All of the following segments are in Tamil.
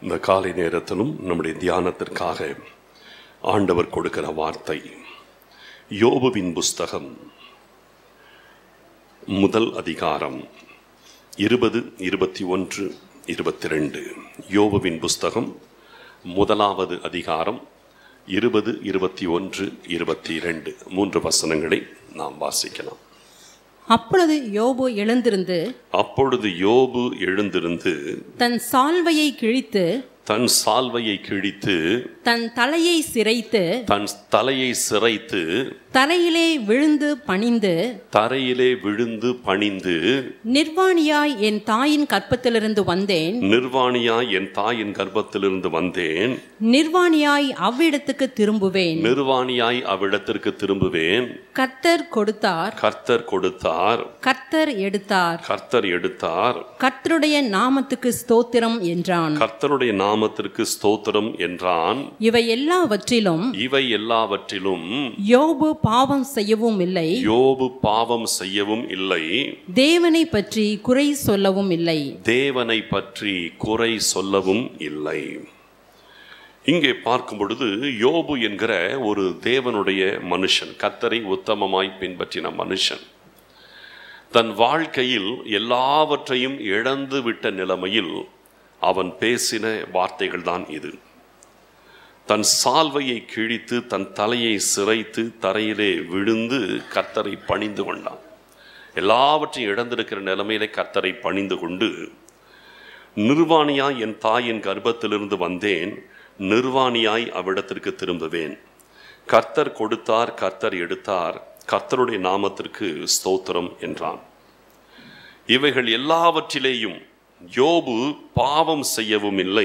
இந்த காலை நேரத்திலும் நம்முடைய தியானத்திற்காக ஆண்டவர் கொடுக்கிற வார்த்தை யோபுவின் புஸ்தகம் 1 அதிகாரம் 20, 21, 22. யோபுவின் புஸ்தகம் 1 அதிகாரம் 20, 21, 22 3 வசனங்களை நாம் வாசிக்கலாம். அப்பொழுது யோபு எழுந்திருந்து தன் சால்வையை கிழித்து தன் தலையை சிரைத்து தரையிலே விழுந்து பணிந்து நிர்வாணியாய் என் தாயின் கர்ப்பத்திலிருந்து வந்தேன் நிர்வாணியாய் அவ்விடத்துக்கு திரும்புவேன் கர்த்தர் கொடுத்தார் கர்த்தர் எடுத்தார் கர்த்தருடைய நாமத்துக்கு ஸ்தோத்திரம் என்றான். இவை எல்லாவற்றிலும் யோபு பாவம் செய்யவும் இல்லை தேவனை பற்றி குறை சொல்லவும் இல்லை. இங்கே பார்க்கும் பொழுது யோபு என்கிற ஒரு தேவனுடைய மனுஷன், கர்த்தரை உத்தமமாய் பின்பற்றின மனுஷன், தன் வாழ்க்கையில் எல்லாவற்றையும் இழந்து விட்ட நிலைமையில் அவன் பேசின வார்த்தைகள் தான் இது. தன் சால்வையை கிழித்து தன் தலையை சிரைத்து தரையிலே விழுந்து கர்த்தரை பணிந்து கொண்டான். எல்லாவற்றையும் இழந்திருக்கிற நிலைமையிலே கர்த்தரை பணிந்து கொண்டு, நிர்வாணியாய் என் தாயின் கர்ப்பத்திலிருந்து வந்தேன், நிர்வாணியாய் அவ்விடத்திற்கு திரும்புவேன். கர்த்தர் கொடுத்தார், கர்த்தர் எடுத்தார், கர்த்தருடைய நாமத்திற்கு ஸ்தோத்திரம் என்றான். இவைகள் எல்லாவற்றிலேயும் யோபு பாவம் செய்யவும் இல்லை,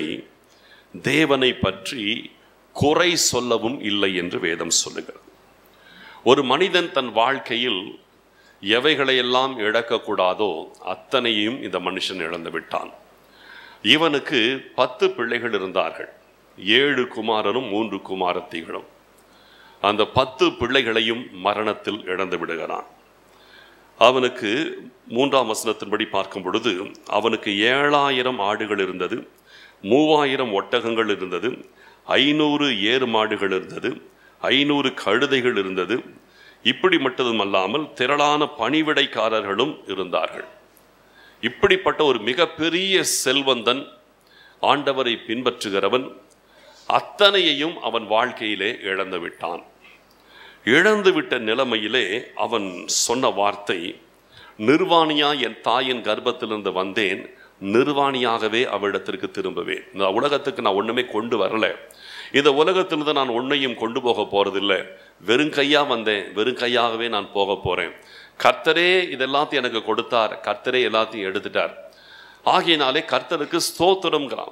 தேவனை பற்றி குறை சொல்லவும் இல்லை என்று வேதம் சொல்லுகிறது. ஒரு மனிதன் தன் வாழ்க்கையில் எவைகளையெல்லாம் இழக்கக்கூடாதோ அத்தனையும் இந்த மனுஷன் இழந்து விட்டான். இவனுக்கு 10 பிள்ளைகள் இருந்தார்கள், 7 குமாரரும் 3 குமாரத்திகளும். அந்த 10 பிள்ளைகளையும் மரணத்தில் இழந்து விடுகிறான். அவனுக்கு 3ஆம் வசனத்தின்படி பார்க்கும் பொழுது அவனுக்கு 7000 ஆடுகள் இருந்தது, 3000 ஒட்டகங்கள் இருந்தது, 500 ஏறு மாடுகள் இருந்தது, 500 கழுதைகள் இருந்தது. இப்படி மட்டுமல்லாமல் திரளான பணிவிடைக்காரர்களும் இருந்தார்கள். இப்படிப்பட்ட ஒரு மிகப்பெரிய செல்வந்தன், ஆண்டவரை பின்பற்றுகிறவன், அத்தனையையும் அவன் வாழ்க்கையிலே இழந்து விட்டான். இழந்துவிட்ட நிலைமையிலே அவன் சொன்ன வார்த்தை, நிர்வாணியா என் தாயின் கர்ப்பத்திலிருந்து வந்தேன், நிர்வாணியாகவே அவ்விடத்திற்கு திரும்புவேன். இந்த உலகத்துக்கு நான் ஒன்றுமே கொண்டு வரல, இந்த உலகத்திலிருந்து நான் ஒன்றையும் கொண்டு போக போறதில்லை, வெறும் கையா வந்தேன், வெறும் கையாகவே நான் போக போறேன். கர்த்தரே இதெல்லாத்தையும் எனக்கு கொடுத்தார், கர்த்தரே எல்லாத்தையும் எடுத்துட்டார், ஆகையினாலே கர்த்தருக்கு ஸ்தோத்திரம்ங்கிறான்.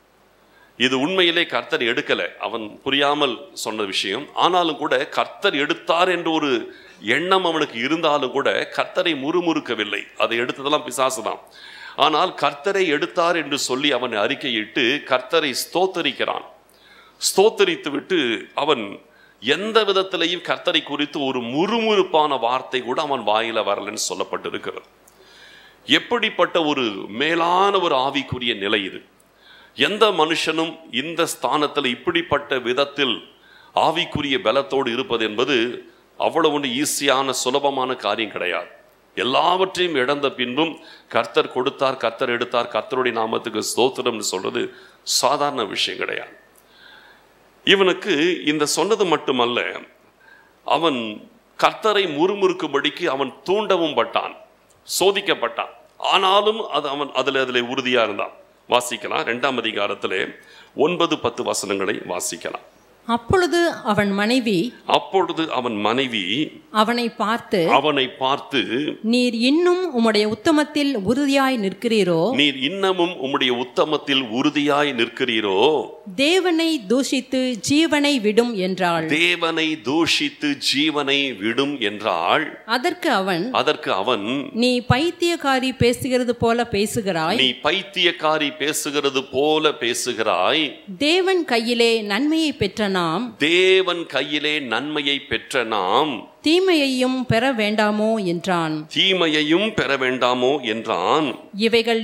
இது உண்மையிலே கர்த்தர் எடுக்கலை, அவன் புரியாமல் சொன்ன விஷயம். ஆனாலும் கூட கர்த்தர் எடுத்தார் என்ற ஒரு எண்ணம் அவனுக்கு இருந்தாலும் கூட கர்த்தரை முறுமுறுக்கவில்லை. அதை எடுத்ததெல்லாம் பிசாசு தான். ஆனால் கர்த்தரை எடுத்தார் என்று சொல்லி அவன் அறிக்கையிட்டு கர்த்தரை ஸ்தோத்தரிக்கிறான். ஸ்தோத்தரித்து விட்டு அவன் எந்த விதத்திலையும் கர்த்தரை குறித்து ஒரு முறுமுறுப்பான வார்த்தை கூட அவன் வாயில வரலன்னு சொல்லப்பட்டிருக்கிறது. எப்படிப்பட்ட ஒரு மேலான ஒரு ஆவிக்குரிய நிலை இது! எந்த மனுஷனும் இந்த ஸ்தானத்தில் இப்படிப்பட்ட விதத்தில் ஆவிக்குரிய பலத்தோடு இருப்பது என்பது அவ்வளவு ஒன்று ஈஸியான சுலபமான காரியம் கிடையாது. எல்லாவற்றையும் இழந்த பின்பும் கர்த்தர் கொடுத்தார், கர்த்தர் எடுத்தார், கர்த்தருடைய நாமத்துக்கு ஸ்தோத்திரம்னு சொல்றது சாதாரண விஷயம் கிடையாது. இவனுக்கு இந்த சொன்னது மட்டுமல்ல, அவன் கர்த்தரை முறுமுறுக்கும்படிக்கு அவன் தூண்டவும் பட்டான், சோதிக்கப்பட்டான். ஆனாலும் அவன் அதில் உறுதியா இருந்தான். வாசிக்கலாம். 2ஆம் அதிகாரத்திலே 9, 10 வசனங்களை வாசிக்கலாம். அப்பொழுது அவன் மனைவி அவனை பார்த்து நீர் இன்னும் உம்முடைய உத்தமத்தில் உறுதியாய் நிற்கிறீரோ தேவனை தூஷித்து ஜீவனை விடும் என்றாள். அதற்கு அவன் நீ பைத்தியக்காரி பேசுகிறது போல பேசுகிறாய். தேவன் கையிலே நன்மையை பெற்ற நாம் தேவன் கையிலே நன்மையை பெற்ற நாம் தீமையையும் பெற வேண்டாமோ என்றான். தீமையையும் பெற வேண்டாமோ என்றான். இவைகள்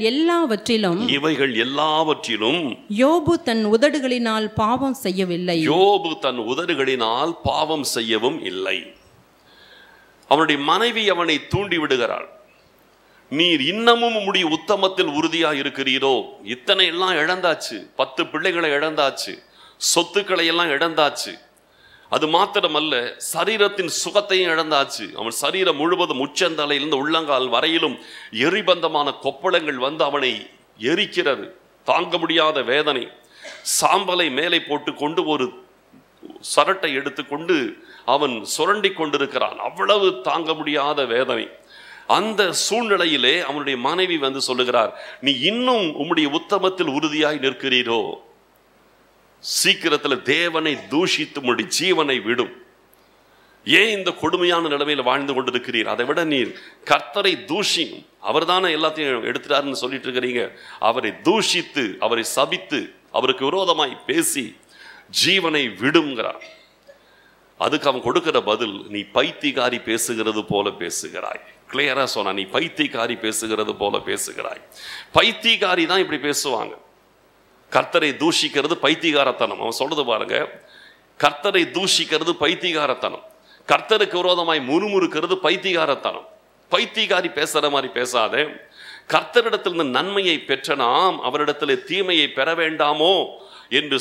எல்லாவற்றிலும் யோபு தன் உதடுகளினால் பாவம் செய்யவில்லை. யோபு தன் உதடுகளினால் பாவம் செய்யவும் இல்லை. அவனுடைய மனைவி அவனை தூண்டி விடுகிறாள். நீர் இன்னமும் உம்முடைய உத்தமத்தில் உறுதியா இருக்கிறீரோ? இத்தனை எல்லாம் இழந்தாச்சு, 10 பிள்ளைகளை இழந்தாச்சு, சொத்துக்களை எல்லாம் இழந்தாச்சு. அது மாத்திரமல்ல, சரீரத்தின் சுகத்தையும் இழந்தாச்சு. அவன் சரீரம் முழுவதும் உச்சந்தலையிலிருந்து உள்ளங்கால் வரையிலும் எரிபந்தமான கொப்பளங்கள் வந்து அவனை எரிக்கிறது. தாங்க முடியாத வேதனை. சாம்பலை மேலே போட்டு கொண்டு ஒரு சரட்டை எடுத்துக்கொண்டு அவன் சுரண்டி கொண்டிருக்கிறான். அவ்வளவு தாங்க முடியாத வேதனை. அந்த சூழ்நிலையிலே அவனுடைய மனைவி வந்து சொல்லுகிறார், நீ இன்னும் உம்முடைய உத்தமத்தில் உறுதியாய் நிற்கிறீரோ? சீக்கிரத்தில் தேவனை தூஷித்து உம்முடைய ஜீவனை விடும். ஏன் இந்த கொடுமையான நிலைமையில் வாழ்ந்து கொண்டிருக்கிறீர்? அதை விட நீர் கர்த்தரை தூஷியும். அவர் தானே எல்லாத்தையும் எடுத்துட்டாருன்னு சொல்லிட்டு இருக்கிறீங்க. அவரை தூஷித்து, அவரை சபித்து, அவருக்கு விரோதமாய் பேசி ஜீவனை விடுங்கிறார். அதுக்கு அவன் கொடுக்கிற பதில், நீ பைத்தியக்காரி பேசுகிறது போல பேசுகிறாய். கிளியரா சொன்னா, நீ பைத்தியக்காரி பேசுகிறது போல பேசுகிறாய். பைத்தியக்காரி தான் இப்படி பேசுவாங்க. கர்த்தரை தூஷிக்கிறது பைத்தியகாரத்தனம். அவன் சொல்றது பாருங்க, கர்த்தரை தூஷிக்கிறது பைத்தியகாரத்தனம், கர்த்தருக்கு விரோதமாய் முறுமுறுக்கிறது பைத்தியகாரத்தனம். பைத்தியக்காரி பேசுற மாதிரி பேசாதே. கர்த்தரிடத்திலிருந்து நன்மையை பெற்ற நாம் அவரிடத்தில் தீமையை பெற வேண்டாமோ என்று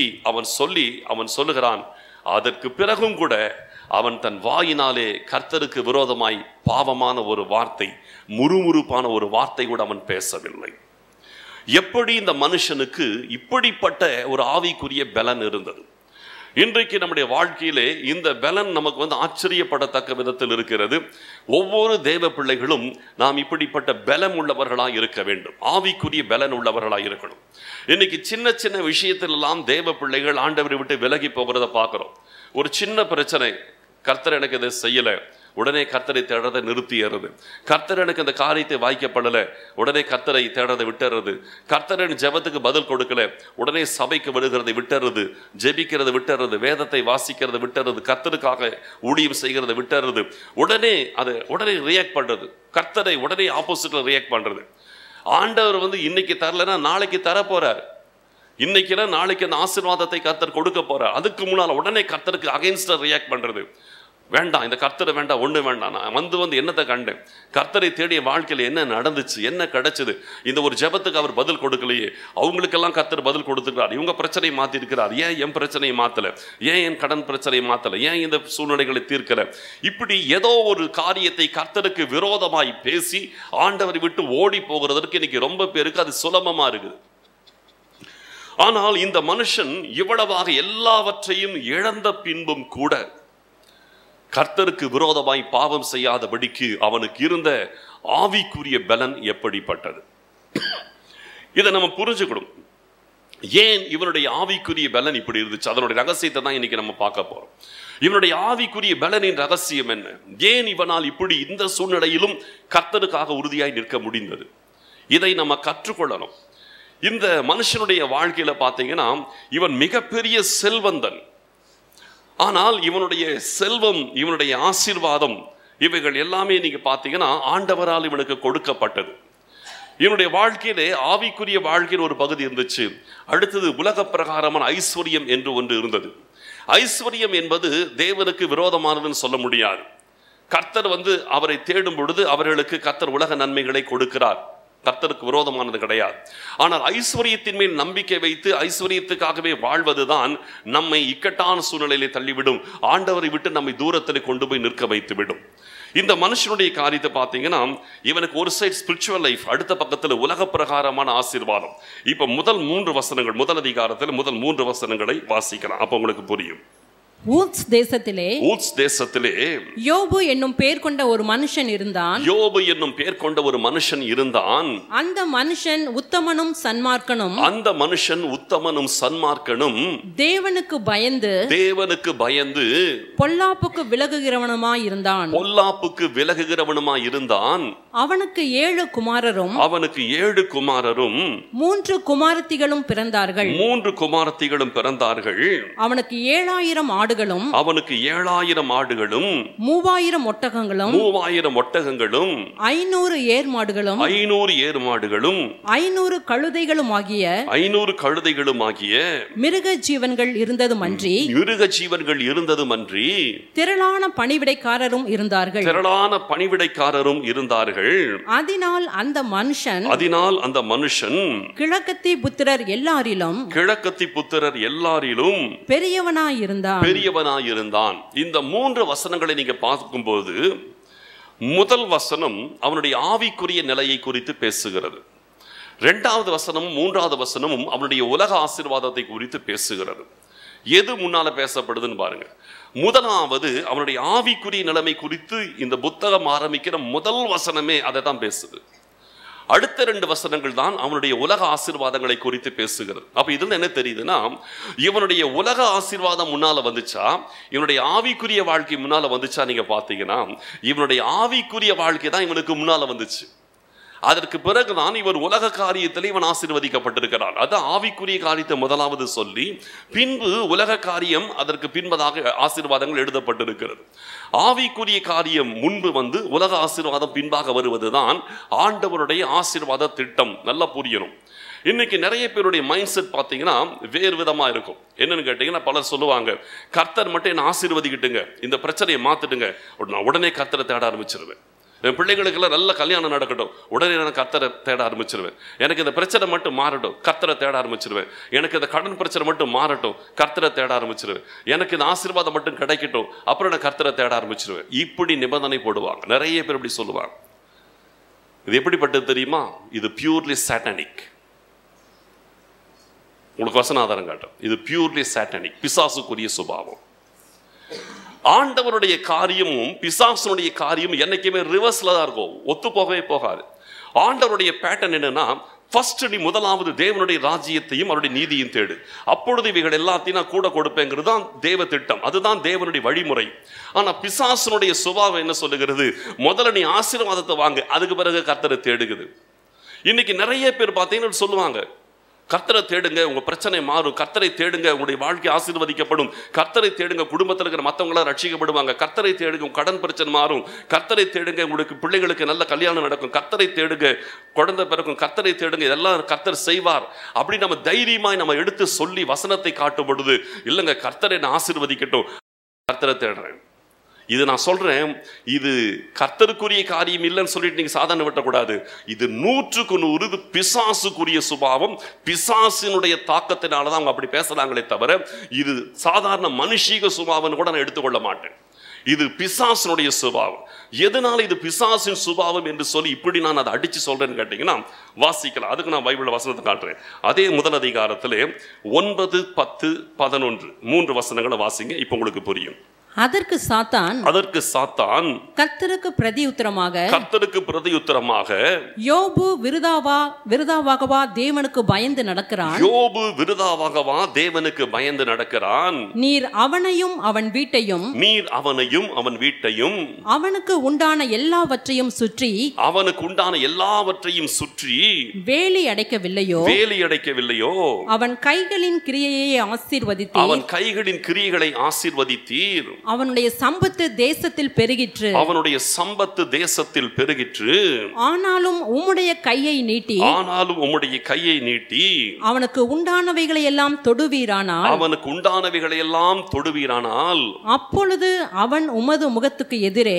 அவன் சொல்லுகிறான். அதற்கு பிறகும் கூட அவன் தன் வாயினாலே கர்த்தருக்கு விரோதமாய் பாவமான ஒரு வார்த்தை, முறுமுறுப்பான ஒரு வார்த்தை கூட அவன் பேசவில்லை. எப்படி இந்த மனுஷனுக்கு இப்படிப்பட்ட ஒரு ஆவிக்குரிய பலன் இருந்தது? இன்றைக்கு நம்முடைய வாழ்க்கையிலே இந்த பலன் நமக்கு ஆச்சரியப்படத்தக்க விதத்தில் இருக்கிறது. ஒவ்வொரு தேவ பிள்ளைகளும் நாம் இப்படிப்பட்ட பலம் உள்ளவர்களாக இருக்க வேண்டும். ஆவிக்குரிய பலன் உள்ளவர்களாக இருக்கணும். இன்னைக்கு சின்ன சின்ன விஷயத்திலெல்லாம் தேவ பிள்ளைகள் ஆண்டவரை விட்டு விலகி போகிறத பார்க்கிறோம். ஒரு சின்ன பிரச்சனை, கர்த்தர் எனக்கு இதை செய்யல, உடனே கர்த்தரை தேடுறதை நிறுத்திடுறது. கர்த்தர் எனக்கு அந்த காரியத்தை வாய்க்கப்படலை, உடனே கர்த்தரை தேடுறதை விட்டுறது. கர்த்தரின் ஜெபத்துக்கு பதில் கொடுக்கல, உடனே சபைக்கு விடுகிறதை விட்டுறது, ஜெபிக்கிறத விட்டுறது, வேதத்தை வாசிக்கிறத விட்டுறது, கர்த்தருக்காக ஊழியம் செய்கிறத விட்டுறது. உடனே ரியாக்ட் பண்றது, கர்த்தரை உடனே ஆப்போசிட்ல ரியாக்ட் பண்றது. ஆண்டவர் இன்னைக்கு தரலன்னா நாளைக்கு தர போறார். இன்னைக்குன்னா நாளைக்கு அந்த ஆசீர்வாதத்தை கர்த்தர் கொடுக்க போறார். அதுக்கு முன்னால உடனே கர்த்தருக்கு அகைன்ஸ்டா ரியாக்ட் பண்றது. வேண்டாம், இந்த கர்த்தரை வேண்டாம், ஒண்ணு வேண்டாம், நான் வந்து என்னத்தை கண்டேன், கர்த்தரை தேடிய வாழ்க்கையில் என்ன நடந்துச்சு, என்ன கிடைச்சது, இந்த ஒரு ஜெபத்துக்கு அவர் பதில் கொடுக்கலையே, அவங்களுக்கெல்லாம் கர்த்தர் பதில் கொடுத்துக்கிறார், இவங்க பிரச்சனையை மாத்தி இருக்கிறார், ஏன் என் பிரச்சனையை மாத்தல, ஏன் என் கடன் பிரச்சனையை மாத்தல, ஏன் இந்த சூழ்நிலைகளை தீர்க்கல, இப்படி ஏதோ ஒரு காரியத்தை கர்த்தருக்கு விரோதமாய் பேசி ஆண்டவரை விட்டு ஓடி போகிறதற்கு இன்னைக்கு ரொம்ப பேருக்கு அது சுலபமா இருக்குது. ஆனால் இந்த மனுஷன் இவ்வளவாக எல்லாவற்றையும் இழந்த பின்பும் கூட கர்த்தருக்கு விரோதமாய் பாவம் செய்யாதபடிக்கு அவனுக்கு இருந்த ஆவிக்குரிய பலன் எப்படிப்பட்டது? இதை நம்ம புரிஞ்சுக்கணும். ஏன் இவனுடைய ஆவிக்குரிய பலன் இப்படி இருந்துச்சு? அதனுடைய ரகசியத்தை தான் இன்னைக்கு நம்ம பார்க்க போறோம். இவனுடைய ஆவிக்குரிய பலனின் ரகசியம் என்ன? ஏன் இவனால் இப்படி இந்த சூழ்நிலையிலும் கர்த்தருக்காக உறுதியாய் நிற்க முடிந்தது? இதை நம்ம கற்றுக்கொள்ளணும். இந்த மனுஷனுடைய வாழ்க்கையில பார்த்தீங்கன்னா, இவன் மிகப்பெரிய செல்வந்தன். ஆனால் இவனுடைய செல்வம், இவனுடைய ஆசீர்வாதம், இவைகள் எல்லாமே நீங்க பார்த்தீங்கன்னா ஆண்டவரால் இவனுக்கு கொடுக்கப்பட்டது. இவனுடைய வாழ்க்கையிலே ஆவிக்குரிய வாழ்க்கையில் ஒரு பகுதி இருந்துச்சு. அடுத்தது உலக பிரகாரமான ஐஸ்வர்யம் என்று ஒன்று இருந்தது. ஐஸ்வர்யம் என்பது தேவனுக்கு விரோதமானதுன்னு சொல்ல முடியாது. கர்த்தர் அவரை தேடும் பொழுது அவர்களுக்கு கர்த்தர் உலக நன்மைகளை கொடுக்கிறார். கர்த்தருக்கு விரோதமானது கிடையாது. ஆனால் ஐஸ்வர்யத்தின் மேல் நம்பிக்கை வைத்து ஐஸ்வர்யத்துக்காகவே வாழ்வதுதான் நம்மை இக்கட்டான சூழ்நிலையிலே தள்ளிவிடும். ஆண்டவரை விட்டு நம்மை தூரத்தில் கொண்டு போய் நிற்க வைத்து விடும். இந்த மனுஷனுடைய காரியத்தை பார்த்தீங்கன்னா, இவனுக்கு ஒரு சைடு ஸ்பிரிச்சுவல் லைஃப், அடுத்த பக்கத்தில் உலக பிரகாரமான ஆசீர்வாதம். இப்ப முதல் 3 வசனங்கள், முதல் அதிகாரத்தில் முதல் 3 வசனங்களை வாசிக்கலாம், அப்ப உங்களுக்கு புரியும். ஊத்ஸ் தேசத்திலே யோபு என்னும் பெயர் கொண்ட ஒரு மனுஷன் இருந்தான். அந்த மனுஷன் உத்தமனும் சன்மார்க்கனும் தேவனுக்கு பயந்து பொல்லாப்புக்கு விலகுகிறவனுமாய் இருந்தான். அவனுக்கு 7 குமாரரும் 3 குமாரத்திகளும் பிறந்தார்கள். அவனுக்கு 7000 ஆடுகளும் 3000 ஒட்டகங்களும் 500 ஏர் மாடுகளும் 500 கழுதைகளும் ஆகிய மிருக ஜீவன்கள் இருந்ததுமன்றி திரளான பணிவிடைக்காரரும் இருந்தார்கள். அதனால் அந்த மனுஷன் கிழக்கத்தி புத்திரர் எல்லாரிலும் பெரியவனாயிருந்தான். இந்த 3 வசனங்களை நீங்க பார்க்கும்போது முதல் வசனம் அவனுடைய ஆவிக்குரிய நிலையை குறித்து பேசுகிறது. 2வது வசனமும் 3வது வசனமும் அவனுடைய உலக ஆசீர்வாதத்தை குறித்து பேசுகிறது. எது முன்னால பேசப்படுதுன்னு பாருங்க. முதலாவது அவனுடைய ஆவிக்குரிய நிலைமை குறித்து இந்த புத்தகம் ஆரம்பிக்கிற முதல் வசனமே அதை தான் பேசுது. அடுத்த 2 வசனங்கள் தான் அவனுடைய உலக ஆசீர்வாதங்களை குறித்து பேசுகிறது. அப்ப இதுல என்ன தெரியுதுன்னா, இவனுடைய உலக ஆசீர்வாதம் முன்னால வந்துச்சா, இவனுடைய ஆவிக்குரிய வாழ்க்கை முன்னால வந்துச்சா? நீங்க பாத்தீங்கன்னா இவனுடைய ஆவிக்குரிய வாழ்க்கை தான் இவனுக்கு முன்னால வந்துச்சு. அதற்கு பிறகுதான் இவர் உலக காரியத்தில் இவன் ஆசீர்வதிக்கப்பட்டிருக்கிறான். அது ஆவிக்குரிய காரியத்தை முதலாவது சொல்லி பின்பு உலக காரியம் அதற்கு பின்பதாக ஆசீர்வாதங்கள் எழுதப்பட்டிருக்கிறது. ஆவிக்குரிய காரியம் முன்பு வந்து உலக ஆசீர்வாதம் பின்பாக வருவதுதான் ஆண்டவருடைய ஆசீர்வாத திட்டம். நல்லா புரியணும். இன்னைக்கு நிறைய பேருடைய மைண்ட் செட் பார்த்தீங்கன்னா வேறு விதமா இருக்கும். என்னன்னு கேட்டீங்கன்னா, பலர் சொல்லுவாங்க, கர்த்தர் மட்டும் என்ன ஆசீர்வதிக்கிட்டுங்க, இந்த பிரச்சனையை மாத்துட்டுங்க, நான் உடனே கர்த்தரை தேட ஆரம்பிச்சிருவேன். என் பிள்ளைகளுக்கெல்லாம் நல்ல கல்யாணம் நடக்கட்டும், உடனே நான் கர்த்தரை தேட ஆரம்பிச்சிருவேன். எனக்கு இந்த பிரச்சனை மட்டும் மாறட்டும், கர்த்தரை தேட ஆரம்பிச்சிருவேன். எனக்கு இந்த கடன் பிரச்சனை மட்டும் மாறட்டும், கர்த்தரை தேட ஆரம்பிச்சிருவேன். எனக்கு இந்த ஆசீர்வாதம் மட்டும் கிடைக்கட்டும், அப்புறம் நான் கர்த்தரை தேட ஆரம்பிச்சிருவேன். இப்படி நிபந்தனை போடுவாங்க. நிறைய பேர் இப்படி சொல்லுவாங்க. இது எப்படிப்பட்டது தெரியுமா? இது பியூர்லி சாட்டானிக். உங்களுக்கு வசன ஆதாரம் காட்டும். இது பியூர்லி சாட்டானிக், பிசாசுக்குரிய சுபாவம். ஆண்டவருடைய காரியமும் பிசாசுடைய காரியமும் என்னைக்குமே ரிவர்ஸ்ல தான் இருக்கும், ஒத்து போகவே போகாது. ஆண்டவருடைய பேட்டர்ன் என்னன்னா, ஃபர்ஸ்ட் நீ முதலாவது தேவனுடைய ராஜ்யத்தையும் அவருடைய நீதியும் தேடு, அப்பொழுது இவைகள் எல்லாத்தையும் நான் கூட கொடுப்பேங்கிறது தான் தேவ திட்டம். அதுதான் தேவனுடைய வழிமுறை. ஆனா பிசாசுடைய சுபாவம் என்ன சொல்லுகிறது? முதல்ல நீ ஆசீர்வாதத்தை வாங்க, அதுக்கு பிறகு கர்த்தரை தேடுகிறது. இன்னைக்கு நிறைய பேர் பார்த்தீங்கன்னு சொல்லுவாங்க, கர்த்தரை தேடுங்க, உங்க பிரச்சனை மாறும், கர்த்தரை தேடுங்க, உங்களுடைய வாழ்க்கை ஆசீர்வதிக்கப்படும், கர்த்தரை தேடுங்க, குடும்பத்தில் இருக்கிற மற்றவங்களாம் ரட்சிக்கப்படுவாங்க, கர்த்தரை தேடுங்க, கடன் பிரச்சனை மாறும், கர்த்தரை தேடுங்க, உங்களுக்கு பிள்ளைகளுக்கு நல்ல கல்யாணம் நடக்கும், கர்த்தரை தேடுங்க, குழந்தை பிறக்கும், கர்த்தரை தேடுங்க, இதெல்லாம் கர்த்தர் செய்வார். அப்படி நம்ம தைரியமாய் நம்ம எடுத்து சொல்லி வசனத்தை காட்டும் பொழுது, இல்லைங்க கர்த்தரை நான் ஆசீர்வதிக்கட்டும், கர்த்தரை தேடுறேன். இது நான் சொல்றேன், இது கர்த்தருக்குரிய காரியம் இல்லைன்னு சொல்லிட்டு நீங்க சாதாரண விட்டக்கூடாது. இது 100% பிசாசுக்குரிய சுபாவம். பிசாசினுடைய தாக்கத்தினாலதான் அவங்க அப்படி பேசுறாங்களே தவிர, இது சாதாரண மனுஷீக சுபாவம் கூட நான் எடுத்துக்கொள்ள மாட்டேன். இது பிசாசினுடைய சுபாவம். எதனால இது பிசாசின் சுபாவம் என்று சொல்லி இப்படி நான் அதை அடிச்சு சொல்றேன்னு கேட்டீங்கன்னா, வாசிக்கலாம். அதுக்கு நான் பைபிள் வசனத்தை காட்டுறேன். அதே முதல் அதிகாரத்திலே 9, 10, 11 3 வசனங்களை வாசிங்க, இப்ப உங்களுக்கு புரியும். அதற்கு சாத்தான் கர்த்தருக்கு பிரதியுத்தரமாக யோபு விருதாவாகவா தேவனுக்கு பயந்து நடக்கிறான். நீர் அவனையும் அவன் வீட்டையும் அவனுக்கு உண்டான எல்லாவற்றையும் சுற்றி வேலி அடைக்கவில்லையோ? அவன் கைகளின் கிரியைகளை ஆசீர்வதித்தீர். அவனுடைய சம்பத்து தேசத்தில் பெருகிற்று. ஆனாலும் உம்முடைய கையை நீட்டி அவனுக்கு உண்டானவைகளை எல்லாம் தொடுவீரானால் அப்பொழுது அவன் உமது முகத்துக்கு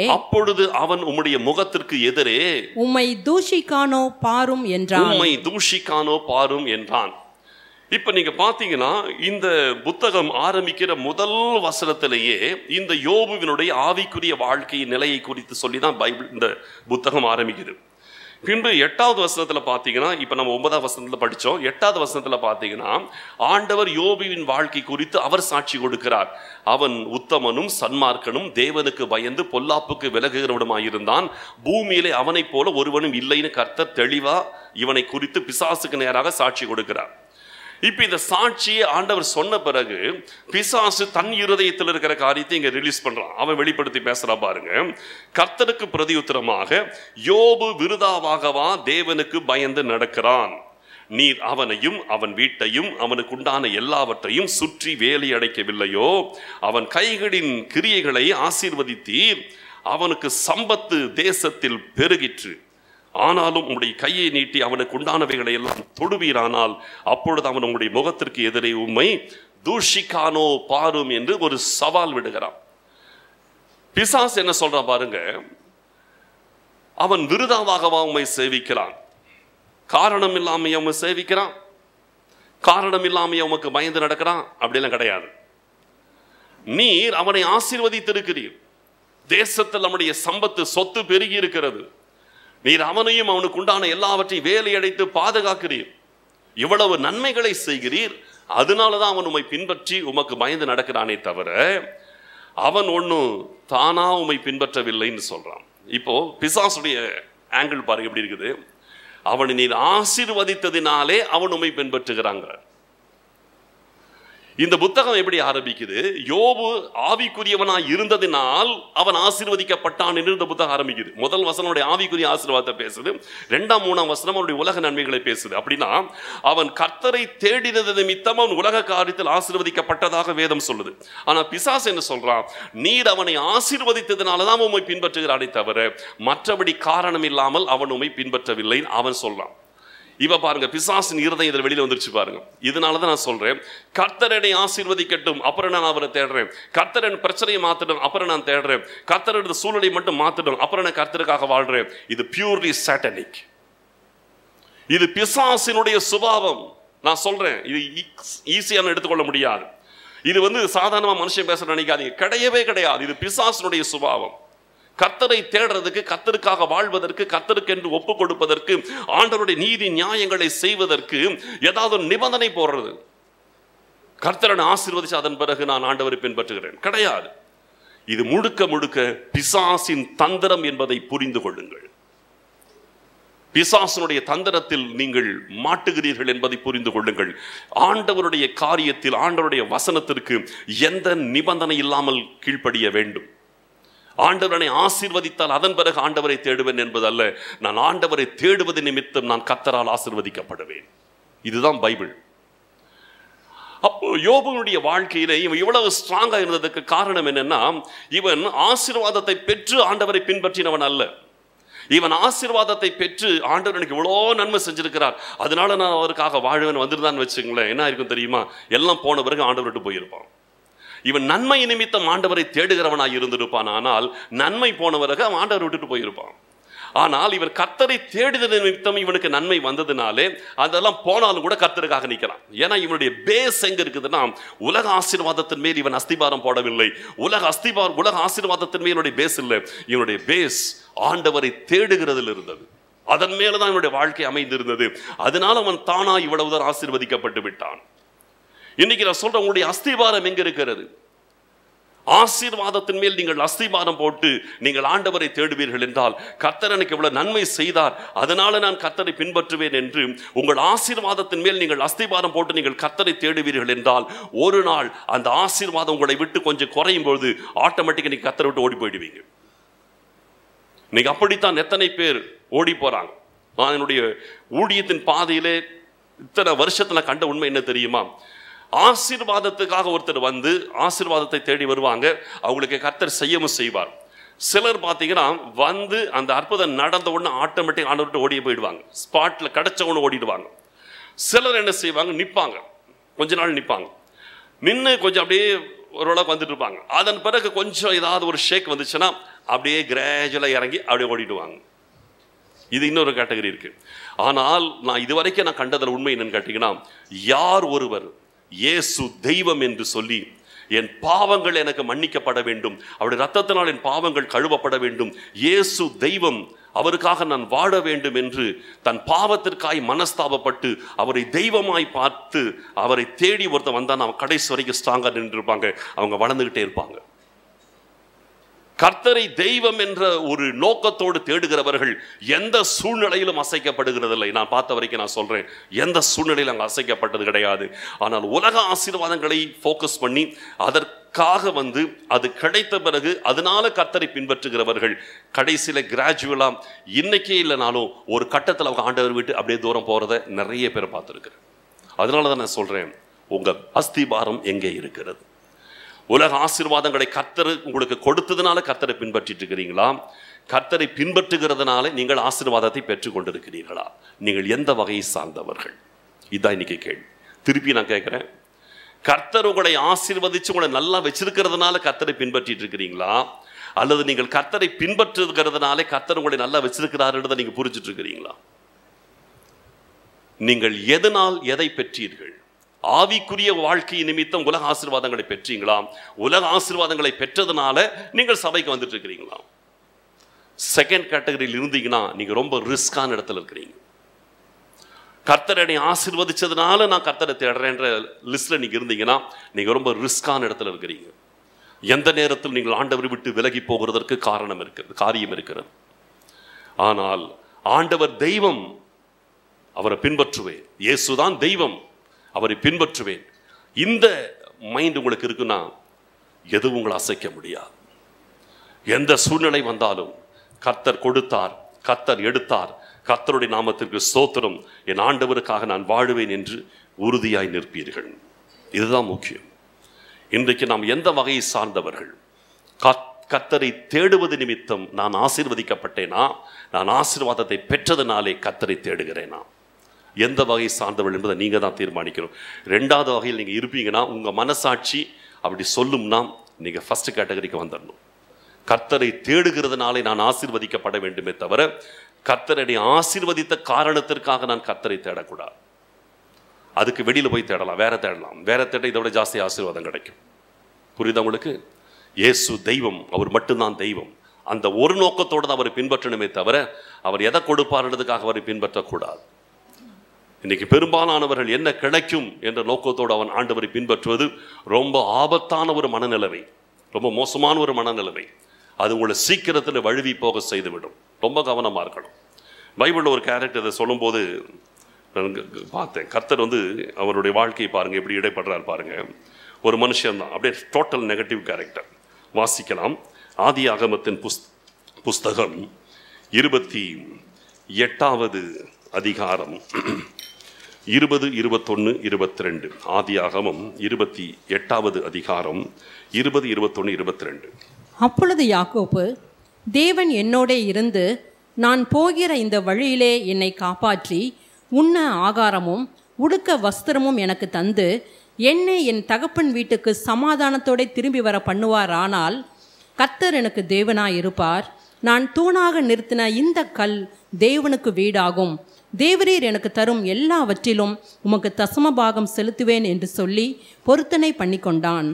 எதிரே உம்மை தூஷிக்கானோ பாரும் என்றான். இப்ப நீங்க பாத்தீங்கன்னா, இந்த புத்தகம் ஆரம்பிக்கிற முதல் வசனத்திலேயே இந்த யோபுவினுடைய ஆவிக்குரிய வாழ்க்கையின் நிலையை குறித்து சொல்லிதான் பைபிள் இந்த புத்தகம் ஆரம்பிக்குது. பின்பு 8வது வசனத்துல பாத்தீங்கன்னா, இப்ப நம்ம 9வது வசனத்துல படிச்சோம். 8வது வசனத்துல பாத்தீங்கன்னா, ஆண்டவர் யோபுவின் வாழ்க்கை குறித்து அவர் சாட்சி கொடுக்கிறார். அவன் உத்தமனும் சன்மார்க்கனும், தேவனுக்கு பயந்து பொல்லாப்புக்கு விலகுகிறவனுமாயிருந்தான். பூமியிலே அவனை போல ஒருவனும் இல்லைன்னு கர்த்தர் தெளிவா இவனை குறித்து பிசாசுக்கு நேராக சாட்சி கொடுக்கிறார். இப்ப இந்த சாட்சியை ஆண்டவர் சொன்ன பிறகு பிசாசு தன் இருதயத்தில் இருக்கிற காரியத்தை இங்க ரிலீஸ் பண்றான். அவன் வெளிப்படுத்தி பேசுறா பாருங்க. கர்த்தருக்கு பிரதியுத்தரமாக, யோபு விருதாவாகவா தேவனுக்கு பயந்து நடக்கிறான்? நீர் அவனையும் அவன் வீட்டையும் அவனுக்கு உண்டான எல்லாவற்றையும் சுற்றி வேலி அடைக்கவில்லையோ? அவன் கைகளின் கிரியைகளை ஆசீர்வதித்தீர். அவனுக்கு சம்பத்து தேசத்தில் பெருகிற்று. ஆனாலும் உம்முடைய கையை நீட்டி அவனுக்கு உண்டானவைகளை எல்லாம் தொடுவீரானால் அப்பொழுது அவன் உம்முடைய முகத்திற்கு எதிரே உம்மை தூஷிக்கானோ பாரும் என்று ஒரு சவால் விடுகிறான். பிசாசு என்ன சொல்றான் பாருங்க, அவன் விருதாவாகவா உம்மை சேவிக்கிறான்? காரணம் இல்லாமைய உம்மை சேவிக்கிறான்? காரணம் இல்லாமைய உமக்கு பயந்து நடக்கிறான்? அப்படியெல்லாம் கிடையாது. நீர் அவனை ஆசீர்வதித்திருக்கிறீர். தேசத்தில் நம்முடைய சம்பத்து சொத்து பெருகி இருக்கிறது. நீர் அவனையும் அவனுக்கு உண்டான எல்லாவற்றையும் வேலை அடைத்து பாதுகாக்கிறீர். இவ்வளவு நன்மைகளை செய்கிறீர். அதனாலதான் அவன் உம்மை பின்பற்றி உமக்கு பயந்து நடக்கிறானே தவிர அவன் ஒன்னும் தானா உம்மை பின்பற்றவில்லைன்னு சொல்றான். இப்போ பிசாசுடைய ஆங்கிள் பாருங்க எப்படி இருக்குது. அவனை நீர் ஆசீர்வதித்ததினாலே அவன் உம்மை பின்பற்றுகிறாங்க. இந்த புத்தகம் எப்படி ஆரம்பிக்குது? யோபு ஆவிக்குரியவனாய் இருந்ததினால் அவன் ஆசீர்வதிக்கப்பட்டான் என்று இந்த புத்தகம் ஆரம்பிக்குது. முதல் வசனம் ஆவிக்குரிய ஆசீர்வாதத்தை பேசுது. 2ஆம் 3ஆம் வசனம் அவனுடைய உலக நன்மைகளை பேசுது. அப்படின்னா அவன் கர்த்தரை தேடினது நிமித்தம் அவன் உலக காரியத்தில் ஆசீர்வதிக்கப்பட்டதாக வேதம் சொல்லுது. ஆனா பிசாசு என்ன சொல்றான்? நீர் அவனை ஆசீர்வதித்ததினாலதான் உம்மை பின்பற்றுகிறானே தவிர மற்றபடி காரணம் இல்லாமல் அவன் உம்மை பின்பற்றவில்லை அவன் சொல்றான். இப்ப பாருங்க, பிசாசின் இருதயம் இதில் வெளியில வந்துருச்சு பாருங்க. இதனாலதான் நான் சொல்றேன், கர்த்தர் என்னை ஆசீர்வதிக்கட்டும், அப்புறம் நான் அவரை தேடுறேன். கர்த்தர் என் பிரச்சனையை மாத்திடும், அப்புறம் நான் தேடுறேன். கர்த்தர் சூழலை மட்டும் மாத்திடும், அப்புறம் நான் கர்த்தருக்காக வாழ்றேன். இது பியூர்லி சாட்டனிக். இது பிசாசினுடைய சுபாவம். நான் சொல்றேன், இது ஈஸியான எடுத்துக்கொள்ள முடியாது. இது சாதாரணமா மனுஷன் பேச நினைக்காதீங்க, கிடையவே கிடையாது. இது பிசாசினுடைய சுபாவம். கர்த்தரை தேடுறதுக்கு, கர்த்தருக்காக வாழ்வதற்கு, கர்த்தருக்கு என்று ஒப்பு கொடுப்பதற்கு, ஆண்டவருடைய நீதி நியாயங்களை செய்வதற்கு ஏதாவது நிபந்தனை போடுறது. கர்த்தரை ஆசீர்வதிச்சு அதன் பிறகு நான் ஆண்டவரை பின்பற்றுகிறேன் கிடையாது. இது முழுக்க முழுக்க பிசாசின் தந்திரம் என்பதை புரிந்து கொள்ளுங்கள். பிசாசனுடைய தந்திரத்தில் நீங்கள் மாட்டுகிறீர்கள் என்பதை புரிந்து கொள்ளுங்கள். ஆண்டவருடைய காரியத்தில், ஆண்டவருடைய வசனத்திற்கு எந்த நிபந்தனை இல்லாமல் கீழ்ப்படிய வேண்டும். ஆண்டவரை ஆசீர்வதித்தால் அதன் பிறகு ஆண்டவரை தேடுவேன் என்பது அல்ல. நான் ஆண்டவரை தேடுவது நிமித்தம் நான் கர்த்தரால் ஆசீர்வதிக்கப்படுவேன். இதுதான் பைபிள். அப்போ யோபுடைய வாழ்க்கையில இவன் இவ்வளவு ஸ்ட்ராங்கா இருந்ததுக்கு காரணம் என்னன்னா, இவன் ஆசீர்வாதத்தை பெற்று ஆண்டவரை பின்பற்றினவன் அல்ல. இவன் ஆசீர்வாதத்தை பெற்று ஆண்டவர் எனக்கு இவ்வளோ நன்மை செஞ்சிருக்கிறார், அதனால நான் அவருக்காக வாழ்வேன் வந்துருந்தான்னு வச்சுங்களேன், என்ன இருக்கும் தெரியுமா? எல்லாம் போன பிறகு ஆண்டவர் விட்டு போயிருப்பான். இவன் நன்மை நிமித்தம் ஆண்டவரை தேடுகிறவனாய் இருந்திருப்பான். ஆனால் நன்மை போனவராக அவன் ஆண்டவர் விட்டுட்டு போயிருப்பான். ஆனால் இவர் கர்த்தரை தேடுதல் நிமித்தம் இவனுக்கு நன்மை வந்ததுனாலே அதெல்லாம் போனாலும் கூட கர்த்தருக்காக நிற்கிறான். ஏன்னா இவனுடைய பேஸ் எங்க இருக்குதுன்னா, உலக ஆசீர்வாதத்தின் மேல் இவன் அஸ்திபாரம் போடவில்லை. உலக ஆசீர்வாதத்தின் மேல் இவனுடைய பேஸ் இல்லை. இவனுடைய பேஸ் ஆண்டவரை தேடுகிறதில் இருந்தது. அதன் மேலதான் இவனுடைய வாழ்க்கை அமைந்திருந்தது. அதனால அவன் தானா இவ்வளவுதான் ஆசீர்வதிக்கப்பட்டு விட்டான். இன்னைக்கு நான் சொல்றேன், உங்களுடைய அஸ்திபாரம் எங்க இருக்கிறது? ஆசீர்வாதத்தின் மேல் நீங்கள் அஸ்திபாரம் போட்டு நீங்கள் ஆண்டவரை தேடுவீர்கள் என்றால், கர்த்தர் எனக்கு இவ்வளவு நன்மை செய்தார், அதனால நான் கர்த்தரை பின்பற்றுவேன் என்று உங்கள் ஆசீர்வாதத்தின் மேல் நீங்கள் அஸ்திபாரம் போட்டு நீங்கள் கர்த்தரை தேடுவீர்கள் என்றால், ஒரு நாள் அந்த ஆசீர்வாதம் உங்களை விட்டு கொஞ்சம் குறையும் பொழுது ஆட்டோமேட்டிக்கா நீங்க கர்த்தரை விட்டு ஓடி போயிடுவீங்க. நீங்க அப்படித்தான் எத்தனை பேர் ஓடி போறாங்க. நான் என்னுடைய ஊழியத்தின் பாதையிலே இத்தனை வருஷத்துல கண்ட உண்மை என்ன தெரியுமா? ஆசீர்வாதத்துக்காக ஒருத்தர் வந்து ஆசீர்வாதத்தை தேடி வருவாங்க, அவங்களுக்கு கர்த்தர் செய்யவும் செய்வார். சிலர் பார்த்தீங்கன்னா வந்து அந்த அற்புதம் நடந்த உடனே ஆட்டோமேட்டிக் ஆண்டவர்கிட்ட ஓடியே போயிடுவாங்க, ஸ்பாட்ல கிடைச்ச உடனே ஓடிடுவாங்க. சிலர் என்ன செய்வாங்க, நிற்பாங்க, கொஞ்ச நாள் நிற்பாங்க, நின்று கொஞ்சம் அப்படியே ஓரளவுக்கு வந்துட்டு இருப்பாங்க. அதன் பிறகு கொஞ்சம் ஏதாவது ஒரு ஷேக் வந்துச்சுன்னா அப்படியே கிராஜுவலாக இறங்கி அப்படியே ஓடிடுவாங்க. இது இன்னொரு கேட்டகரி இருக்கு. ஆனால் நான் இதுவரைக்கும் நான் கண்டதில் உண்மை என்னன்னு கேட்டீங்கன்னா, யார் ஒருவர் இயேசு தெய்வம் என்று சொல்லி என் பாவங்கள் எனக்கு மன்னிக்கப்பட வேண்டும், அவருடைய ரத்தத்தினால் என் பாவங்கள் கழுவப்பட வேண்டும், இயேசு தெய்வம், அவருக்காக நான் வாழ வேண்டும் என்று தன் பாவத்திற்காய் மனஸ்தாபப்பட்டு அவரை தெய்வமாய் பார்த்து அவரை தேடி ஒருத்தன் வந்தான், அவன் கடைசி வரைக்கும் ஸ்ட்ராங்கா நின்று இருப்பாங்க. அவங்க வளர்ந்துகிட்டே இருப்பாங்க. கர்த்தரை தெய்வம் என்ற ஒரு நோக்கத்தோடு தேடுகிறவர்கள் எந்த சூழ்நிலையிலும் அசைக்கப்படுகிறதில்லை. நான் பார்த்த வரைக்கும் நான் சொல்றேன், எந்த சூழ்நிலையிலும் அங்கே அசைக்கப்பட்டது கிடையாது. ஆனால் உலக ஆசீர்வாதங்களை ஃபோக்கஸ் பண்ணி அதற்காக அது கிடைத்த பிறகு அதனால கர்த்தரை பின்பற்றுகிறவர்கள் கடைசியில் கிராஜுவலா இன்னைக்கே இல்லைனாலும் ஒரு கட்டத்தில் அவங்க ஆண்டவர் விட்டு அப்படியே தூரம் போறதை நிறைய பேர் பார்த்துருக்கிறேன். அதனால தான் நான் சொல்றேன், உங்க அஸ்திபாரம் எங்கே இருக்கிறது? உலக ஆசீர்வாதங்களை கர்த்தர் உங்களுக்கு கொடுத்ததுனால கர்த்தரை பின்பற்றிட்டு இருக்கிறீங்களா? கர்த்தரை பின்பற்றுகிறதுனால நீங்கள் ஆசீர்வாதத்தை பெற்றுக் கொண்டிருக்கிறீர்களா? நீங்கள் எந்த வகையை சார்ந்தவர்கள்? இதுதான் இன்னைக்கு கேள்வி. திருப்பி நான் கேட்கிறேன், கர்த்தர் உங்களை ஆசீர்வதிச்சு உங்களை நல்லா வச்சிருக்கிறதுனால கர்த்தரை பின்பற்றிட்டு இருக்கிறீங்களா? அல்லது நீங்கள் கர்த்தரை பின்பற்றுகிறதுனால கர்த்தர் உங்களை நல்லா வச்சிருக்கிறாருன்றதை நீங்க புரிஞ்சுட்டு இருக்கிறீங்களா? நீங்கள் எதனால் எதை பெற்றீர்கள்? ஆவிக்குரிய வாழ்க்கை நிமித்தம் உலக ஆசீர்வாதங்களை பெற்றீங்களா? உலக ஆசீர்வாதங்களை பெற்றதுனால நீங்கள் சபைக்கு வந்துட்டு இருக்கிறீங்களா? செகண்ட் கேட்டகரியில் இருந்தீங்கன்னா நீங்க ரொம்ப ரிஸ்கான இடத்துல இருக்கிறீங்க. கர்த்தரை ஆசீர்வதிச்சதுனால நான் கர்த்தரை தேடுறேன்ற லிஸ்ட்ல நீங்க இருந்தீங்கன்னா நீங்க ரொம்ப ரிஸ்கான இடத்துல இருக்கிறீங்க. எந்த நேரத்தில் நீங்கள் ஆண்டவரை விட்டு விலகி போகிறதற்கு காரியம் இருக்கிறது. ஆனால் ஆண்டவர் தெய்வம், அவரை பின்பற்றுவேன். இயேசுதான் தெய்வம், அவரை பின்பற்றுவேன். இந்த மைண்ட் உங்களுக்கு இருக்குன்னா எதுவும் உங்களை அசைக்க முடியாது. எந்த சூழ்நிலை வந்தாலும் கர்த்தர் கொடுத்தார், கர்த்தர் எடுத்தார், கர்த்தருடைய நாமத்திற்கு ஸ்தோத்திரம், என் ஆண்டவருக்காக நான் வாழுவேன் என்று உறுதியாய் நிற்பீர்கள். இதுதான் முக்கியம். இன்றைக்கு நாம் எந்த வகையை சார்ந்தவர்கள்? கர்த்தரை தேடுவது நிமித்தம் நான் ஆசீர்வதிக்கப்பட்டேனா? நான் ஆசீர்வாதத்தை பெற்றதுனாலே கர்த்தரை தேடுகிறேனா? எந்த வகை சார்ந்தவள் என்பதை நீங்க தான் தீர்மானிக்கணும். ரெண்டாவது வகையில் நீங்க இருப்பீங்கன்னா, உங்க மனசாட்சி அப்படி சொல்லும்னா நீங்க ஃபர்ஸ்ட் கேட்டகரிக்கு வந்துடணும். கர்த்தரை தேடுகிறதுனாலே நான் ஆசீர்வதிக்கப்பட வேண்டுமே தவிர கர்த்தரை ஆசீர்வதித்த காரணத்திற்காக நான் கர்த்தரை தேடக்கூடாது. அதுக்கு வெளியில போய் தேடலாம், வேற தேட இதை விட ஜாஸ்தி ஆசீர்வாதம் கிடைக்கும். புரியுதா உங்களுக்கு? இயேசு தெய்வம், அவர் மட்டும்தான் தெய்வம். அந்த ஒரு நோக்கத்தோடு தான் அவரை பின்பற்றணுமே தவிர அவர் எதை கொடுப்பார்ன்றதுக்காக அவரை பின்பற்றக்கூடாது. இன்னைக்கு பெரும்பாலானவர்கள் என்ன கிடைக்கும் என்ற நோக்கத்தோடு அவன் ஆண்டவரை பின்பற்றுவது ரொம்ப ஆபத்தான ஒரு மனநிலைமை, ரொம்ப மோசமான ஒரு மனநிலைமை. அது உங்களை சீக்கிரத்தில் வழுவி போக செய்துவிடும். ரொம்ப கவனமாக இருக்கணும். பைபிளில் ஒரு கேரக்டர் இதை சொல்லும்போது நான் பார்த்தேன். கர்த்தர் அவருடைய வாழ்க்கையை பாருங்கள், எப்படி இடைப்படுறார் பாருங்கள். ஒரு மனுஷன் தான், அப்படியே டோட்டல் நெகட்டிவ் கேரக்டர். வாசிக்கலாம். ஆதியாகமத்தின் புஸ்தகம் 28வது அதிகாரம் 20, 21, 22. ஆதியாகமம் 28வது அதிகாரம் 20, 21, 22. அப்பொழுது யாக்கோபு, தேவன் என்னோடே இருந்து நான் போகிற இந்த வழியிலே என்னை காப்பாற்றி உண்ண ஆகாரமும் உடுக்க வஸ்திரமும் எனக்கு தந்து என்னை என் தகப்பன் வீட்டுக்கு சமாதானத்தோടെ திரும்பி வர பண்ணுவாரானால் கர்த்தர் எனக்கு தேவனாயிருப்பார். நான் தூணாக நிறுத்தின இந்த கல் தேவனுக்கு வீடாகும். தேவரீர் எனக்கு தரும் எல்லாவற்றிலும் உமக்கு தசமபாகம் செலுத்துவேன் என்று சொல்லி பொருத்தனை பண்ணி கொண்டான்.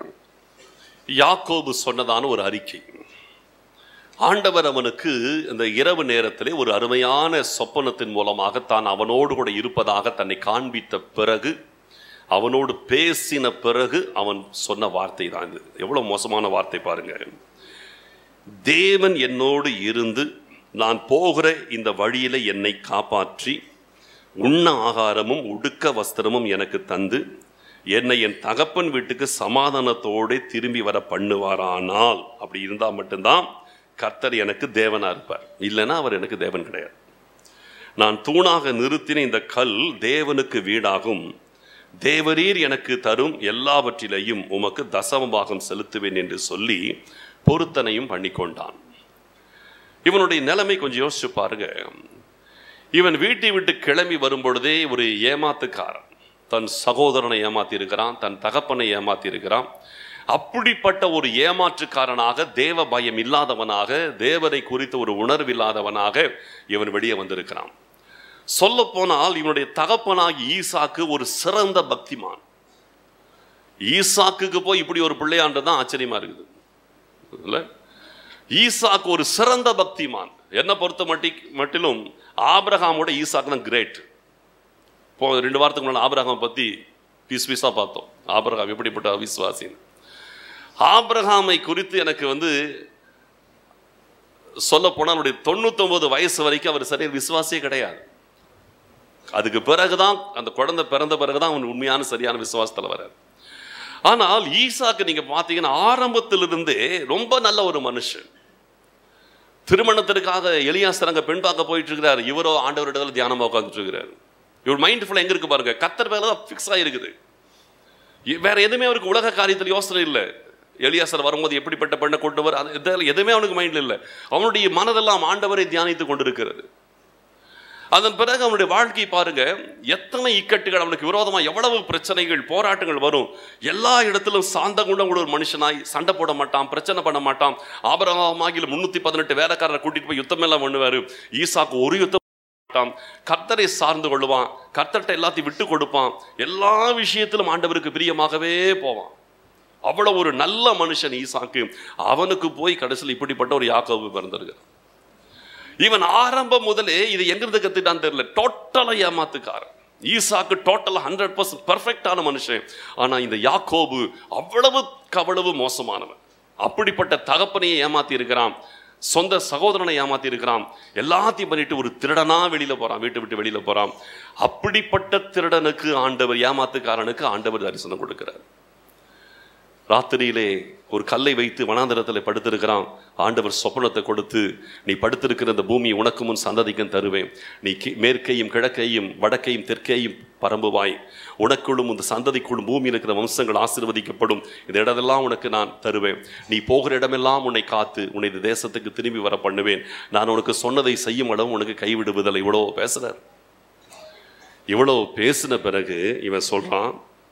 யாக்கோபு சொன்னதான ஒரு அறிக்கை. ஆண்டவர் அவனுக்கு இந்த இரவு நேரத்திலே ஒரு அருமையான சொப்பனத்தின் மூலமாக தான் அவனோடு கூட இருப்பதாக தன்னை காண்பித்த பிறகு, அவனோடு பேசின பிறகு அவன் சொன்ன வார்த்தை தான் இது. எவ்வளவு மோசமான வார்த்தை பாருங்க. தேவன் என்னோடு இருந்து நான் போகிற இந்த வழியில என்னை காப்பாற்றி உண்ண ஆகாரமும் உடுக்க வஸ்திரமும் எனக்கு தந்து என்னை என் தகப்பன் வீட்டுக்கு சமாதானத்தோடு திரும்பி வர பண்ணுவாரானால், அப்படி இருந்தால் மட்டும்தான் கர்த்தர் எனக்கு தேவனா இருப்பார். இல்லைன்னா அவர் எனக்கு தேவன் கிடையாது. நான் தூணாக நிறுத்தின இந்த கல் தேவனுக்கு வீடாகும். தேவரீர் எனக்கு தரும் எல்லாவற்றிலையும் உமக்கு தசமபாகம் செலுத்துவேன் என்று சொல்லி பொருத்தனையும் பண்ணி கொண்டான். இவனுடைய நிலைமை கொஞ்சம் யோசிச்சு பாருங்க. இவன் வீட்டை விட்டு கிளம்பி வரும் பொழுதே ஒரு ஏமாத்துக்காரன். தன் சகோதரனை ஏமாத்தி இருக்கிறான், தன் தகப்பனை ஏமாத்தி இருக்கிறான். அப்படிப்பட்ட ஒரு ஏமாற்றுக்காரனாக, தேவ பயம் இல்லாதவனாக, தேவனை குறித்த ஒரு உணர்வு இல்லாதவனாக இவன் வெளியே வந்திருக்கிறான். சொல்ல போனால் இவனுடைய தகப்பனாகி ஈசாக்கு ஒரு சிறந்த பக்திமான். ஈசாக்குக்கு போய் இப்படி ஒரு பிள்ளையான்றதான் ஆச்சரியமா இருக்குது இல்ல? ஈசாக்கு ஒரு சிறந்த பக்திமான். என்ன பொறுத்த மட்டிலும் ஆபிரகாமோட ஈசாக்கு தான் கிரேட். இப்போ 2 வாரத்துக்கு முன்னாடி ஆபிரகாம் பத்தி பீஸா பார்த்தோம். ஆபிரகாம் எப்படிப்பட்ட விசுவாசின்னு. ஆபிரகாமை குறித்து எனக்கு சொல்ல போனால் அவருடைய 99 வயசு வரைக்கும் அவர் சரியான விசுவாசியே கிடையாது. அதுக்கு பிறகுதான், அந்த குழந்தை பிறந்த பிறகுதான் அவன் உண்மையான சரியான விசுவாசத்தில் வர்றார். ஆனால் ஈசாக்கு நீங்க பார்த்தீங்கன்னா ஆரம்பத்திலிருந்தே ரொம்ப நல்ல ஒரு மனுஷன். திருமணத்திற்காக எலியாசர் அங்க பெண் பார்க்க போயிட்டு இருக்கிறார். இவரோ ஆண்டவரிடத்துல தியானமா உட்காந்துட்டு இருக்கிறார். இவர் மைண்ட் ஃபுல்லா எங்க இருக்கு பாருங்க, கர்த்தர் மேலதான் ஃபிக்ஸ் ஆயிருக்குது. வேற எதுவுமே அவருக்கு உலக காரியத்தில் யோசனை இல்லை. எலியாசர் வரும்போது எப்படிப்பட்ட பெண்ணை கொண்டு வர, எதுவுமே அவனுக்கு மைண்ட்ல இல்லை. அவனுடைய மனதெல்லாம் ஆண்டவரை தியானித்து கொண்டிருக்கிறது. அதன் பிறகு அவனுடைய வாழ்க்கை பாருங்க, எத்தனை இக்கட்டுகள் அவனுக்கு விரோதமா, எவ்வளவு பிரச்சனைகள் போராட்டங்கள் வரும். எல்லா இடத்திலும் சாந்த குணம் ஒரு மனுஷனாய், சண்டை போட மாட்டான், பிரச்சனை பண்ண மாட்டான். ஆபிரகாமாகில 318 வேலைக்காரரை கூட்டிட்டு போய் யுத்தம் எல்லாம் பண்ணுவாரு. ஈசாக்கு ஒரு யுத்தம், கர்த்தரை சார்ந்து கொள்ளுவான், கர்த்தர்ட்ட எல்லாத்தையும் விட்டு கொடுப்பான், எல்லா விஷயத்திலும் ஆண்டவருக்கு பிரியமாகவே போவான். அவ்வளவு ஒரு நல்ல மனுஷன் ஈசாக்கு. அவனுக்கு போய் கடைசியில் இப்படிப்பட்ட ஒரு யாக்கோபு பிறந்திருக்கிறான். இவன் ஆரம்பம் முதலே இது எங்கிருந்து கத்துட்டான்னு தெரியல, டோட்டலா ஏமாத்துக்காரன். ஈசாக்கு டோட்டலா 100% பர்ஃபெக்டான மனுஷன். ஆனா இந்த யாக்கோபு அவ்வளவு மோசமானவன். அப்படிப்பட்ட தகப்பனையே ஏமாத்தி இருக்கிறான், சொந்த சகோதரனை ஏமாத்தி இருக்கிறான், எல்லாத்தையும் பண்ணிட்டு ஒரு திருடனா வெளியில போறான், வீட்டை விட்டு வெளியில போறான். அப்படிப்பட்ட திருடனுக்கு ஆண்டவர், ஏமாத்துக்காரனுக்கு ஆண்டவர் தரிசனம் கொடுக்கிறார். ராத்திரியிலே ஒரு கல்லை வைத்து வனாந்தரத்தில் படுத்திருக்கிறான். ஆண்டவர் சொப்பனத்தை கொடுத்து, நீ படுத்திருக்கிற இந்த பூமி உனக்கு முன் சந்ததிக்கும் தருவேன். நீ மேற்கையும் கிழக்கையும் வடக்கையும் தெற்கையும் பரம்புவாய். உனக்குள்ளும் இந்த சந்ததிக்குள்ளும் பூமியில் இருக்கிற வம்சங்கள் ஆசீர்வதிக்கப்படும். இந்த இடமெல்லாம் உனக்கு நான் தருவேன். நீ போகிற இடமெல்லாம் உன்னை காத்து உன்னை இந்த தேசத்துக்கு திரும்பி வர பண்ணுவேன். நான் உனக்கு சொன்னதை செய்யும் அளவு உனக்கு கைவிடுவதில்லை. இவ்வளோ பேசுறார். இவ்வளோ பேசின பிறகு இவன் சொல்றான்,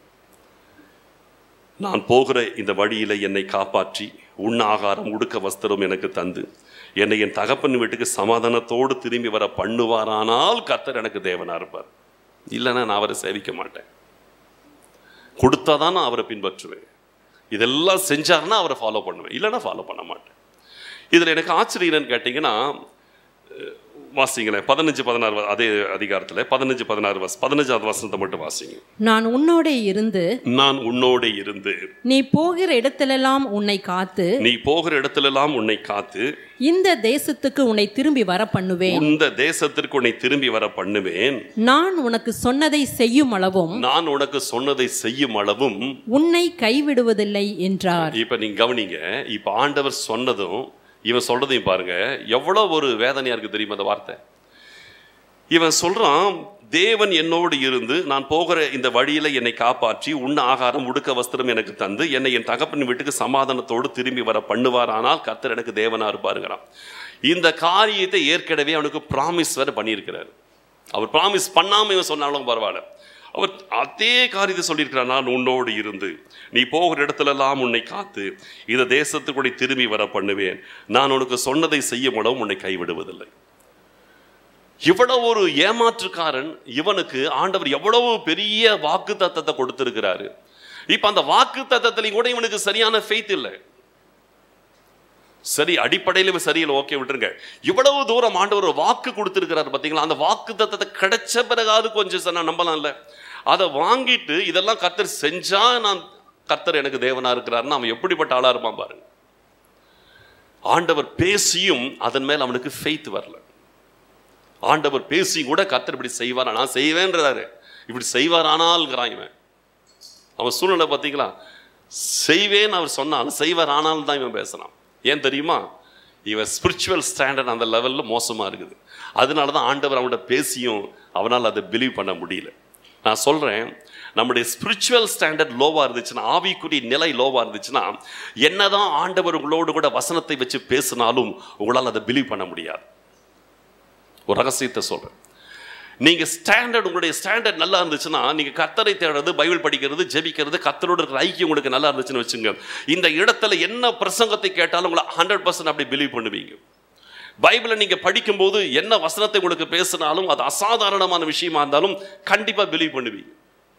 நான் போகிற இந்த வழியில என்னை காப்பாற்றி உண்ண ஆகாரம் உடுக்க வஸ்திரம் எனக்கு தந்து என்னை என் தகப்பன் வீட்டுக்கு சமாதானத்தோடு திரும்பி வர பண்ணுவாரானால் கர்த்தர் எனக்கு தேவனா இருப்பார். இல்லைன்னா நான் அவரை சேவிக்க மாட்டேன். கொடுத்தாதான் நான் அவரை பின்பற்றுவேன். இதெல்லாம் செஞ்சாருன்னா அவரை ஃபாலோ பண்ணுவேன், இல்லைன்னா ஃபாலோ பண்ண மாட்டேன். இதில் எனக்கு ஆச்சரியம் என்னன்னு கேட்டிங்கன்னா, வாசிங்களேன் 15-16 அதே அதிகாரத்தில் 15-16 வசனத்தை மட்டும் வாசிங்க. நான் உன்னோட இருந்து நீ போகிற இடத்திலெல்லாம் உன்னை காத்து இந்த தேசத்துக்கு உன்னை திரும்பி வர பண்ணுவேன். நான் உனக்கு சொன்னதை செய்யும் அளவும் உன்னை கைவிடுவதில்லை என்றார். இப்ப நீங்க கவனிங்க, இப்ப ஆண்டவர் சொன்னதும் இவன் சொல்றதையும் பாருங்க, எவ்வளவு ஒரு வேதனையா இருக்கு தெரியுமா அந்த வார்த்தை. இவன் சொல்றான், தேவன் என்னோடு இருந்து நான் போகிற இந்த வழியில என்னை காப்பாற்றி உண்ண ஆகாரம் உடுக்க வஸ்திரம் எனக்கு தந்து என்னை என் தகப்பன் வீட்டுக்கு சமாதானத்தோடு திரும்பி வர பண்ணுவார், ஆனால் கர்த்தர் எனக்கு தேவனா இருப்பாருங்கிறான். இந்த காரியத்தை ஏற்கனவே அவனுக்கு பிராமிஸ் வேற பண்ணியிருக்கிறார். அவர் பிராமிஸ் பண்ணாம இவன் சொன்னாலும் பரவாயில்ல, அவர் அதே காரியத்தை சொல்லியிருக்கிறார். நான் உன்னோடு இருந்து நீ போகிற இடத்துலெல்லாம் உன்னை காத்து இந்த தேசத்துக்குள்ளே திரும்பி வர பண்ணுவேன். நான் உனக்கு சொன்னதை செய்யும் அளவும் உன்னை கைவிடுவதில்லை. இவ்வளவு ஒரு ஏமாற்றுக்காரன் இவனுக்கு ஆண்டவர் எவ்வளவு பெரிய வாக்கு தத்தத்தை கொடுத்திருக்கிறாரு. இப்ப அந்த வாக்கு தத்தத்திலையும் கூட இவனுக்கு சரியான ஃபெய்த் இல்லை. சரி, அடிப்படையில சரியில்லை, ஓகே விட்டுருங்க. இவ்வளவு தூரம் ஆண்டவர் ஒரு வாக்கு கொடுத்திருக்கிறாரு பார்த்தீங்களா, அந்த வாக்கு தத்தத்தை கிடைச்ச பிறகாவது கொஞ்சம் நம்பலாம்ல. அதை வாங்கிட்டு இதெல்லாம் கர்த்தர் செஞ்சா நான் கர்த்தர் எனக்கு தேவனா இருக்கிறாருன்னு அவன் எப்படிப்பட்ட ஆளா இருப்பான் பாருங்க. ஆண்டவர் பேசியும் அதன் மேல் அவனுக்கு ஃபெய்த் வரல. ஆண்டவர் பேசியும் கூட கர்த்தர் இப்படி செய்வார், நான் செய்வேன்றாரு, இப்படி செய்வார் ஆனால்ங்கிறான் இவன். அவன் சூழ்நிலை பார்த்தீங்களா, செய்வேன் அவர் சொன்னாலும் செய்வார் ஆனாலும் தான் இவன் பேசுறான். ஏன் தெரியுமா, இவன் ஸ்பிரிச்சுவல் ஸ்டாண்டர்ட் அந்த லெவலில் மோசமாக இருக்குது. அதனால தான் ஆண்டவர் அவன்கிட்ட பேசியும் அவனால் அதை பிலீவ் பண்ண முடியல. நான் சொல்கிறேன், நம்முடைய ஸ்பிரிச்சுவல் ஸ்டாண்டர்ட் லோவாக இருந்துச்சுன்னா, ஆவிக்குரிய நிலை லோவாக இருந்துச்சுன்னா, என்னதான் ஆண்டவர் உங்களோடு கூட வசனத்தை வச்சு பேசினாலும் உங்களால் அதை பிலீவ் பண்ண முடியாது. ஒரு ரகசியத்தை சொல்கிறேன், நீங்கள் உங்களுடைய ஸ்டாண்டர்ட் நல்லா இருந்துச்சுன்னா, நீங்கள் கர்த்தரை தேடுறது, பைபிள் படிக்கிறது, ஜெபிக்கிறது, கர்த்தரோட இருக்கிற ஐக்கியம் உங்களுக்கு நல்லா இருந்துச்சுன்னு வச்சுங்க, இந்த இடத்துல என்ன பிரசங்கத்தை கேட்டாலும் உங்களை 100% அப்படி பிலீவ் பண்ணுவீங்க. பைபிளை நீங்கள் படிக்கும்போது என்ன வசனத்தை உங்களுக்கு பேசினாலும் அது அசாதாரணமான விஷயமா இருந்தாலும் கண்டிப்பாக பிலீவ் பண்ணுவீங்க.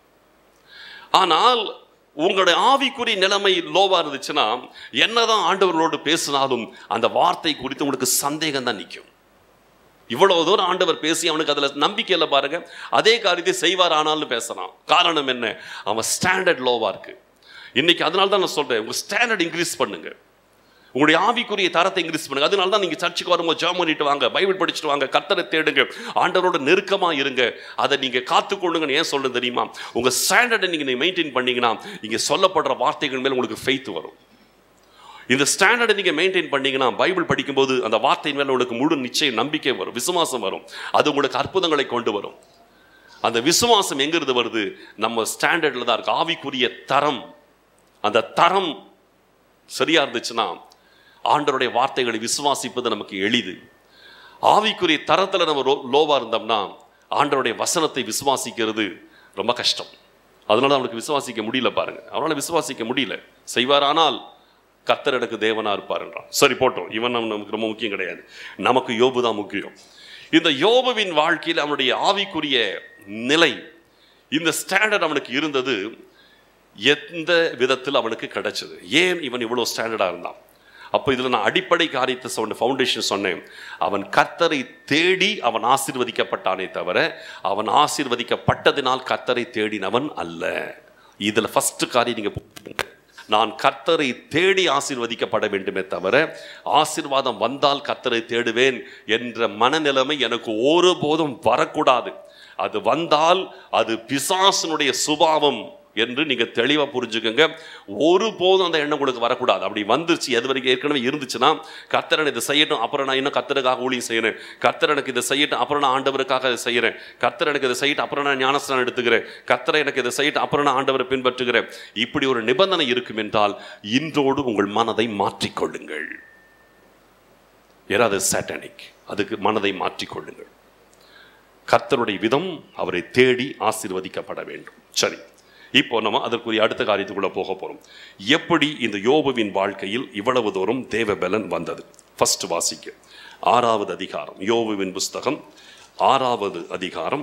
ஆனால் உங்களுடைய ஆவிக்குரிய நிலைமை லோவா இருந்துச்சுன்னா, என்னதான் ஆண்டவர்களோடு பேசினாலும் அந்த வார்த்தை குறித்து உங்களுக்கு சந்தேகம் தான் நிற்கும். இவ்வளவு தூரம் ஆண்டவர் பேசி அவனுக்கு அதுல நம்பிக்கையில பாருங்க, அதே காரியத்தை செய்வார் ஆனாலும் பேசலாம். காரணம் என்ன, அவன் ஸ்டாண்டர்ட் லோவா இருக்கு இன்னைக்கு. அதனால தான் நான் சொல்றேன், உங்க ஸ்டாண்டர்ட் இன்க்ரீஸ் பண்ணுங்க. உங்களுடைய ஆவிக்குரிய தரத்தை இன்க்ரீஸ் பண்ணுங்க. அதனால தான் நீங்க சர்ச்சுக்கு வரும்போது ஜெபம் பண்ணிட்டு வாங்க, பைபிள் படிச்சுட்டு வாங்க, கர்த்தரை தேடுங்க, ஆண்டவரோட நெருக்கமா இருங்க, அதை நீங்க காத்துக்கொள்ளுங்கன்னு ஏன் சொல்றது தெரியுமா? உங்க ஸ்டாண்டர்டை நீங்க மெயின்டைன் பண்ணீங்கன்னா இங்க சொல்லப்படுற வார்த்தைகள் மேல உங்களுக்கு ஃபெய்த் வரும். இந்த ஸ்டாண்டர்டை நீங்க மெயின்டைன் பண்ணீங்கன்னா பைபிள் படிக்கும்போது அந்த வார்த்தையின் மேல உங்களுக்கு முழு நிச்சயம் நம்பிக்கை வரும், விசுவாசம் வரும். அது உங்களுக்கு அற்புதங்களை கொண்டு வரும். அந்த விசுவாசம் எங்கிருந்து வருது? நம்ம ஸ்டாண்டர்ட்ல தான் இருக்கு. ஆவிக்குரிய தரம், அந்த தரம் சரியா இருந்துச்சுன்னா ஆண்டவருடைய வார்த்தைகளை விசுவாசிப்பது நமக்கு எளிது. ஆவிக்குரிய தரத்துல நம்ம லோவா இருந்தோம்னா ஆண்டவருடைய வசனத்தை விசுவாசிக்கிறது ரொம்ப கஷ்டம். அதனால அவனுக்கு விசுவாசிக்க முடியல. பாருங்க, அவனால விசுவாசிக்க முடியல. செய்வாரானால் கர்த்தர் எனக்கு தேவனா இருப்பார் என்றான். சரி போட்டோம், இவன் நமக்கு ரொம்ப முக்கியம் கிடையாது, நமக்கு யோபு தான் முக்கியம். இந்த யோபுவின் வாழ்க்கையில் அவனுடைய ஆவிக்குரிய நிலை, இந்த ஸ்டாண்டர்ட் அவனுக்கு இருந்தது. எந்த விதத்தில் அவனுக்கு கிடைச்சது? ஏன் இவன் இவ்வளவு ஸ்டாண்டர்டா இருந்தான்? அப்போ இதுல நான் அடிப்படை காரியத்தை சொன்ன ஃபவுண்டேஷன் சொன்னேன். அவன் கர்த்தரை தேடி அவன் ஆசீர்வதிக்கப்பட்டானே தவிர அவன் ஆசீர்வதிக்கப்பட்டதினால் கர்த்தரை தேடினவன் அல்ல. இதுல ஃபர்ஸ்ட் காரியம் நீங்க, நான் கர்த்தரை தேடி ஆசீர்வதிக்கப்பட வேண்டுமே தவிர ஆசீர்வாதம் வந்தால் கர்த்தரை தேடுவேன் என்ற மனநிலைமை எனக்கு ஒருபோதும் வரக்கூடாது. அது வந்தால் அது பிசாசனுடைய சுபாவம் என்று நீங்க தெளிவா புரிஞ்சுக்கங்க. ஒருபோதும் அந்த எண்ணம் உங்களுக்கு வரக்கூடாது. அப்படி வந்துருச்சு, எது வரைக்கும் ஏற்கனவே இருந்துச்சுன்னா, கர்த்தர் எனக்கு இதை செய்யட்டும், அப்புறம் நான் இன்னும் கர்த்தருக்காக ஊழியம் செய்யறேன், கர்த்தர் எனக்கு இதை செய்யட்டும், அப்புறம் நான் ஆண்டவருக்காக இதை செய்யறேன், கர்த்தர் எனக்கு இதை செய்யட்டும், அப்புறம் நான் ஞானஸ்நானம் எடுத்துக்கிறேன், கர்த்தரை எனக்கு இதை செய்யட்டும், அப்புறம் நான் ஆண்டவரை பின்பற்றுகிறேன். இப்படி ஒரு நிபந்தனை இருக்கும் என்றால் இன்றோடு உங்கள் மனதை மாற்றிக்கொள்ளுங்கள். ஏதாவது சாட்டானிக், அதுக்கு மனதை மாற்றிக்கொள்ளுங்கள். கர்த்தருடைய விதம் அவரை தேடி ஆசீர்வதிக்கப்பட வேண்டும். சரி, இப்போ நம்ம அதற்குரிய அடுத்த காரியத்துக்குள்ள போக போறோம். எப்படி இந்த யோபுவின் வாழ்க்கையில் இவ்வளவு தூரம் தேவபலன் வந்தது? ஃபர்ஸ்ட் வாசிக்க 6வது அதிகாரம், யோபுவின் புஸ்தகம் 6வது அதிகாரம்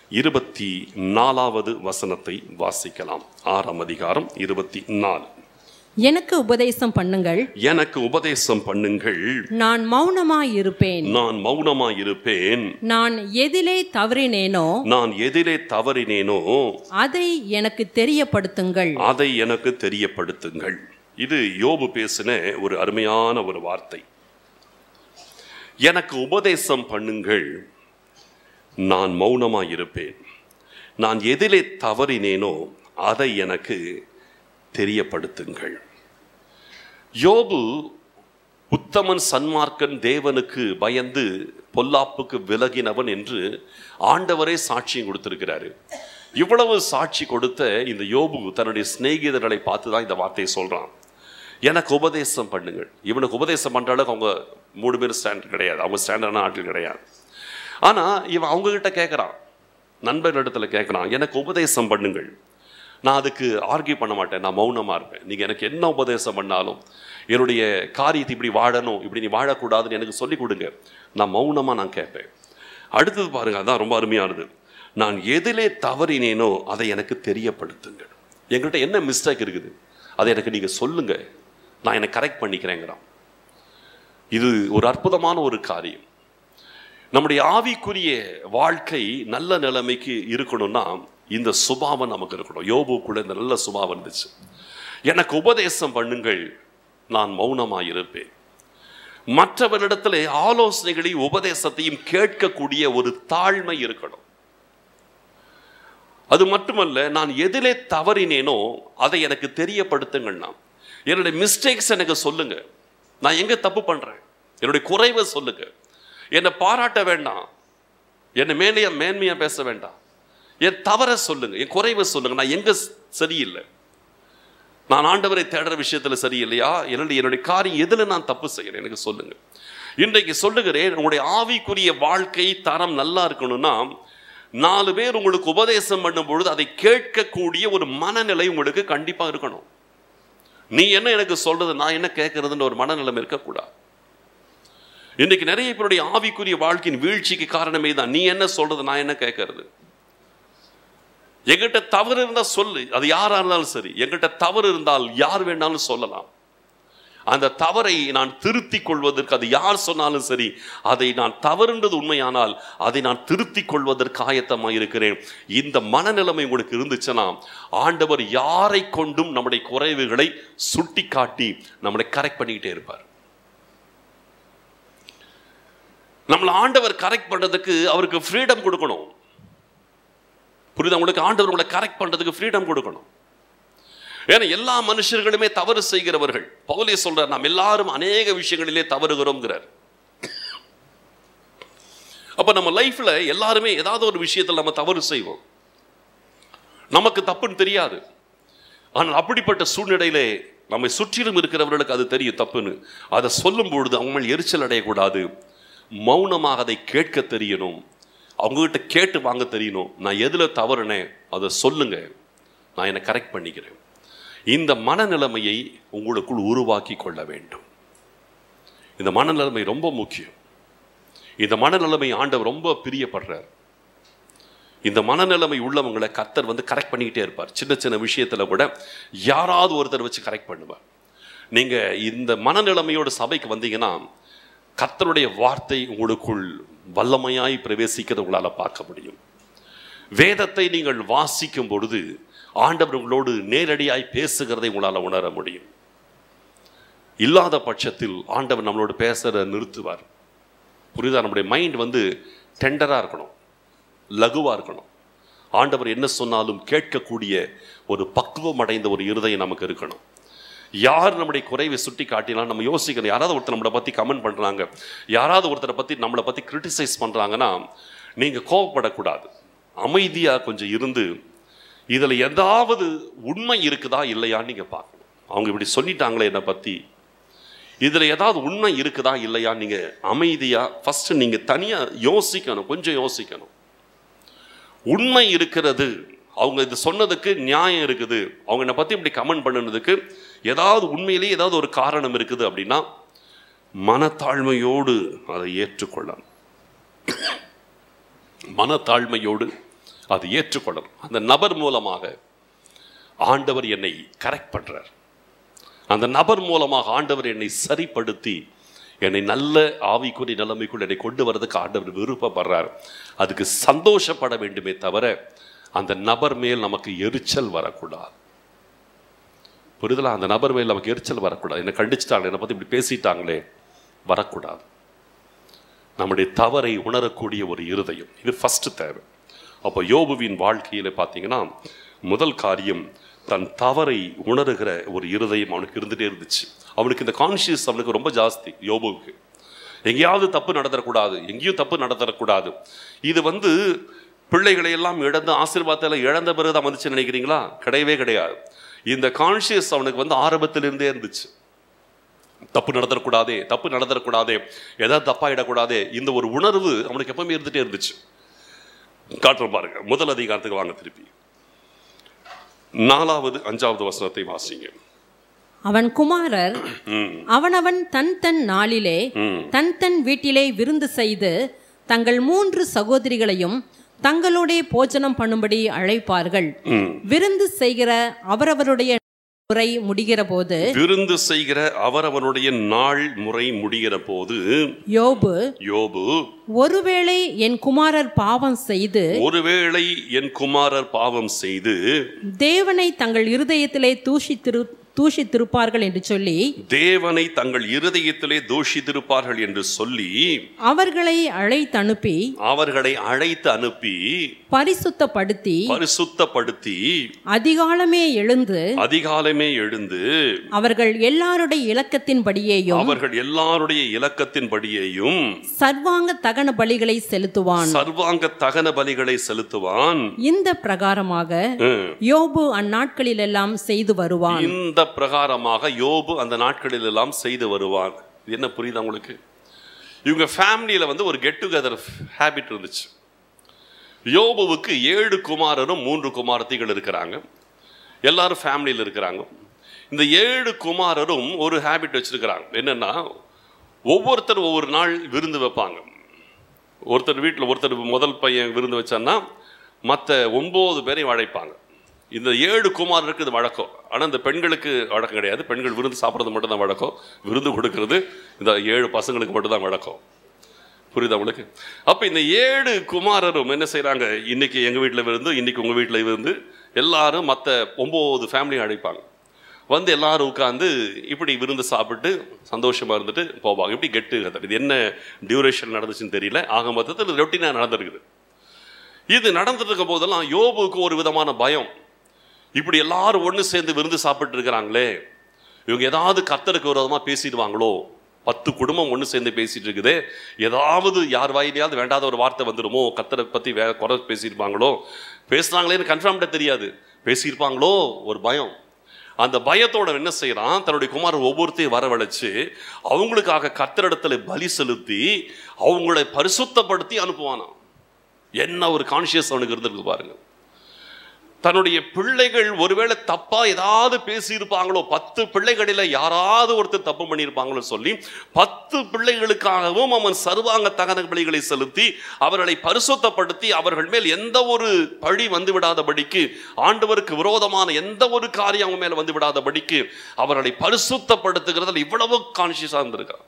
24வது வசனத்தை வாசிக்கலாம். 6ஆம் அதிகாரம் 24. எனக்கு உபதேசம் பண்ணுங்கள், எனக்கு உபதேசம் பண்ணுங்கள், நான் மௌனமாய் இருப்பேன், நான் மௌனமாய் இருப்பேன், நான் எதிலே தவறினேனோ, நான் எதிலே தவறினேனோ அதை எனக்கு தெரியப்படுத்துங்கள், அதை எனக்கு தெரியப்படுத்துங்கள். இது யோபு பேசின ஒரு அருமையான ஒரு வார்த்தை. எனக்கு உபதேசம் பண்ணுங்கள், நான் மௌனமாய் இருப்பேன், நான் எதிலே தவறினேனோ அதை எனக்கு தெரியப்படுத்துங்கள். யோபு உத்தமன், சன்மார்க்கன், தேவனுக்கு பயந்து பொல்லாப்புக்கு விலகினவன் என்று ஆண்டவரே சாட்சியம் கொடுத்திருக்கிறாரு. இவ்வளவு சாட்சி கொடுத்த இந்த யோபு தன்னுடைய சிநேகிதர்களை பார்த்து தான் இந்த வார்த்தையை சொல்றான். எனக்கு உபதேசம் பண்ணுங்கள். இவனுக்கு உபதேசம் பண்ற அளவுக்கு அவங்க 3 பேர் ஸ்டாண்டர்ட் கிடையாது, அவங்க ஸ்டாண்டர்டான ஆட்கள் கிடையாது. ஆனா இவன் அவங்க கிட்ட கேட்கறான், நண்பர்களிடத்துல கேட்கறான், எனக்கு உபதேசம் பண்ணுங்கள். நான் அதுக்கு ஆர்கியூ பண்ண மாட்டேன், நான் மௌனமாக இருப்பேன். நீங்கள் எனக்கு என்ன உபதேசம் பண்ணாலும், என்னுடைய காரியத்தை இப்படி வாழணும், இப்படி நீ வாழக்கூடாதுன்னு எனக்கு சொல்லிக் கொடுங்க, நான் மௌனமாக நான் கேட்பேன். அடுத்தது பாருங்க, அதான் ரொம்ப அருமையானது. நான் எதிலே தவறினேனோ அதை எனக்கு தெரியப்படுத்துங்கள். எங்கள்கிட்ட என்ன மிஸ்டேக் இருக்குது அதை எனக்கு நீங்கள் சொல்லுங்க, நான் என்னை கரெக்ட் பண்ணிக்கிறேங்கிறான். இது ஒரு அற்புதமான ஒரு காரியம். நம்முடைய ஆவிக்குரிய வாழ்க்கை நல்ல நிலைமைக்கு இருக்கணும்னா இந்த சுபாவம் நமக்கு இருக்கணும். யோபுக்குள்ள இந்த நல்ல சுபாவம் இருந்துச்சு. எனக்கு உபதேசம் பண்ணுங்கள், நான் மௌனமாய் இருப்பேன். மற்றவரிடத்துல ஆலோசனைகளையும் உபதேசத்தையும் கேட்கக்கூடிய ஒரு தாழ்மை இருக்கணும். அது மட்டுமல்ல, நான் எதிலே தவறினேனோ அதை எனக்கு தெரியப்படுத்துங்கள்னா, என்னுடைய மிஸ்டேக்ஸ் எனக்கு சொல்லுங்க, நான் எங்க தப்பு பண்றேன், என்னுடைய குறைவை சொல்லுங்க. என்னை பாராட்ட வேண்டாம், என்னை மேன்மையா பேச வேண்டாம், என் தவற சொல்லுங்க, என் குறைவை சொல்லுங்க, நான் எங்க சரியில்லை, நான் ஆண்டவரை தேடுற விஷயத்துல சரியில்லையா, என்னுடைய காரியம் எதுல நான் தப்பு செய்யறேன் எனக்கு சொல்லுங்க. இன்றைக்கு சொல்லுகிறேன், உங்களுடைய ஆவிக்குரிய வாழ்க்கை தரம் நல்லா இருக்கணும்னா 4 பேர் உங்களுக்கு உபதேசம் பண்ணும் பொழுது அதை கேட்கக்கூடிய ஒரு மனநிலை உங்களுக்கு கண்டிப்பா இருக்கணும். நீ என்ன எனக்கு சொல்றது, நான் என்ன கேட்கறதுன்ற ஒரு மனநிலை இருக்கக்கூடாது. இன்னைக்கு நிறைய பேருடைய ஆவிக்குரிய வாழ்க்கையின் வீழ்ச்சிக்கு காரணமே தான், நீ என்ன சொல்றது, நான் என்ன கேட்கறது. எங்கிட்ட தவறு இருந்தா சொல்லு, அது யாரா இருந்தாலும் சரி. எங்கிட்ட தவறு இருந்தால் யார் வேணாலும் சொல்லலாம். அந்த தவறை நான் திருத்திக் கொள்வதற்கு, அது யார் சொன்னாலும் சரி, அதை நான் தவறுன்றது உண்மையானால் அதை நான் திருத்திக் கொள்வதற்கு ஆயத்தமாக இருக்கிறேன். இந்த மனநிலைமை உங்களுக்கு இருந்துச்சுன்னா ஆண்டவர் யாரை கொண்டும் நம்முடைய குறைவுகளை சுட்டி காட்டி நம்மளை கரெக்ட் பண்ணிக்கிட்டே இருப்பார். நம்மளை ஆண்டவர் கரெக்ட் பண்றதுக்கு அவருக்கு ஃப்ரீடம் கொடுக்கணும். புரியுதா உங்களுக்கு? ஆண்டவர் உங்களை கரெக்ட் பண்றதுக்கு ஃப்ரீடம் கொடுக்கணும். ஏன்னா எல்லா மனுஷர்களுமே தவறு செய்கிறவர்கள். பவுலே சொல்றார், நாம் எல்லாரும் அநேக விஷயங்களிலே தவறுகிறோம்ங்கிறார். அப்ப நம்ம லைஃப்ல எல்லாருமே ஏதாவது ஒரு விஷயத்தில் நம்ம தவறு செய்வோம். நமக்கு தப்புன்னு தெரியாது. ஆனால் அப்படிப்பட்ட சூழ்நிலையிலே நம்மை சுற்றிலும் இருக்கிறவர்களுக்கு அது தெரியும் தப்புன்னு. அதை சொல்லும் பொழுது அவங்க எரிச்சல் அடையக்கூடாது. மௌனமாக அதை கேட்க தெரியணும். அவங்ககிட்ட கேட்டு வாங்க தெரியணும். நான் எதுல தவறுனேன் அதை சொல்லுங்க, நான் என்னை கரெக்ட் பண்ணிக்கிறேன். இந்த மனநிலைமையை உங்களுக்குள் உருவாக்கி கொள்ள வேண்டும். இந்த மனநிலைமை ரொம்ப முக்கியம். இந்த மனநிலைமை ஆண்டவர் ரொம்ப பிரியப்படுறார். இந்த மனநிலைமை உள்ளவங்களை கர்த்தர் கரெக்ட் பண்ணிக்கிட்டே இருப்பார். சின்ன சின்ன விஷயத்துல கூட யாராவது ஒருத்தர் வச்சு கரெக்ட் பண்ணுவார். நீங்க இந்த மனநிலைமையோட சபைக்கு வந்தீங்கன்னா கர்த்தருடைய வார்த்தை உங்களுக்குள் வல்லமையாய் பிரவேசிக்கிறத உங்களால பார்க்க முடியும். வேதத்தை நீங்கள் வாசிக்கும் பொழுது ஆண்டவர் உங்களோடு நேரடியாய் பேசுகிறதை உங்களால் உணர முடியும். இல்லாத பட்சத்தில் ஆண்டவர் நம்மளோடு பேசுறத நிறுத்துவார். புரியுதா? நம்முடைய மைண்ட் டெண்டரா இருக்கணும், லகுவா இருக்கணும். ஆண்டவர் என்ன சொன்னாலும் கேட்கக்கூடிய ஒரு பக்குவம் அடைந்த ஒரு இருதயம் நமக்கு இருக்கணும். யார் நம்முடைய குறைவை சுட்டி காட்டினாலும் நம்ம யோசிக்கணும். யாராவது ஒருத்தர் நம்மளை பற்றி கமெண்ட் பண்ணுறாங்க, யாராவது ஒருத்தரை பற்றி நம்மளை பற்றி கிரிட்டிசைஸ் பண்ணுறாங்கன்னா நீங்கள் கோபப்படக்கூடாது. அமைதியாக கொஞ்சம் இருந்து இதில் ஏதாவது உண்மை இருக்குதா இல்லையான்னு நீங்கள் பார்க்கணும். அவங்க இப்படி சொல்லிட்டாங்களே என்னை பற்றி, இதில் ஏதாவது உண்மை இருக்குதா இல்லையான்னு நீங்கள் அமைதியாக ஃபஸ்ட்டு நீங்கள் தனியாக யோசிக்கணும். கொஞ்சம் யோசிக்கணும். உண்மை இருக்கிறது, அவங்க இது சொன்னதுக்கு நியாயம் இருக்குது, அவங்க என்னை பற்றி இப்படி கமெண்ட் பண்ணுனதுக்கு ஏதாவது உண்மையிலேயே ஏதாவது ஒரு காரணம் இருக்குது அப்படின்னா மனத்தாழ்மையோடு அதை ஏற்றுக்கொள்ளணும். மனத்தாழ்மையோடு அதை ஏற்றுக்கொள்ளணும். அந்த நபர் மூலமாக ஆண்டவர் என்னை கரெக்ட் பண்றார். அந்த நபர் மூலமாக ஆண்டவர் என்னை சரிப்படுத்தி என்னை நல்ல ஆவிக்குரிய நிலைமைக்குள் என்னை கொண்டு வரதுக்கு ஆண்டவர் விருப்பப்படுறார். அதுக்கு சந்தோஷப்பட வேண்டுமே தவிர அந்த நபர் மேல் நமக்கு எரிச்சல் வரக்கூடாது. புரிதலா? அந்த நபர் மேல் நமக்கு எரிச்சல் வரக்கூடாது. என்னை கண்டிச்சிட்டாங்களே, என்னை பற்றி இப்படி பேசிட்டாங்களே, வரக்கூடாது. நம்முடைய தவறை உணரக்கூடிய ஒரு இருதயம், இது ஃபர்ஸ்ட் தேவை. அப்போ யோபுவின் வாழ்க்கையில் பார்த்தீங்கன்னா முதல் காரியம் தன் தவறை உணர்கிற ஒரு இருதயம் அவனுக்கு இருந்துகிட்டே இருந்துச்சு. அவனுக்கு இந்த கான்ஷியஸ் அவனுக்கு ரொம்ப ஜாஸ்தி. யோபுவுக்கு எங்கேயாவது தப்பு நடத்தக்கூடாது, எங்கேயும் தப்பு நடத்தக்கூடாது. இது பிள்ளைகளை எல்லாம் இழந்து ஆசீர்வாதத்தில் இழந்த பிறகு தான் வந்துச்சு நினைக்கிறீங்களா? கிடையவே கிடையாது. இந்த கான்ஷியஸ் அவனுக்கு ஆரம்பத்திலிருந்தே இருந்துச்சு. தப்பு நடத்தக்கூடாதே, தப்பு நடத்தக்கூடாதே, ஏதாவது தப்பாயிடக்கூடாதே, இந்த ஒரு உணர்வு அவனுக்கு எப்பவுமே இருந்துட்டே இருந்துச்சு. காட்டுறோம் பாருங்க. முதல் அதிகாரத்துக்கு வாங்க, திருப்பி 4வது 5வது வசனத்தை வாசிங்க. அவன் குமாரர் அவனவன் தன் தன் நாளிலே தன் தன் வீட்டிலே விருந்து செய்து தங்கள் 3 சகோதரிகளையும் தங்களோட போஜனம் பண்ணும்படி அழைப்பார்கள். விருந்து செய்கிற அவரவருடைய முறை முடிகிற போது, விருந்து செய்கிற அவரவனுடைய நாள் முறை முடிகிற போது, யோபு ஒருவேளை என் குமாரர் பாவம் செய்து தேவனை தங்கள் இருதயத்திலே தூஷித்திருப்பார்கள் என்று சொல்லி, தேவனை தங்கள் இருதயத்திலே தூஷித்திருப்பார்கள் என்று சொல்லி அவர்களை அழைத்து அனுப்பி பரிசுத்தப்படுத்தி அதிகாலமே எழுந்து அவர்கள் எல்லாருடைய இலக்கத்தின்படியேயும் சர்வாங்க தகன பலிகளை செலுத்துவான். இந்த பிரகாரமாக யோபு அந்நாட்களில் எல்லாம் செய்து வருவான். இந்த பிரகாரமாக யோபு அந்த நாட்களில் எல்லாம் செய்து வருவான். என்ன புரியுது உங்களுக்கு? இவங்க ஃபேமிலியில ஒரு கெட் டுகெதர் ஹேபிட் இருந்துச்சு. யோபுவுக்கு 7 குமாரரும் 3 குமாரத்திகள் இருக்கிறாங்க. எல்லாரும் ஃபேமிலியில் இருக்கிறாங்க. இந்த 7 குமாரரும் ஒரு ஹேபிட் வச்சிருக்கிறாங்க. என்னன்னா, ஒவ்வொருத்தர் ஒவ்வொரு நாள் விருந்து வைப்பாங்க. ஒருத்தர் வீட்டில் முதல் பையன் விருந்து வச்சான்னா மற்ற 9 பேரையும் அழைப்பாங்க. இந்த 7 குமாரருக்கு இது வழக்கம். ஆனால் இந்த பெண்களுக்கு வழக்கம் கிடையாது. பெண்கள் விருந்து சாப்பிட்றது மட்டும் தான் வழக்கம். விருந்து கொடுக்கறது இந்த 7 பசங்களுக்கு மட்டும் தான் வழக்கம். புரியுதா உங்களுக்கு? அப்போ இந்த 7 குமாரரும் என்ன செய்கிறாங்க? இன்னைக்கு எங்கள் வீட்டில் விருந்து, இன்னைக்கு உங்கள் வீட்டில் விருந்து, எல்லாரும் மற்ற 9 ஃபேமிலியும் அழைப்பாங்க. வந்து எல்லாரும் உட்காந்து இப்படி விருந்து சாப்பிட்டு சந்தோஷமா இருந்துட்டு போவாங்க. இப்படி கெட்டு இது என்ன டியூரேஷன் நடந்துச்சுன்னு தெரியல. ஆக மொத்தத்தில் ரொட்டீனா நடந்திருக்குது. இது நடந்துட்டு இருக்கும் போதெல்லாம் யோபுக்கு ஒரு விதமான பயம். இப்படி எல்லாரும் ஒன்று சேர்ந்து விருந்து சாப்பிட்டு இருக்கிறாங்களே, இவங்க ஏதாவது கர்த்தருக்கு விரோதமா பேசிடுவாங்களோ, 10 குடும்பம் ஒன்று சேர்ந்து பேசிட்டு இருக்குது, ஏதாவது யார் வாயிலையாவது வேண்டாத ஒரு வார்த்தை வந்துடுமோ, கர்த்தரை பத்தி குறை பேசியிருப்பாங்களோ, பேசுறாங்களேன்னு கன்ஃபார்ம்டா தெரியாது, பேசியிருப்பாங்களோ ஒரு பயம். அந்த பயத்தோட என்ன செய்யறான், தன்னுடைய குமாரர் ஒவ்வொருத்தையும் வரவழைச்சு அவங்களுக்காக கர்த்தரிடத்துல பலி செலுத்தி அவங்களை பரிசுத்தப்படுத்தி அனுப்புவானாம். என்ன ஒரு கான்சியஸ் அவனுக்கு இருந்திருக்கு பாருங்க. தன்னுடைய பிள்ளைகள் ஒருவேளை தப்பா ஏதாவது பேசியிருப்பாங்களோ, 10 பிள்ளைகளில் யாராவது ஒருத்தர் தப்பு பண்ணியிருப்பாங்களோ சொல்லி 10 பிள்ளைகளுக்காகவும் அவன் சர்வாங்க தகன பலிகளை செலுத்தி அவர்களை பரிசுத்தப்படுத்தி அவர்கள் மேல் எந்த ஒரு பழி வந்து விடாதபடிக்கு, ஆண்டவருக்கு விரோதமான எந்த ஒரு காரியம் அவங்க மேல வந்து விடாதபடிக்கு அவர்களை பரிசுத்தப்படுத்துகிறதுல இவ்வளவு கான்சியஸா இருந்திருக்கான்.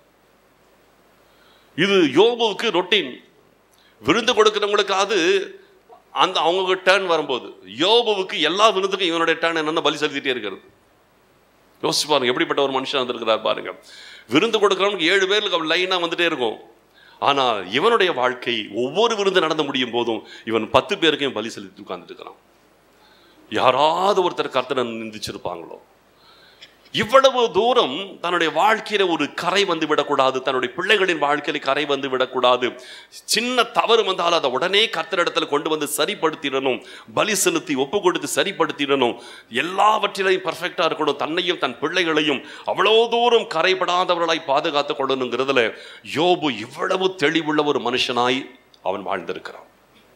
இது யோபுவுக்கு ரொட்டீன். விருந்து கொடுக்கிறவங்களுக்காவது அந்த அவங்க டேர்ன் வரும்போது, யோபுவுக்கு எல்லா விருந்துக்கும் இவனுடைய டேர்ன் என்னன்னா பலி செலுத்திட்டே இருக்கிறது. யோசிச்சு பாருங்க, எப்படிப்பட்ட ஒரு மனுஷன் வந்திருக்கிறார் பாருங்க. விருந்து கொடுக்கிறவனுக்கு 7 பேருக்கு அவன் லைனா வந்துட்டே இருக்கும். ஆனா இவனுடைய வாழ்க்கை ஒவ்வொரு விருந்து நடந்து முடியும் போதும் இவன் 10 பேருக்கையும் பலி செலுத்தி உட்கார்ந்துட்டு இருக்கிறான். யாராவது ஒருத்தர் கர்த்தரை நிந்திச்சிருப்பாங்களோ. இவ்வளவு தூரம் தன்னுடைய வாழ்க்கையில ஒரு கரை வந்து விடக்கூடாது, தன்னுடைய பிள்ளைகளின் வாழ்க்கையில கரை வந்து விடக்கூடாது. சின்ன தவறு வந்தாலும் அதை உடனே கர்த்தரிடத்துல கொண்டு வந்து சரிப்படுத்திடணும், பலி செலுத்தி ஒப்பு கொடுத்து சரிப்படுத்திடணும், எல்லாவற்றிலையும் பர்ஃபெக்டா இருக்கணும், தன்னையும் தன் பிள்ளைகளையும் அவ்வளவு தூரம் கரைபடாதவர்களாய் பாதுகாத்துக் கொள்ளணுங்கிறதுல யோபு இவ்வளவு தெளிவுள்ள ஒரு மனுஷனாய் அவன் வாழ்ந்திருக்கிறான்.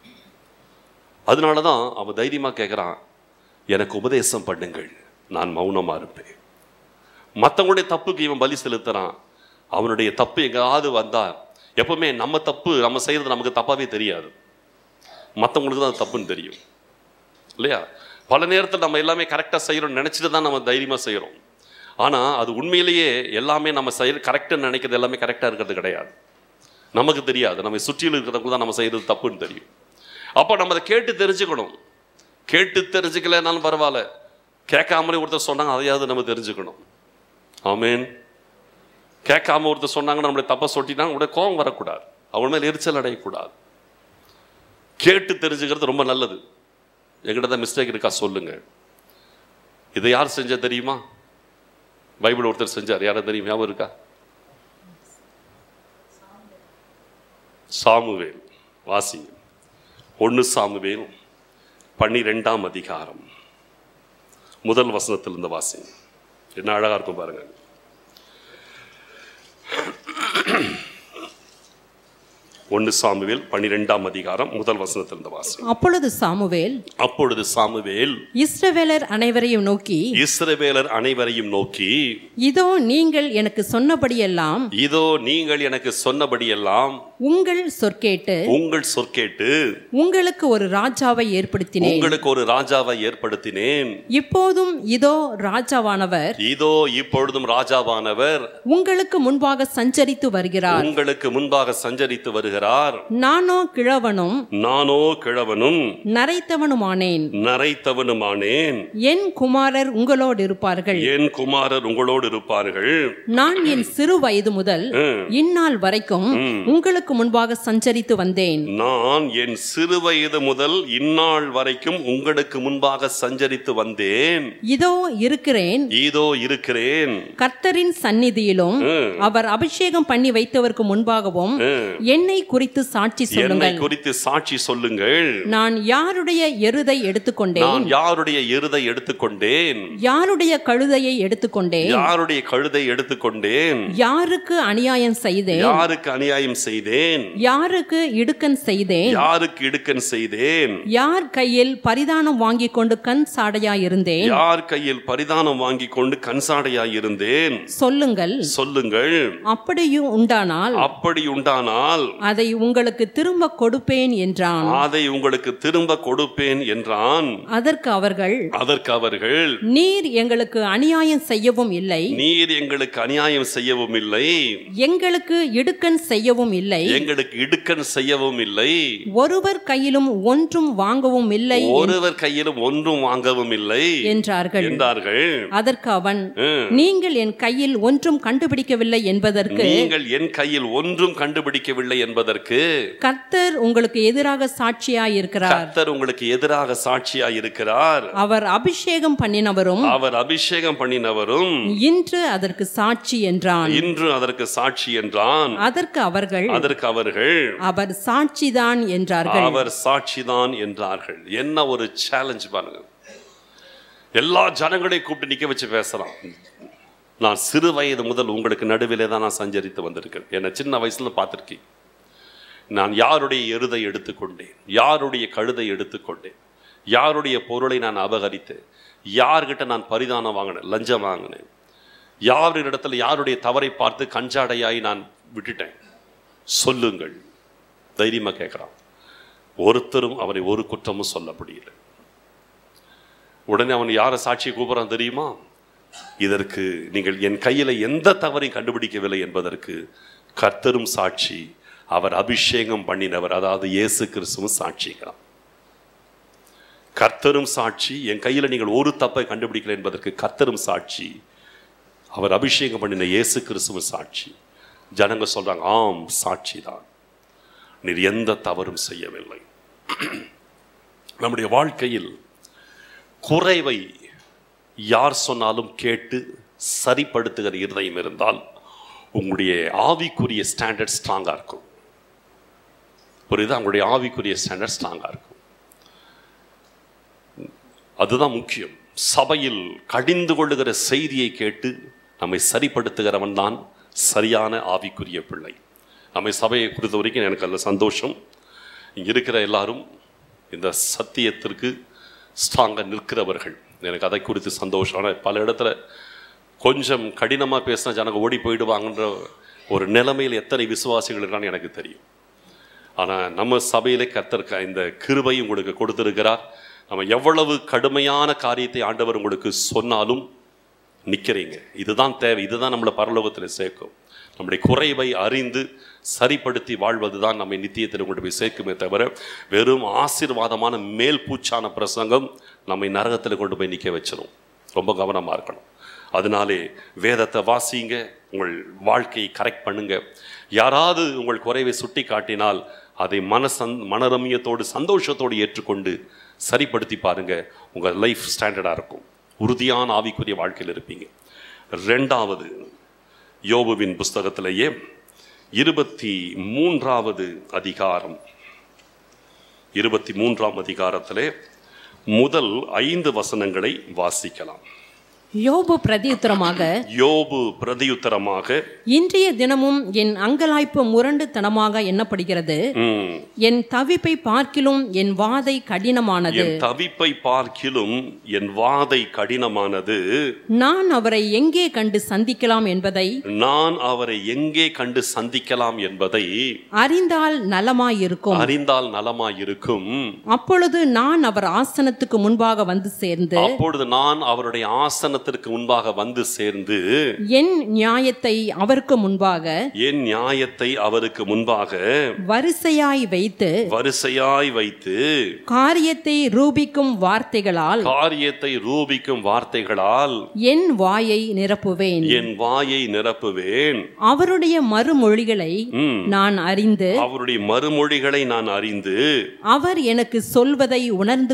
அதனாலதான் அவன் தைரியமா கேட்கிறான், எனக்கு உபதேசம் பண்ணுங்கள், நான் மௌனமா இருப்பேன். மற்றவங்களுடைய தப்புக்கு இவன் பலி செலுத்துறான். அவனுடைய தப்பு எங்காவது வந்தா, எப்பவுமே நம்ம தப்பு நம்ம செய்யறது நமக்கு தப்பாவே தெரியாது, மற்றவங்களுக்கு தான் தப்புன்னு தெரியும் இல்லையா? பல நேரத்தில் நம்ம எல்லாமே கரெக்டாக செய்யறோம்னு நினைச்சிட்டு தான் நம்ம தைரியமா செய்யறோம். ஆனா அது உண்மையிலேயே எல்லாமே நம்ம செய்யற கரெக்டுன்னு நினைக்கிறது எல்லாமே கரெக்டா இருக்கிறது கிடையாது. நமக்கு தெரியாது, நம்ம சுற்றியில் இருக்கிறவங்க தான் நம்ம செய்யறது தப்புன்னு தெரியும். அப்போ நம்ம அதை கேட்டு தெரிஞ்சுக்கணும். கேட்டு தெரிஞ்சுக்கலனாலும் பரவாயில்ல, கேட்காமலே ஒருத்தர் சொன்னாங்க அதையாவது நம்ம தெரிஞ்சுக்கணும். ஆமேன். கேட்காம ஒருத்தர் சொன்னாங்கன்னா நம்மளை தப்ப சொல்லிட்டாங்க உடைய கோபம் வரக்கூடாது, அவன் மேல எரிச்சல் அடையக்கூடாது. கேட்டு தெரிஞ்சுக்கிறது ரொம்ப நல்லது. எங்கிட்ட தான் மிஸ்டேக் இருக்கா சொல்லுங்க. இதை யார் செஞ்சா தெரியுமா? பைபிள் ஒருத்தர் செஞ்சார், யாரும் தெரியும், ஞாபகம் இருக்கா? சாமுவேல். வாசிங்க 1 சாமுவேல் 12ஆம் அதிகாரம் முதல் வசனத்திலிருந்து வாசிங்க. என்ன அழகா இருக்கும் பாருங்க. ஒன்று சாமுவேல் 12ஆம் அதிகாரம் முதல் வசனத்திலிருந்து வாசி. அப்பொழுது சாமுவேல் இஸ்ரவேலர் அனைவரையும் நோக்கி இதோ நீங்கள் எனக்கு சொன்னபடியெல்லாம் உங்கள் சொற்கேட்டு உங்களுக்கு ஒரு ராஜாவை ஏற்படுத்தினேன். இப்போதும் இதோ ராஜாவானவர் உங்களுக்கு முன்பாக சஞ்சரித்து வருகிறார். நானோ கிழவனும் நரைத்தவனுமானேன். என் குமாரர் உங்களோடு இருப்பார்கள். நான் என் சிறு வயது முதல் இந்நாள் வரைக்கும் உங்களுக்கு முன்பாக சஞ்சரித்து வந்தேன். இதோ இருக்கிறேன். கர்த்தரின் சந்நிதியிலும் அவர் அபிஷேகம் பண்ணி வைத்தவருக்கு முன்பாகவும் என்னை குறித்து சாட்சி சொல்லுங்கள். நான் யாருடைய எருதை எடுத்துக்கொண்டேன், யாருடைய கழுதையை எடுத்துக்கொண்டேன், யாருக்கு அநியாயம் செய்தேன், யாருக்கு இடுக்கண் செய்தேன், யார் கையில் பரிதானம் வாங்கிக் கொண்டு கண் சாடையாயிருந்தேன், சொல்லுங்கள். அப்படியும் உண்டானால் அதை உங்களுக்கு திரும்ப கொடுப்பேன் என்றான். அதை உங்களுக்கு திரும்ப கொடுப்பேன் என்றான். அதற்கு அவர்கள் நீர் எங்களுக்கு அநியாயம் செய்யவும் இல்லை, நீர் எங்களுக்கு அநியாயம் செய்யவும் இல்லை, எங்களுக்கு இடுக்கண் செய்யவும் இல்லை, எங்களுக்கு இடுக்கண் செய்யவும் இல்லை, ஒருவர் கையிலும் ஒன்றும் வாங்கவும் இல்லை, ஒருவர் கையிலும் ஒன்றும் வாங்கவும் இல்லை என்றார்கள். அதற்கு அவன், நீங்கள் என் கையில் ஒன்றும் கண்டுபிடிக்கவில்லை என்பதற்கு, நீங்கள் என் கையில் ஒன்றும் கண்டுபிடிக்கவில்லை என்பதற்கு கர்த்தர் உங்களுக்கு எதிராக சாட்சியாய் இருக்கிறார். கர்த்தர் உங்களுக்கு எதிராக சாட்சியாய் இருக்கிறார். அவர் அபிஷேகம் பண்ணினவரும் இன்று அதற்கு சாட்சி என்றான். அதற்கு அவர்கள் அவர் சாட்சிதான் என்றார்கள். என்ன ஒரு சேலஞ்ச் பாருங்க. எல்லா ஜனங்களையும் கூப்பிட்டு நிக்க வச்சு பேசலாம். நான் சிறு வயது முதல் உங்களுக்கு நடுவிலே தான் நான் சஞ்சரித்து வந்திருக்கேன். என்னை சின்ன வயசுல பார்த்திருக்கேன். நான் யாருடைய எருதை எடுத்துக்கொண்டேன், யாருடைய கழுதை எடுத்துக்கொண்டேன், யாருடைய பொருளை நான் அபகரித்தேன், யார்கிட்ட நான் பரிதானம் வாங்கினேன், லஞ்சம் வாங்கினேன், யாரிடத்துல யாருடைய தவறை பார்த்து கஞ்சாடையாய் நான் விட்டுட்டேன். சொல்லுங்கள். தைரியமா கேட்கிறான். ஒருத்தரும் அவரை ஒரு குற்றமும் சொல்ல முடியல. உடனே அவன் யாரை சாட்சியை கூப்பிடுறான் தெரியுமா? இதற்கு நீங்கள் என் கையில எந்த தவறையும் கண்டுபிடிக்கவில்லை என்பதற்கு கர்த்தரும் சாட்சி, அவர் அபிஷேகம் பண்ணினவர், அதாவது இயேசு கிறிஸ்துவும் சாட்சிக்கிறார். கர்த்தரும் சாட்சி, என் கையில நீங்கள் ஒரு தப்பை கண்டுபிடிக்கல என்பதற்கு கர்த்தரும் சாட்சி, அவர் அபிஷேகம் பண்ணின இயேசு கிறிஸ்துவும் சாட்சி. ஜனங்க சொல்றாங்க, ஆம் சாட்சி தான், நீர் எந்த தவறும் செய்யவில்லை. நம்முடைய வாழ்க்கையில் குறைவை யார் சொன்னாலும் கேட்டு சரிப்படுத்துகிற இருதயம் இருந்தால் உங்களுடைய ஆவிக்குரிய ஸ்டாண்டர்ட் ஸ்ட்ராங்கா இருக்கும். புரியுது? உங்களுடைய ஆவிக்குரிய ஸ்டாண்டர்ட் ஸ்ட்ராங்கா இருக்கும். அதுதான் முக்கியம். சபையில் கடிந்து கொள்ளுகிற செய்தியை கேட்டு நம்மை சரிப்படுத்துகிறவன் தான் சரியான ஆவிக்குரிய பிள்ளை. நம்மை சபையை குறித்த வரைக்கும் எனக்கு அதில் சந்தோஷம். இங்கே இருக்கிற எல்லாரும் இந்த சத்தியத்திற்கு ஸ்ட்ராங்காக நிற்கிறவர்கள். எனக்கு அதை குறித்து சந்தோஷம். ஆனால் பல இடத்துல கொஞ்சம் கடினமாக பேசினா ஜனங்க ஓடி போயிடுவாங்கன்ற ஒரு நிலைமையில் எத்தனை விசுவாசிகள் இருக்கான்னு எனக்கு தெரியும். ஆனால் நம்ம சபையிலே கர்த்தர் இந்த கிருபை உங்களுக்கு கொடுத்திருக்கிறார். நம்ம எவ்வளவு கடுமையான காரியத்தை ஆண்டவர் உங்களுக்கு சொன்னாலும் நிற்கிறீங்க. இதுதான் தேவை. இதுதான் நம்மளை பரலோகத்தில் சேர்க்கும். நம்முடைய குறைவை அறிந்து சரிப்படுத்தி வாழ்வது தான் நம்மை நித்தியத்தில் கொண்டு போய் சேர்க்குமே தவிர வெறும் ஆசீர்வாதமான மேல் பூச்சான பிரசங்கம் நம்மை நரகத்தில் கொண்டு போய் நிற்க வச்சிடும். ரொம்ப கவனமாக இருக்கணும். அதனாலே வேதத்தை வாசிங்க, உங்கள் வாழ்க்கையை கரெக்ட் பண்ணுங்க. யாராவது உங்கள் குறைவை சுட்டி காட்டினால் அதை மனரமியத்தோடு சந்தோஷத்தோடு ஏற்றுக்கொண்டு சரிப்படுத்தி பாருங்க. உங்கள் லைஃப் ஸ்டாண்டர்டாக இருக்கும். உறுதியான ஆவிக்குரிய வாழ்க்கையில் இருப்பீங்க. ரெண்டாவது, யோபுவின் புஸ்தகத்திலேயே 23வது அதிகாரம், 23ஆம் அதிகாரத்திலே முதல் 5 வசனங்களை வாசிக்கலாம். யோபு பிரதியுத்தரமாக, இன்றைய தினமும் என் அங்கலாய்ப்பு முரண்டு தனமாக எண்ணப்படுகிறது. என் தவிப்பை பார்க்கிலும் என் வாதை கடினமானது. நான் அவரை எங்கே கண்டு சந்திக்கலாம் என்பதை அறிந்தால் நலமாயிருக்கும். அப்பொழுது நான் அவர் ஆசனத்துக்கு முன்பாக வந்து சேர்ந்து என் நியாயத்தை அவருக்கு முன்பாக வரிசையாய் வைத்து காரியத்தை ரூபிக்கும் வார்த்தைகளால் என் வாயை நிரப்புவேன். அவருடைய மறுமொழிகளை நான் அறிந்து அவர் எனக்கு சொல்வதை உணர்ந்து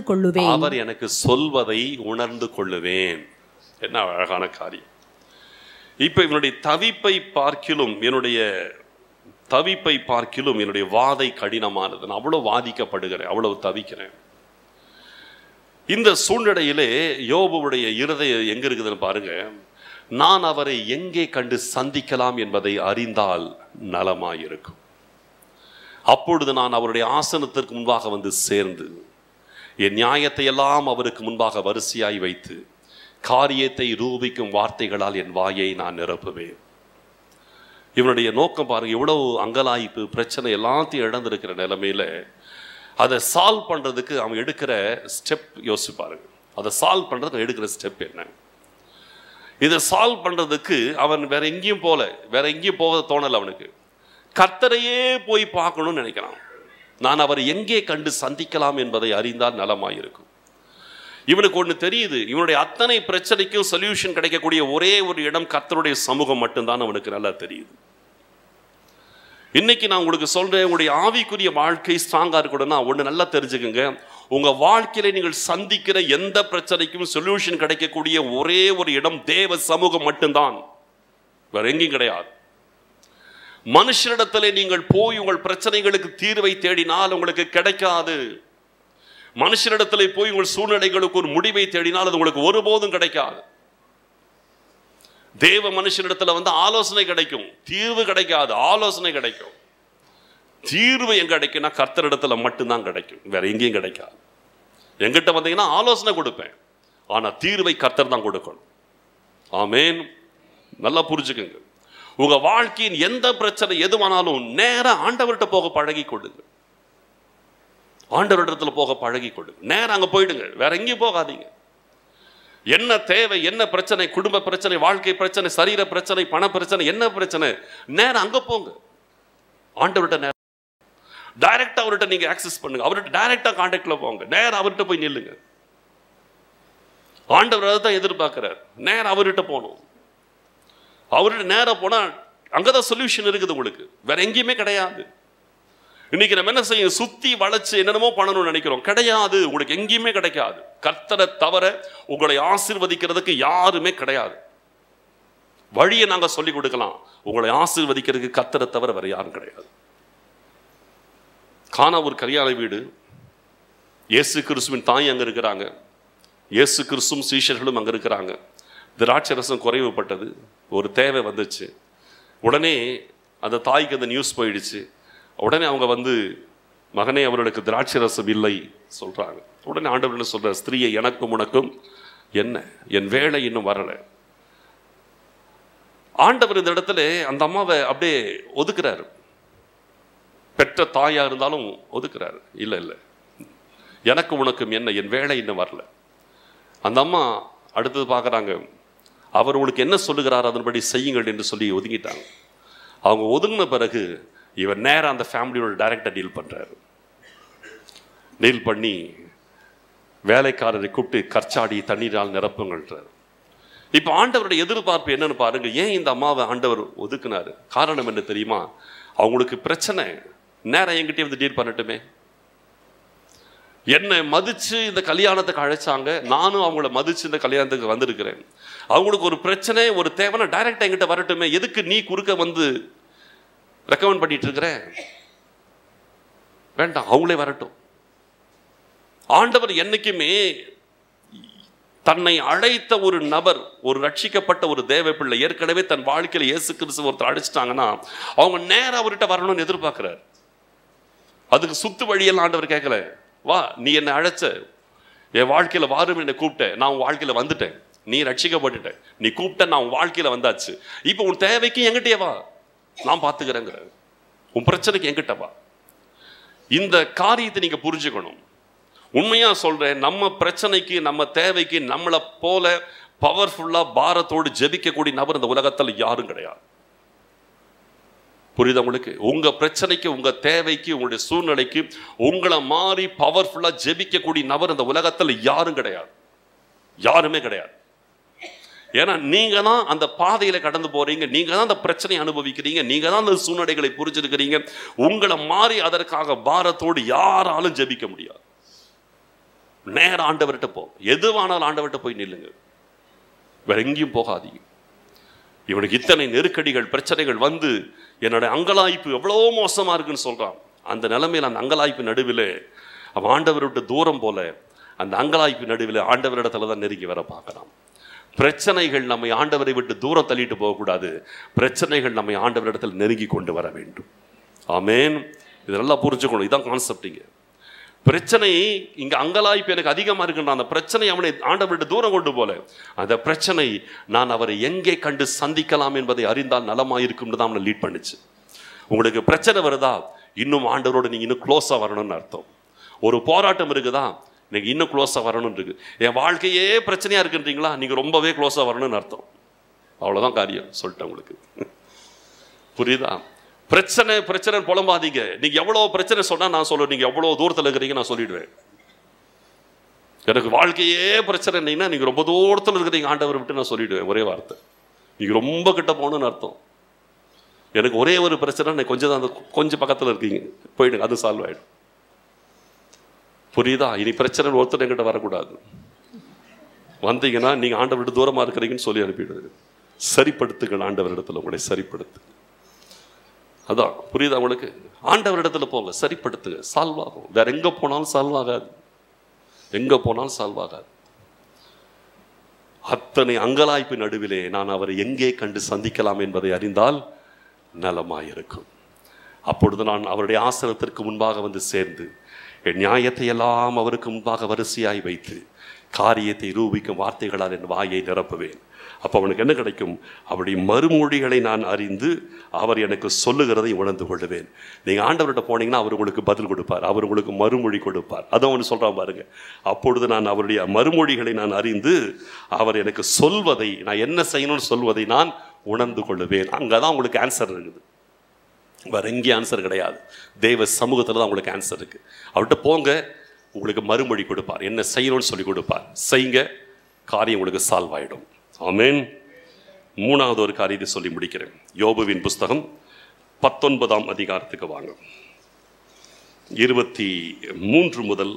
கொள்ளுவேன். என்ன அழகான காரியம். இப்ப இவனுடைய தவிப்பை பார்க்கிலும் என்னுடைய வாதை கடினமானது. நான் அவ்வளவு வாதிக்கப்படுகிறேன், அவ்வளவு தவிக்கிறேன். இந்த சூழ்நிலையிலே யோபுவுடைய இருதயம் எங்க இருக்குதுன்னு பாருங்க. நான் அவரை எங்கே கண்டு சந்திக்கலாம் என்பதை அறிந்தால் நலமாயிருக்கும். அப்பொழுது நான் அவருடைய ஆசனத்திற்கு முன்பாக வந்து சேர்ந்து என் நியாயத்தை எல்லாம் அவருக்கு முன்பாக வரிசையாய் வைத்து காரியத்தை ரூபிக்கும் வார்த்தைகளால் என் வாயை நான் நிரப்புவேன். இவனுடைய நோக்கம் பாருங்க, எவ்வளவு அங்கலாய்ப்பு, பிரச்சனை எல்லாத்தையும் இழந்திருக்கிற நிலைமையில அதை சால்வ் பண்றதுக்கு அவன் எடுக்கிற ஸ்டெப் யோசிப்பாருங்க. அதை சால்வ் பண்றதுக்கு எடுக்கிற ஸ்டெப் என்ன? இதை சால்வ் பண்றதுக்கு அவன் வேற எங்கேயும் போக தோணல. அவனுக்கு கர்த்தரையே போய் பார்க்கணும்னு நினைக்கிறான். நான் அவரை எங்கே கண்டு சந்திக்கலாம் என்பதை அறிந்தால் நலமாயிருக்கும். இவனுக்கு ஒன்று தெரியுது, இவனுடைய அத்தனை பிரச்சனைக்கும் சொல்யூஷன் கிடைக்கக்கூடிய ஒரே ஒரு இடம் கர்த்தருடைய சமூகம் மட்டும்தான் அவனுக்கு நல்லா தெரியுது. இன்னைக்கு நான் உங்களுக்கு சொல்றேன், உங்களுடைய ஆவிக்குரிய வாழ்க்கை ஸ்ட்ராங்கா இருக்கணும்னா ஒன்று நல்லா தெரிஞ்சுக்குங்க, உங்க வாழ்க்கையில நீங்கள் சந்திக்கிற எந்த பிரச்சனைக்கும் சொல்யூஷன் கிடைக்கக்கூடிய ஒரே ஒரு இடம் தேவ சமூகம் மட்டும்தான், வேற எங்கேயும் கிடையாது. மனுஷரிடத்திலே நீங்கள் போய் உங்கள் பிரச்சனைகளுக்கு தீர்வை தேடினால் உங்களுக்கு கிடைக்காது. மனுஷரிடத்திலே போய் உங்கள் சூழ்நிலைகளுக்கு ஒரு முடிவை தேடினால் அது உங்களுக்கு ஒருபோதும் கிடைக்காது. தேவ மனுஷனிடத்துல ஆலோசனை கிடைக்கும், தீர்வு கிடைக்காது. ஆலோசனை கிடைக்கும், தீர்வு எங்க கிடைக்கும்னா கர்த்தரிடத்துல மட்டும்தான் கிடைக்கும், வேற எங்கேயும் கிடைக்காது. எங்கிட்ட வந்தீங்கன்னா ஆலோசனை கொடுப்பேன், ஆனா தீர்வை கர்த்தர் தான் கொடுக்கணும். ஆமேன். நல்லா புரிஞ்சுக்குங்க. உங்க வாழ்க்கையின் எந்த பிரச்சனை எதுவானாலும் நேரா ஆண்டவர்கிட்ட போக பழகி கொடுங்க. ஆண்டவரிடத்துல போக பழகி கொடுங்க. நேரம் அங்க போயிடுங்க, வேற எங்கேயும் போகாதீங்க. என்ன தேவை, என்ன பிரச்சனை, குடும்ப பிரச்சனை, வாழ்க்கை பிரச்சனை, சரீர பிரச்சனை, பண பிரச்சனை, என்ன பிரச்சனை, நேரம் அங்க போங்க. ஆண்டவர்கிட்ட நேரம் டைரக்டா அவர்கிட்ட நீங்க ஆக்சஸ் பண்ணுங்க. அவர்கிட்ட டைரக்டா கான்டாக்ட்ல போங்க, நேரம் அவர்கிட்ட போய் நில்லுங்க. ஆண்டவர் அதை தான் எதிர்பார்க்கிறார், நேரம் அவர்கிட்ட போகணும். அவர்கிட்ட நேரம் போனா அங்கதான் சொல்யூஷன் இருக்குது, உங்களுக்கு வேற எங்கேயுமே கிடையாது. இன்னைக்கு நம்ம என்ன செய்யும், சுத்தி வளைச்சு என்னென்னமோ பண்ணணும்னு நினைக்கிறோம், கிடையாது. உங்களுக்கு எங்கேயுமே கிடைக்காது. கர்த்தரை தவிர உங்களை ஆசீர்வதிக்கிறதுக்கு யாருமே கிடையாது. வழியை நாங்க சொல்லிக் கொடுக்கலாம், உங்களை ஆசீர்வதிக்கிறதுக்கு கர்த்தரை தவிர வேற யாரும் கிடையாது. கானா ஒரு கல்யாண வீடு, இயேசு கிறிஸ்துவின் தாய் அங்க இருக்கிறாங்க, இயேசு கிறிஸ்துவும் சீஷர்களும் அங்க இருக்கிறாங்க. திராட்சரசம் குறைவுபட்டது, ஒரு தேவை வந்துச்சு. உடனே அந்த தாய்க்கு அந்த நியூஸ் போயிடுச்சு. உடனே அவங்க மகனே அவர்களுக்கு திராட்சை ரசம் இல்லை சொல்றாங்க. உடனே ஆண்டவர் என்ன சொல்ற, ஸ்திரீயை எனக்கும் உனக்கும் என்ன, என் வேலை இன்னும் வரல. ஆண்டவர் இந்த இடத்துல அந்த அம்மாவை அப்படியே ஒதுக்குறாரு. பெற்ற தாயா இருந்தாலும் ஒதுக்குறாரு. இல்லை இல்லை, எனக்கு உனக்கும் என்ன, என் வேலை இன்னும் வரல. அந்த அம்மா அடுத்தது பார்க்குறாங்க, அவர் உங்களுக்கு என்ன சொல்லுகிறார் அதன்படி செய்யுங்கள் என்று சொல்லி ஒதுங்கிட்டாங்க. அவங்க ஒதுங்கின பிறகு இவர் நேரம் அந்த ஃபேமிலியோட டைரக்டா டீல் பண்றாரு. டீல் பண்ணி வேலைக்காரரை கூப்பிட்டு கற்சாடி தண்ணீரால் நிரப்புங்கன்றார். இப்ப ஆண்டவருடைய எதிர்பார்ப்பு என்னன்னு பாருங்க. ஏன் இந்த அம்மாவை ஆண்டவர் ஒதுக்குனாரு? காரணம் என்ன தெரியுமா? அவங்களுக்கு பிரச்சனை, நேரம் என்கிட்டே டீல் பண்ணட்டுமே. என்னை மதிச்சு இந்த கல்யாணத்துக்கு அழைச்சாங்க, நானும் அவங்கள மதிச்சு இந்த கல்யாணத்துக்கு வந்திருக்கிறேன். அவங்களுக்கு ஒரு பிரச்சனை, ஒரு தேவைன்னா டைரக்டா என்கிட்ட வரட்டுமே. எதுக்கு நீ குறுக்க ரெக்கமெண்ட் பண்ணிட்டு இருக்கிற? வேண்டாம், அவங்களே வரட்டும். ஆண்டவர் என்னைக்குமே தன்னை அழைத்த ஒரு நபர், ஒரு ரட்சிக்கப்பட்ட ஒரு தேவ பிள்ளை, ஏற்கனவே தன் வாழ்க்கையில இயேசு கிறிஸ்து ஒருத்தர் அழைச்சிட்டாங்கன்னா அவங்க நேரம் அவர்கிட்ட வரணும்னு எதிர்பார்க்கிறார். அதுக்கு சுத்து வழியெல்லாம் ஆண்டவர் கேட்கல, வா நீ என்னை அழைச்ச, என் வாழ்க்கையில வாரும் என்னை கூப்பிட்ட, நான் உன் வாழ்க்கையில வந்துட்டேன், நீ ரட்சிக்கப்பட்டுட்ட, நீ கூப்பிட்ட, நான் உன் வாழ்க்கையில வந்தாச்சு, இப்போ உன் தேவைக்கு என்கிட்டயே வா, நான் பார்த்துக்கிறேங்கிற. உன் பிரச்சனைக்கு என்கிட்ட வா. இந்த காரியத்தை நீங்க புரிஞ்சுக்கணும். உண்மையா சொல்றேன், நம்ம பிரச்சனைக்கு, நம்ம தேவைக்கு நம்மளை போல பவர்ஃபுல்லா பாரத்தோடு ஜெபிக்கக்கூடிய நபர் இந்த உலகத்தில் யாரும் கிடையாது. புரியுதா உங்களுக்கு? உங்க பிரச்சனைக்கு, உங்க தேவைக்கு, உங்களுடைய சூழ்நிலைக்கு உங்களை மாறி பவர்ஃபுல்லா ஜெபிக்கக்கூடிய நபர் இந்த உலகத்தில் யாரும் கிடையாது, யாருமே கிடையாது. ஏன்னா நீங்க தான் அந்த பாதையில கடந்து போறீங்க, நீங்க தான் அந்த பிரச்சனையை அனுபவிக்கிறீங்க, நீங்க தான் அந்த சூழ்நிலைகளை புரிஞ்சிருக்கிறீங்க. உங்களை மாறி அதற்காக பாரத்தோடு யாராலும் ஜெபிக்க முடியாது. நேர ஆண்டவர்கிட்ட போ, எதுவானாலும் ஆண்டவர்கிட்ட போய் நில்லுங்க, வேற எங்கேயும் போகாதீங்க. இவனுக்கு இத்தனை நெருக்கடிகள், பிரச்சனைகள் என்னோட அங்கலாய்ப்பு எவ்வளோ மோசமா இருக்குன்னு சொல்றான். அந்த நிலைமையில், அந்த அங்கலாய்ப்பு நடுவில் அவன் ஆண்டவரை விட்டு தூரம் போல, அந்த அங்கலாய்ப்பு நடுவில் ஆண்டவரிடத்துல தான் நெருங்கி வர பார்க்கலாம். பிரச்சனைகள் நம்மை ஆண்டவரை விட்டு தூரம் தள்ளிட்டு போகக்கூடாது, பிரச்சனைகள் நம்மை ஆண்டவரிடத்தில் நெருங்கி கொண்டு வர வேண்டும். ஆமேன். இது நல்லா புரிஞ்சுக்கணும், இதுதான் கான்செப்டிங்க. பிரச்சனை இங்க அங்கலாய்ப்பு எனக்கு அதிகமா இருக்குன்ற அந்த பிரச்சனை அவனை ஆண்டவர்கிட்ட தூரம் கொண்டு போல, அந்த பிரச்சனை நான் அவரை எங்கே கண்டு சந்திக்கலாம் என்பதை அறிந்தால் நலமாயிருக்கும் தான் அவனை லீட் பண்ணுச்சு. உங்களுக்கு பிரச்சனை வருதா, இன்னும் ஆண்டவரோட நீங்க இன்னும் க்ளோஸா வரணும்னு அர்த்தம். ஒரு போராட்டம் இருக்குதா, நீங்க இன்னும் க்ளோஸா வரணும்னு இருக்கு. என் வாழ்க்கையே பிரச்சனையா இருக்குன்றீங்களா, நீங்க ரொம்பவே க்ளோஸா வரணும்னு அர்த்தம். அவ்வளவுதான் காரியம், சொல்லிட்டேன் உங்களுக்கு. புரியுதா? பிரச்சனை பிரச்சனை புலம்பாதீங்க. நீங்க எவ்வளவு பிரச்சனை சொன்னா நான் சொல்லுவேன், நீங்க எவ்வளவு தூரத்தில் இருக்கிறீங்க நான் சொல்லிடுவேன். எனக்கு வாழ்க்கையே பிரச்சனை இல்லைன்னா நீங்க ரொம்ப தூரத்தில் இருக்கிறீங்க ஆண்டவர் விட்டு நான் சொல்லிடுவேன். ஒரே வார்த்தை, நீங்க ரொம்ப கிட்ட போகணும்னு அர்த்தம். எனக்கு ஒரே ஒரு பிரச்சனை, கொஞ்சம் தான் கொஞ்சம் பக்கத்தில் இருக்கீங்க, போயிடுங்க, அது சால்வ் ஆயிடும். புரியுதா? இனி பிரச்சனை ஒருத்தர் என்கிட்ட வரக்கூடாது. வந்தீங்கன்னா நீங்க ஆண்டவர் விட்டு தூரமா இருக்கிறீங்கன்னு சொல்லி அனுப்பிடுது. சரிப்படுத்துங்கள், ஆண்டவர் இடத்துல உங்களை சரிப்படுத்து. அதான் புரியுதா உங்களுக்கு? ஆண்டவர் இடத்துல போங்க, சரிப்படுத்துங்க, சால்வ் ஆகும். வேற எங்க போனாலும் சால்வ் ஆகாது, எங்க போனாலும் சால்வ் ஆகாது. அத்தனை அங்கலாய்ப்பு நடுவிலே நான் அவரை எங்கே கண்டு சந்திக்கலாம் என்பதை அறிந்தால் நலமாயிருக்கும். அப்பொழுது நான் அவருடைய ஆசனத்திற்கு முன்பாக வந்து சேர்ந்து என் நியாயத்தை எல்லாம் அவருக்கு முன்பாக வரிசையாய் வைத்து காரியத்தை ரூபிக்கும் வார்த்தைகளால் என் வாயை நிரப்புவேன். அப்போ அவனுக்கு என்ன கிடைக்கும்? அவருடைய மறுமொழிகளை நான் அறிந்து அவர் எனக்கு சொல்லுகிறதை உணர்ந்து கொள்ளுவேன். நீங்கள் ஆண்டவர்கிட்ட போனீங்கன்னா அவர் உங்களுக்கு பதில் கொடுப்பார், அவர் உங்களுக்கு மறுமொழி கொடுப்பார். அதான் ஒன்று சொல்கிறான் பாருங்க. அப்பொழுது நான் அவருடைய மறுமொழிகளை நான் அறிந்து அவர் எனக்கு சொல்வதை, நான் என்ன செய்யணும்னு சொல்வதை நான் உணர்ந்து கொள்ளுவேன். அங்கே தான் உங்களுக்கு ஆன்சர் இருக்குது, வேற எங்கேயும் ஆன்சர் கிடையாது. தெய்வ சமூகத்தில் தான் உங்களுக்கு ஆன்சர் இருக்கு. அவர்கிட்ட போங்க, உங்களுக்கு மறுமொழி கொடுப்பார், என்ன செய்யணும்னு சொல்லி கொடுப்பார். செய்யுங்க, காரியம் உங்களுக்கு சால்வ் ஆகிடும். ஆமென். மூணாவது ஒரு காரியத்தை சொல்லி முடிக்கிறேன். யோபுவின் புஸ்தகம் 19ஆம் அதிகாரத்துக்கு வாங்க. 23 முதல்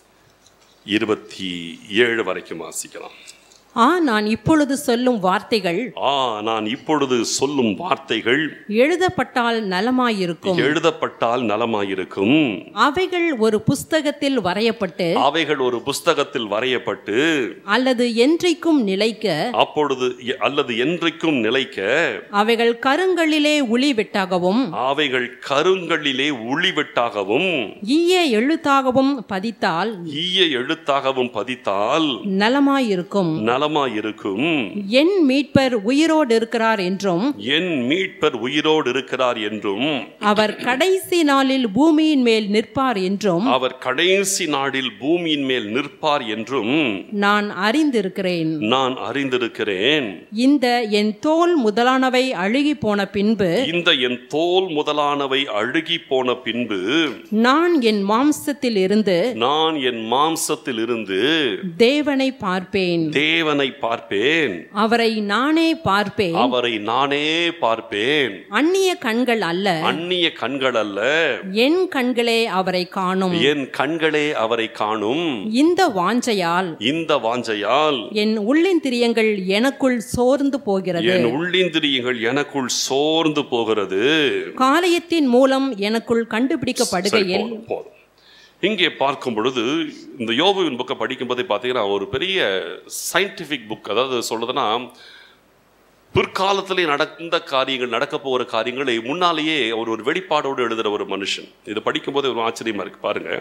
27 வரைக்கும் வாசிக்கலாம். நான் இப்பொழுது சொல்லும் வார்த்தைகள் நான் இப்பொழுது சொல்லும் வார்த்தைகள் எழுதப்பட்டால் நலமாயிருக்கும், எழுதப்பட்டால் நலமாயிருக்கும். அவைகள் ஒரு புஸ்தகத்தில் வரையப்பட்டு, அவைகள் ஒரு புஸ்தகத்தில் வரையப்பட்டு அல்லது என்றைக்கும் நிலைக்க, அப்பொழுது அல்லது என்றைக்கும் நிலைக்க, அவைகள் கருங்களிலே உளிவெட்டாகவும், அவைகள் கருங்களிலே உளிவெட்டாகவும், ஈய எழுத்தாகவும் பதித்தால், ஈய எழுத்தாகவும் பதித்தால் நலமாயிருக்கும், நலமாயிருக்கும். என் மீட்பர் உயிரோடு இருக்கிறார் என்றும், என் மீட்பர் உயிரோடு இருக்கிறார் என்றும், அவர் கடைசி நாளில் பூமியின் மேல் நிற்பார் என்றும், அவர் கடைசி நாளில் பூமியின் மேல் நிற்பார் என்றும் நான் அறிந்திருக்கிறேன். நான் அறிந்திருக்கிறேன். இந்த என் தோல் முதலானவை அழுகி போன பின்பு, இந்த என் தோல் முதலானவை அழுகி போன பின்பு, நான் என் மாம்சத்தில் இருந்து, நான் என் மாம்சத்தில் இருந்து தேவனை பார்ப்பேன், தேவனை பார்ப்பேன், அவரை நானே பார்ப்பேன், அவரை நானே பார்ப்பேன். அந்நிய கண்கள் அல்ல, அந்நிய கண்கள் அல்ல, என் கண்களே அவரை காணும், என் கண்களே அவரை காணும். இந்த வாஞ்சையால், இந்த வாஞ்சையால் என் உள்ளிந்திரியங்கள் எனக்குள் சோர்ந்து போகிறது, என் உள்ளிந்திரியங்கள் எனக்குள் சோர்ந்து போகிறது. காரியத்தின் மூலம் எனக்குள் கண்டுபிடிக்கப்படுகையில். போதும். இங்கே பார்க்கும் பொழுது இந்த யோபுவின் புக்கை படிக்கும் போதே பார்த்தீங்கன்னா ஒரு பெரிய சயின்டிஃபிக் புக். அதாவது சொல்றதுன்னா, பிற்காலத்திலே நடந்த காரியங்கள், நடக்க போகிற காரியங்களை முன்னாலேயே ஒரு வெளிப்பாடோடு எழுதுகிற ஒரு மனுஷன். இதை படிக்கும் போதே ஒரு ஆச்சரியமா இருக்கு பாருங்க.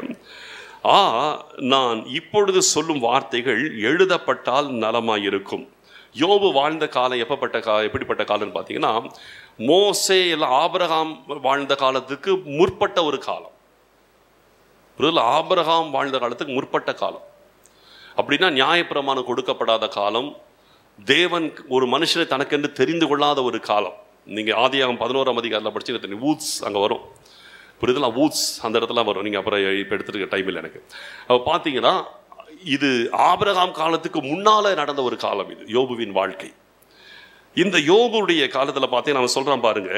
நான் இப்பொழுது சொல்லும் வார்த்தைகள் எழுதப்பட்டால் நலமாயிருக்கும். யோபு வாழ்ந்த காலம் எப்படிப்பட்ட காலம்னு பார்த்தீங்கன்னா, மோசே எல்லாம் ஆபிரகாம் வாழ்ந்த காலத்துக்கு முற்பட்ட ஒரு காலம். ஆபிரகாம் வாழ்ந்த காலத்துக்கு முற்பட்ட காலம். அப்படின்னா நியாயப்பிரமாணம் கொடுக்கப்படாத காலம், தேவன் ஒரு மனுஷனை தனக்கென்று தெரிந்து கொள்ளாத ஒரு காலம். நீங்க ஆதியாகமம் 11ஆம் அதிகாரத்தில் படிச்சு வூட்ஸ் அங்கே வரும், புரியுதுங்களா? வூட்ஸ் அந்த இடத்துல வரும். நீங்க அப்புறம் இப்போ எடுத்துருக்க டைம் இல்லை எனக்கு. அப்போ பார்த்தீங்கன்னா இது ஆபிரகாம் காலத்துக்கு முன்னால நடந்த ஒரு காலம் இது யோபுவின் வாழ்க்கை. இந்த யோபுடைய காலத்தில் பார்த்தீங்கன்னா அவன் சொல்றான் பாருங்க,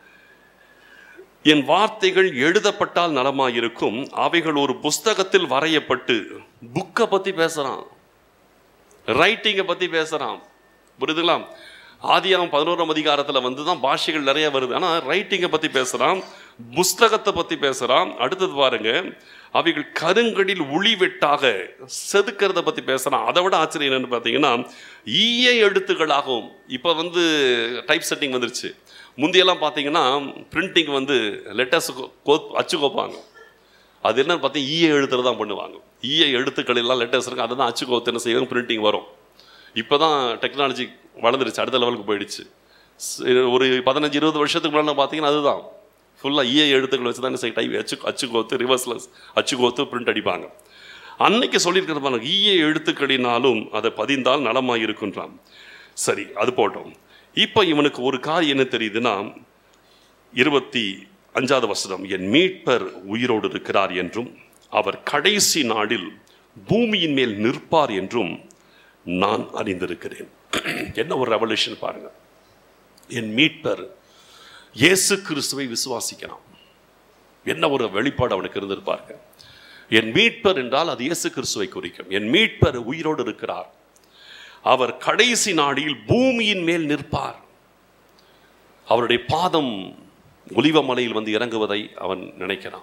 என் வார்த்தைகள் எழுதப்பட்டால் நலமாயிருக்கும், அவைகள் ஒரு புஸ்தகத்தில் வரையப்பட்டு. புக்கை பத்தி பேசுறான், ரைட்டிங்கை பத்தி பேசுறான், புரியுதுங்களா? ஆதியாகமம் 11ஆம் அதிகாரத்தில் தான் பாஷைகள் நிறைய வருது, ஆனா ரைட்டிங்கை பத்தி பேசுறான், புஸ்தகத்தை பத்தி பேசுறான். அடுத்தது பாருங்க, அவைகள் கருங்களில் உளிவெட்டாக செதுக்கிறத பத்தி பேசுறான். அதை விட ஆச்சரியம் என்னன்னு பார்த்தீங்கன்னா, ஈய எழுத்துக்களாகவும். இப்போ டைப் செட்டிங் வந்துருச்சு. முந்தியெல்லாம் பார்த்தீங்கன்னா பிரிண்டிங் லெட்டர்ஸ் அச்சு கோப்பாங்க. அது என்னன்னு பார்த்தீங்கன்னா ஈய எழுத்துல தான் பண்ணுவாங்க. ஈய எழுத்துக்கள் எல்லாம் லெட்டர்ஸ் இருக்கு, அதை தான் அச்சு கோத்து என்ன செய்வாங்க, பிரிண்டிங் வரும். இப்போ தான் டெக்னாலஜி வளர்ந்துருச்சு, அடுத்த லெவலுக்கு போயிடுச்சு. ஒரு 15-20 வருஷத்துக்கு முன்னாடி பார்த்தீங்கன்னா அதுதான் ஃபுல்லாக ஈய எழுத்துக்கள் வச்சு தான் என்ன செய்ய அச்சு கோத்து ரிவர்ஸில் அச்சு கோத்து பிரிண்ட் அடிப்பாங்க. அன்னைக்கு சொல்லியிருக்கிற பாருங்க, ஈய எழுத்துக்களினாலும் அதை பதிந்தால் நலமாக இருக்குன்றான். சரி, அது போட்டோம். இப்போ இவனுக்கு ஒரு காரியம் என்ன தெரியுதுன்னா, 25வது வசனம், என் மீட்பர் உயிரோடு இருக்கிறார் என்றும் அவர் கடைசி நாளில் பூமியின் மேல் நிற்பார் என்றும் நான் அறிந்திருக்கிறேன். என்ன ஒரு ரெவல்யூஷன் பாருங்க. என் மீட்பர் இயேசு கிறிஸ்துவை விசுவாசிக்கிறான். என்ன ஒரு வெளிப்பாடு அவனுக்கு இருந்திருப்பாருங்க. என் மீட்பர் என்றால் அது இயேசு கிறிஸ்துவை குறிக்கும். என் மீட்பர் உயிரோடு இருக்கிறார், அவர் கடைசி நாளில் பூமியின் மேல் நிற்பார். அவருடைய பாதம் ஒலிவமலையில் வந்து இறங்குவதை அவன் நினைக்கிறான்.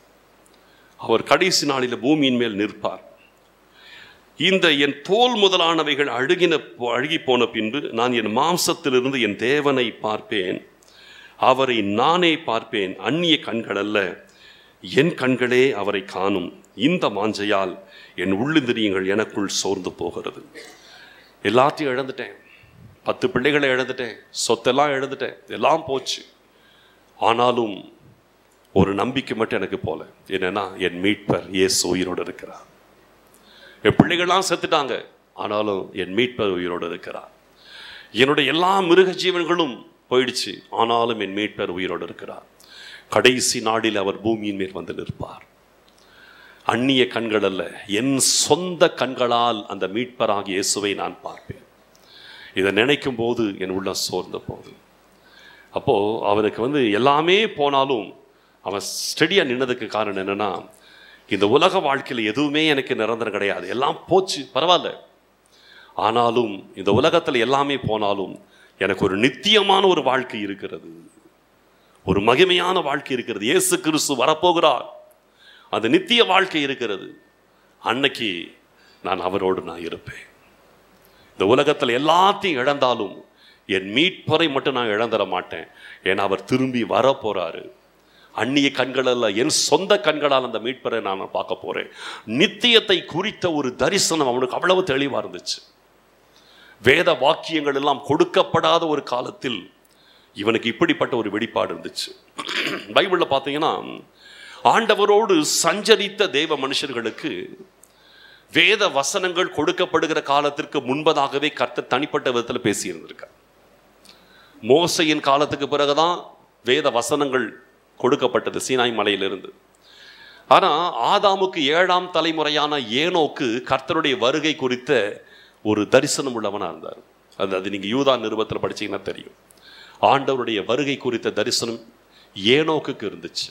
அவர் கடைசி நாளில் பூமியின் மேல் நிற்பார். இந்த என் தோல் முதலானவைகள் அழுகி போன பின்பு நான் என் மாம்சத்திலிருந்து என் தேவனை பார்ப்பேன், அவரை நானே பார்ப்பேன், அந்நிய கண்கள் அல்ல, என் கண்களே அவரை காணும். இந்த வாஞ்சையால் என் உள்ளிந்திரியங்கள் எனக்குள் சோர்ந்து போகிறது. எல்லாத்தையும் இழந்துட்டேன், 10 பிள்ளைகளை இழந்துட்டேன், சொத்தெல்லாம் இழந்துட்டேன், எல்லாம் போச்சு. ஆனாலும் ஒரு நம்பிக்கை மட்டும் எனக்கு போல, என்னன்னா என் மீட்பர் இயேசு உயிரோடு இருக்கிறார். என் பிள்ளைகள்லாம் செத்துட்டாங்க, ஆனாலும் என் மீட்பர் உயிரோடு இருக்கிறார். என்னுடைய எல்லா மிருக ஜீவன்களும் போயிடுச்சு, ஆனாலும் என் மீட்பர் உயிரோடு இருக்கிறார். கடைசி நாளில் அவர் பூமியின் மேல் வந்து நிற்பார். அந்நிய கண்கள் அல்ல, என் சொந்த கண்களால் அந்த மீட்பராகிய இயேசுவை நான் பார்ப்பேன். இதை நினைக்கும் போது என் உள்ள சோர்ந்த போது, அப்போ அவனுக்கு எல்லாமே போனாலும் அவன் ஸ்டெடியா நின்னதுக்கு காரணம் என்னன்னா, இந்த உலக வாழ்க்கையில் எதுவுமே எனக்கு நிரந்தரம் கிடையாது, எல்லாம் போச்சு, பரவாயில்ல. ஆனாலும் இந்த உலகத்தில் எல்லாமே போனாலும் எனக்கு ஒரு நித்தியமான ஒரு வாழ்க்கை இருக்கிறது, ஒரு மகிமையான வாழ்க்கை இருக்கிறது. இயேசு கிறிஸ்து வரப்போகிறார், அந்த நித்திய வாழ்க்கை இருக்கிறது. அன்னைக்கு நான் அவரோடு நான் இருப்பேன். இந்த உலகத்தில் எல்லாத்தையும் இழந்தாலும் என் மீட்பரை மட்டும் நான் இழந்துட மாட்டேன். ஏன்னா அவர் திரும்பி வரப்போறாரு. அந்நிய கண்கள் அல்ல, என் சொந்த கண்களால் அந்த மீட்பரை நான் பார்க்க போறேன். நித்தியத்தை குறித்த ஒரு தரிசனம் அவனுக்கு அவ்வளவு தெளிவா இருந்துச்சு. வேத வாக்கியங்கள் எல்லாம் கொடுக்கப்படாத ஒரு காலத்தில் இவனுக்கு இப்படிப்பட்ட ஒரு வெளிப்பாடு இருந்துச்சு. பைபிள்ல பார்த்தீங்கன்னா, ஆண்டவரோடு சஞ்சரித்த தேவ மனுஷர்களுக்கு வேத வசனங்கள் கொடுக்கப்படுகிற காலத்திற்கு முன்பதாகவே கர்த்தர் தனிப்பட்ட விதத்தில் பேசி இருந்திருக்கார். மோசையின் காலத்துக்கு பிறகுதான் வேத வசனங்கள் கொடுக்கப்பட்டது சீனாய் மலையிலிருந்து. ஆனா ஆதாமுக்கு 7ஆம் தலைமுறையான ஏனோக்கு கர்த்தருடைய வருகை குறித்த ஒரு தரிசனம் உள்ளவனா இருந்தார். அது நீங்க யூதா நிருபத்தில் படிச்சீங்கன்னா தெரியும். ஆண்டவருடைய வருகை குறித்த தரிசனம் ஏனோக்குக்கு இருந்துச்சு.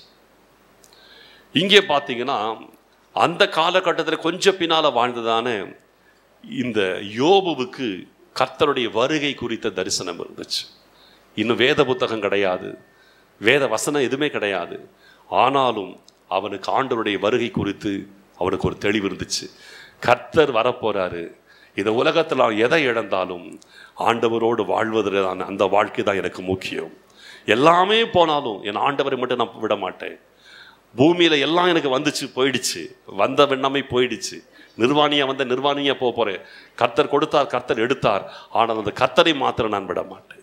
இங்கே பார்த்தீங்கன்னா அந்த காலகட்டத்தில் கொஞ்சம் பின்னால வாழ்ந்ததான இந்த யோபுவுக்கு கர்த்தருடைய வருகை குறித்த தரிசனம் இருந்துச்சு. இன்னும் வேத புத்தகம் கிடையாது, வேத வசனம் எதுவுமே கிடையாது. ஆனாலும் அவனுக்கு ஆண்டவருடைய வருகை குறித்து அவனுக்கு ஒரு தெளிவு இருந்துச்சு. கர்த்தர் வரப்போறாரு, இந்த உலகத்தில் நான் எதை இழந்தாலும் ஆண்டவரோடு வாழ்வதற்கான அந்த வாழ்க்கை தான் எனக்கு முக்கியம். எல்லாமே போனாலும் என் ஆண்டவரை மட்டும் நான் விட மாட்டேன். பூமியில எல்லாம் எனக்கு வந்துச்சு, போயிடுச்சு, வந்த வெண்ணமே போயிடுச்சு. நிர்வாணியா வந்த நிர்வாணியா போறேன். கர்த்தர் கொடுத்தார், கர்த்தர் எடுத்தார், ஆனால் அந்த கர்த்தரை மாத்திரம் நான் விட மாட்டேன்.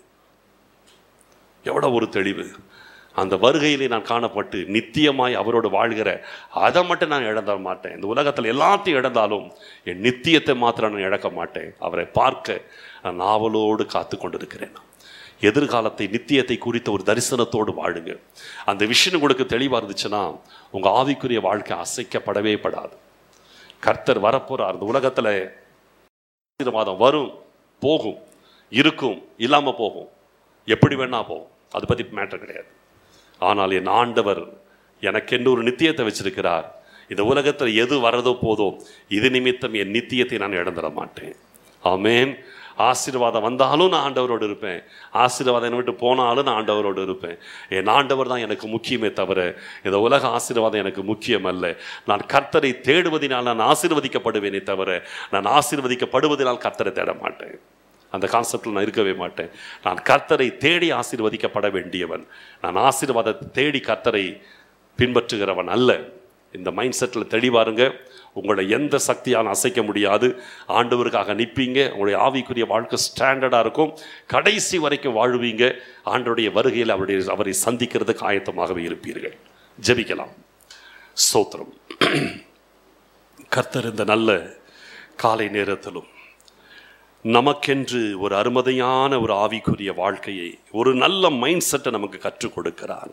எவ்வளவு ஒரு தெளிவு! அந்த வருகையிலே நான் காணப்பட்டு நித்தியமாய் அவரோடு வாழ்கிற அதை மட்டும் நான் இழந்த மாட்டேன். இந்த உலகத்தில் எல்லாத்தையும் இழந்தாலும் என் நித்தியத்தை மாத்திரம் நான் இழக்க மாட்டேன். அவரை பார்க்க நான் ஆவலோடு காத்து கொண்டிருக்கிறேன். எதிர்காலத்தை, நித்தியத்தை குறித்த ஒரு தரிசனத்தோடு வாழுங்க. அந்த விஷயம் உங்களுக்கு தெளிவாக இருந்துச்சுன்னா உங்கள் ஆவிக்குரிய வாழ்க்கை அசைக்கப்படவே படாது. கர்த்தர் வரப்போறார். அந்த உலகத்தில் ஆசீர்வாதம் வரும், போகும், இருக்கும், இல்லாமல் போகும், எப்படி வேணா போகும், அதை பற்றி மேட்டர் கிடையாது. ஆனால் என் ஆண்டவர் எனக்கென்று ஒரு நித்தியத்தை வச்சிருக்கிறார். இந்த உலகத்தில் எது வரதோ போதோ, இது நிமித்தம் என் நித்தியத்தை நான் இழந்துட மாட்டேன். ஆமேன். ஆசீர்வாதம் வந்தாலும் நான் ஆண்டவரோடு இருப்பேன், ஆசீர்வாதம் என்னை விட்டு போனாலும் நான் ஆண்டவரோடு இருப்பேன். என் ஆண்டவர் தான் எனக்கு முக்கியமே தவிர இந்த உலக ஆசீர்வாதம் எனக்கு முக்கியம் அல்ல. நான் கர்த்தரை தேடுவதனால் நான் ஆசீர்வதிக்கப்படுவேனே தவிர நான் ஆசீர்வதிக்கப்படுவதனால் கர்த்தரை தேட மாட்டேன். அந்த கான்செப்டில் நான் இருக்கவே மாட்டேன். நான் கர்த்தரை தேடி ஆசீர்வதிக்கப்பட வேண்டியவன். நான் ஆசீர்வாதத்தை தேடி கர்த்தரை பின்பற்றுகிறவன் அல்ல. இந்த மைண்ட் செட்டில் தெளிவாருங்க. உங்களை எந்த சக்தியால் அசைக்க முடியாது. ஆண்டவருக்காக நிற்பீங்க. உங்களுடைய ஆவிக்குரிய வாழ்க்கை ஸ்டாண்டர்டாக இருக்கும். கடைசி வரைக்கும் வாழ்வீங்க. ஆண்டவருடைய வருகையில் அவரை சந்திக்கிறதுக்கு ஆயத்தமாகவே இருப்பீர்கள். ஜெபிக்கலாம். ஸ்தோத்திரம். கர்த்தர் இந்த நல்ல காலை நேரத்திலும் நமக்கென்று ஒரு அருமதையான ஒரு ஆவிக்குரிய வாழ்க்கையை, ஒரு நல்ல மைண்ட் செட்டை நமக்கு கற்றுக் கொடுக்கிறார்.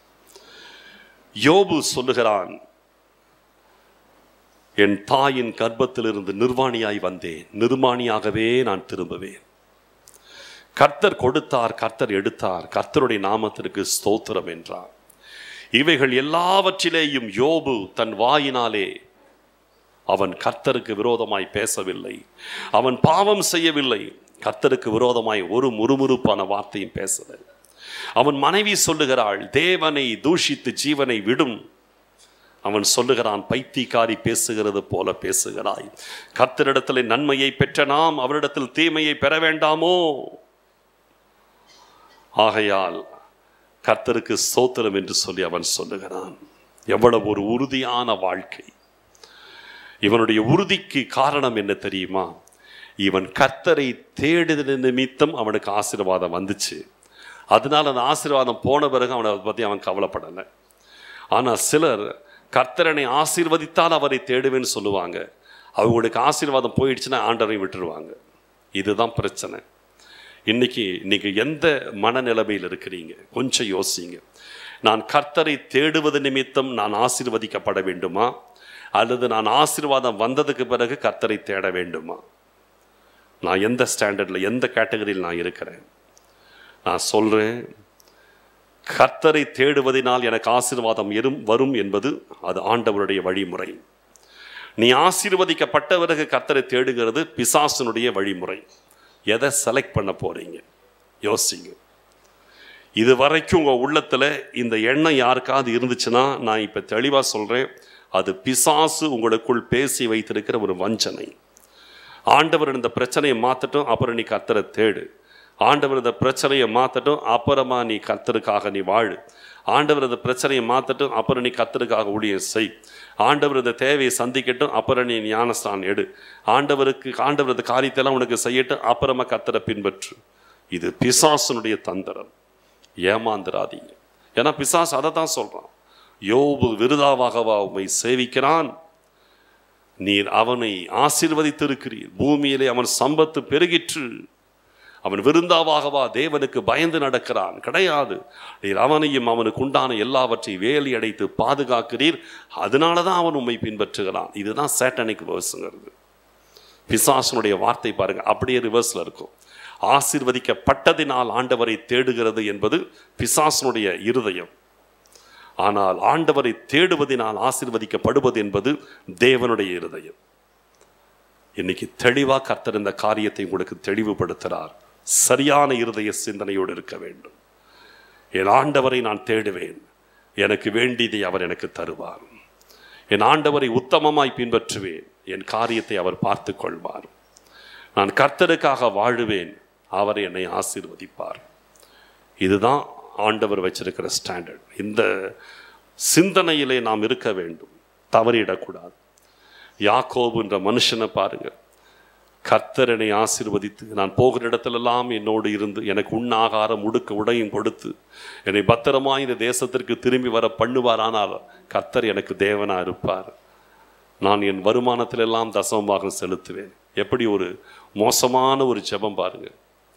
யோபு சொல்லுகிறான், என் தாயின் கர்ப்பத்திலிருந்து நிர்வாணியாய் வந்தேன், நிர்மாணியாகவே நான் திரும்புவேன். கர்த்தர் கொடுத்தார், கர்த்தர் எடுத்தார், கர்த்தருடைய நாமத்திற்கு ஸ்தோத்திரம் என்றார். இவைகள் எல்லாவற்றிலேயும் யோபு தன் வாயினாலே அவன் கர்த்தருக்கு விரோதமாய் பேசவில்லை. அவன் பாவம் செய்யவில்லை. கர்த்தருக்கு விரோதமாய் ஒரு முறுமுறுப்பான வார்த்தையும் பேசவில்லை. அவன் மனைவி சொல்லுகிறாள், தேவனை தூஷித்து ஜீவனை விடும். அவன் சொல்லுகிறான், பைத்தியக்காரி பேசுகிறது போல பேசுகிறாய். கர்த்தரிடத்தில் நன்மையை பெற்ற நாம் அவரிடத்தில் தீமையை பெற வேண்டாமோ? ஆகையால் கர்த்தருக்கு ஸ்தோத்திரம் என்று சொல்லி அவன் சொல்லுகிறான். எவ்வளவு ஒரு உறுதியான வாழ்க்கை! இவனுடைய உறுதிக்கு காரணம் என்ன தெரியுமா? இவன் கர்த்தரை தேடுதல் நிமித்தம் அவனுக்கு ஆசீர்வாதம் வந்துச்சு. அதனால அந்த ஆசீர்வாதம் போன பிறகு அவனை பற்றி அவன் கவலைப்படலை. ஆனால் சிலர் கர்த்தரனை ஆசீர்வதித்தால் அவரை தேடுவேன்னு சொல்லுவாங்க. அவங்களுக்கு ஆசீர்வாதம் போயிடுச்சுன்னா ஆண்டவரை விட்டுருவாங்க. இதுதான் பிரச்சனை. இன்னைக்கு எந்த மனநிலைமையில் இருக்கிறீங்க? கொஞ்சம் யோசிங்க. நான் கர்த்தரை தேடுவது நிமித்தம் நான் ஆசீர்வதிக்கப்பட வேண்டுமா, அல்லது நான் ஆசீர்வாதம் வந்ததுக்கு பிறகு கர்த்தரை தேட வேண்டுமா? நான் எந்த ஸ்டாண்டர்டில், எந்த கேட்டகரியில் நான் இருக்கிறேன்? நான் சொல்கிறேன், கர்த்தரை தேடுவதனால் எனக்கு ஆசீர்வாதம் வரும் என்பது அது ஆண்டவருடைய வழிமுறை. நீ ஆசீர்வதிக்கப்பட்ட பிறகு கர்த்தரை தேடுகிறது பிசாசனுடைய வழிமுறை. எதை செலக்ட் பண்ண போறீங்க? யோசிங்க. இது வரைக்கும் உங்கள் உள்ளத்தில் இந்த எண்ணம் யாருக்காவது இருந்துச்சுன்னா நான் இப்போ தெளிவாக சொல்கிறேன், அது பிசாசு உங்களுக்குள் பேசி வைத்திருக்கிற ஒரு வஞ்சனை. ஆண்டவர் இந்த பிரச்சனையை மாற்றட்டும், அப்புறம் நீ கர்த்தரை தேடு. ஆண்டவர் இந்த பிரச்சனையை மாற்றட்டும், அப்புறமா நீ கர்த்தருக்காக நீ வாழு. ஆண்டவர் இந்த பிரச்சனையை மாற்றட்டும், அப்புறம் நீ கர்த்தருக்காக ஊழியம் செய். ஆண்டவர் இந்த தேவையை சந்திக்கட்டும், அப்புறம் நீ ஞானஸ்தானம் எடு. ஆண்டவர் இந்த காரியத்தெல்லாம் உனக்கு செய்யட்டும், அப்புறமா கர்த்தரை பின்பற்று. இது பிசாசனுடைய தந்திரம். ஏமாந்துராதீங்க. ஏன்னா பிசாசு அதை தான் சொல்றான். யோபு விருதாவாகவா உம்மை சேவிக்கிறான்? நீர் அவனை ஆசீர்வதித்திருக்கிறீர், பூமியிலே அவன் சம்பத்து பெருகிற்று. அவன் விருந்தாவாகவா தேவனுக்கு பயந்து நடக்கிறான்? கிடையாது. நீர் அவனையும் அவனுக்கு உண்டான எல்லாவற்றையும் வேலி அடைத்து பாதுகாக்கிறீர், அதனால தான் அவன் உம்மை பின்பற்றுகிறான். இதுதான் சேட்டனிக் வேர்ஸுங்கிறது. பிசாசனுடைய வார்த்தை பாருங்க, அப்படியே ரிவர்ஸ்ல இருக்கும். ஆசீர்வதிக்கப்பட்டதினால் ஆண்டவரை தேடுகிறது என்பது பிசாசனுடைய இருதயம். ஆனால் ஆண்டவரை தேடுவதினால் ஆசீர்வதிக்கப்படுவது என்பது தேவனுடைய இருதயம். இன்னைக்கு தெளிவாக கர்த்தர் இந்த காரியத்தை உங்களுக்கு தெளிவுபடுத்துகிறார். சரியான இருதய சிந்தனையோடு இருக்க வேண்டும். என் ஆண்டவரை நான் தேடுவேன், எனக்கு வேண்டியதை அவர் எனக்கு தருவார். என் ஆண்டவரை உத்தமமாய் பின்பற்றுவேன், என் காரியத்தை அவர் பார்த்து கொள்வார். நான் கர்த்தருக்காக வாழுவேன், அவர் என்னை ஆசீர்வதிப்பார். இதுதான் ஆண்டவர் வச்சிருக்கிற ஸ்டாண்டர்ட். இந்த சிந்தனையிலே நாம் இருக்க வேண்டும், தவறிடக்கூடாது. யாக்கோபு என்ற மனுஷனை பாருங்க, கர்த்தர் என்னை ஆசீர்வதித்து நான் போகிற இடத்துலெல்லாம் என்னோடு இருந்து எனக்கு உண்ண ஆகாரம் உடுக்க உடையும் கொடுத்து என்னை பத்திரமா இந்த தேசத்திற்கு திரும்பி வர பண்ணுவாரானால் கர்த்தர் எனக்கு தேவனா இருப்பார். நான் என் வருமானத்திலெல்லாம் தசமமாக செலுத்துவேன். எப்படி ஒரு மோசமான ஒரு ஜெபம் பாருங்க.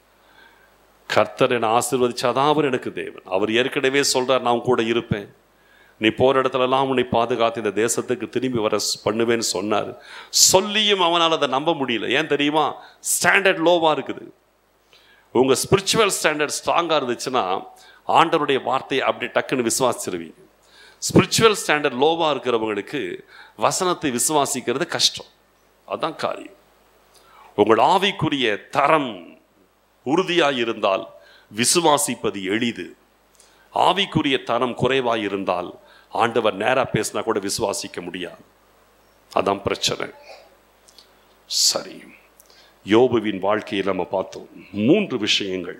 கர்த்தர் என்னை ஆசீர்வதிச்சாதான் அவர் எனக்கு தேவன். அவர் ஏற்கனவே சொல்றார், நான் கூட இருப்பேன், நீ போற இடத்துலலாம் உன்னை பாதுகாத்து இந்த தேசத்துக்கு திரும்பி வர பண்ணுவேன்னு சொன்னார். சொல்லியும் அவனால் அதை நம்ப முடியல. ஏன் தெரியுமா? ஸ்டாண்டர்ட் லோவாக இருக்குது. உங்கள் ஸ்பிரிச்சுவல் ஸ்டாண்டர்ட் ஸ்ட்ராங்காக இருந்துச்சுன்னா ஆண்டவருடைய வார்த்தையை அப்படி டக்குன்னு விசுவாசிச்சிருவீங்க. ஸ்பிரிச்சுவல் ஸ்டாண்டர்ட் லோவாக இருக்கிறவங்களுக்கு வசனத்தை விசுவாசிக்கிறது கஷ்டம். அதுதான் காரியம். உங்கள் ஆவிக்குரிய தரம் உறுதியாக இருந்தால் விசுவாசிப்பது எளிது. ஆவிக்குரிய தரம் குறைவாக இருந்தால் ஆண்டவர் நேரா பேசினா கூட விசுவாசிக்க முடியாது. அதான் பிரச்சனை. சரி, யோபுவின் வாழ்க்கையில் நம்ம பார்த்தோம் 3 விஷயங்கள்.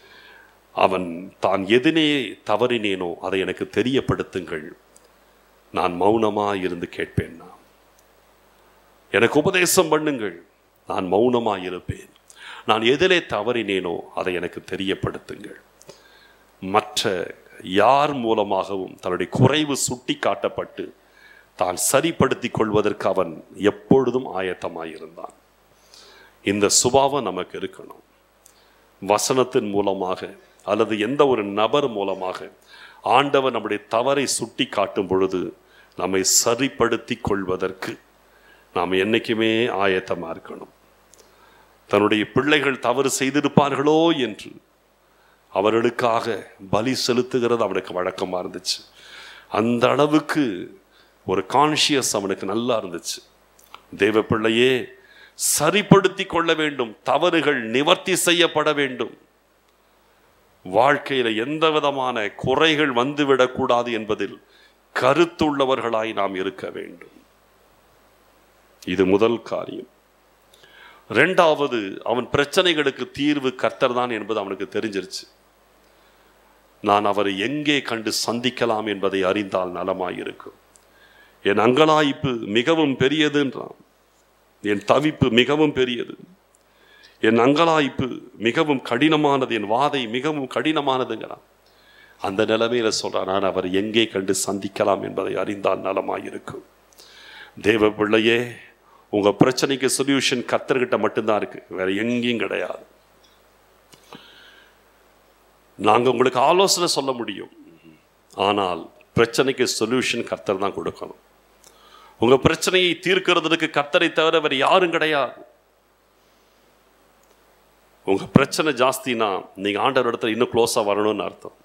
அவன் தான் எதனே தவறினேனோ அதை எனக்கு தெரியப்படுத்துங்கள், நான் மௌனமாக இருந்து கேட்பேன். எனக்கு உபதேசம் பண்ணுங்கள், நான் மௌனமாக இருப்பேன். நான் எதிலே தவறினேனோ அதை எனக்கு தெரியப்படுத்துங்கள். மற்ற யார் மூலமாகவும் தன்னுடைய குறைவு சுட்டி காட்டப்பட்டு தான் சரிப்படுத்திக் கொள்வதற்கு அவன் எப்பொழுதும் ஆயத்தமாயிருந்தான். இந்த சுபாவம் நமக்கு இருக்கணும். வசனத்தின் மூலமாக அல்லது எந்த ஒரு நபர் மூலமாக ஆண்டவர் நம்முடைய தவறை சுட்டி காட்டும் பொழுது நம்மை சரிப்படுத்தி கொள்வதற்கு நாம் என்னைக்குமே ஆயத்தமாக இருக்கணும். தன்னுடைய பிள்ளைகள் தவறு செய்திருப்பார்களோ என்று அவர்களுக்காக பலி செலுத்துகிறது அவனுக்கு வழக்கமாக இருந்துச்சு. அந்த அளவுக்கு ஒரு கான்ஷியஸ் அவனுக்கு நல்லா இருந்துச்சு. தேவ பிள்ளையே, சரிப்படுத்தி கொள்ள வேண்டும், தவறுகள் நிவர்த்தி செய்யப்பட வேண்டும். வாழ்க்கையில் எந்த விதமான குறைகள் வந்துவிடக்கூடாது என்பதில் கருத்துள்ளவர்களாய் நாம் இருக்க வேண்டும். இது முதல் காரியம். இரண்டாவது, அவன் பிரச்சனைகளுக்கு தீர்வு கர்த்தர் தான் என்பது அவனுக்கு தெரிஞ்சிருச்சு. நான் அவரை எங்கே கண்டு சந்திக்கலாம் என்பதை அறிந்தால் நலமாயிருக்கும். என் அங்கலாய்ப்பு மிகவும் பெரியதுன்றான். என் தவிப்பு மிகவும் பெரியது, என் அங்கலாய்ப்பு மிகவும் கடினமானது, என் வாதை மிகவும் கடினமானதுங்கிறான். அந்த நிலைமையில சொல்றான், நான் அவர் எங்கே கண்டு சந்திக்கலாம் என்பதை அறிந்தால் நலமாயிருக்கும். தேவ பிள்ளையே, உங்க பிரச்சனைக்கு சொல்யூஷன் கர்த்தர்கிட்ட மட்டும்தான் இருக்கு, வேற எங்கேயும் கிடையாது. நாங்க உங்களுக்கு ஆலோசனை சொல்ல முடியும், ஆனால் பிரச்சனைக்கு சொல்யூஷன் கர்த்தர் தான் கொடுக்கணும். உங்க பிரச்சனையை தீர்க்கிறதுக்கு கர்த்தரை தவிர வேற யாரும் கிடையாது. உங்க பிரச்சனை ஜாஸ்தினா நீங்க ஆண்டவர் இடத்துல இன்னும் க்ளோஸா வரணும்னு அர்த்தம்.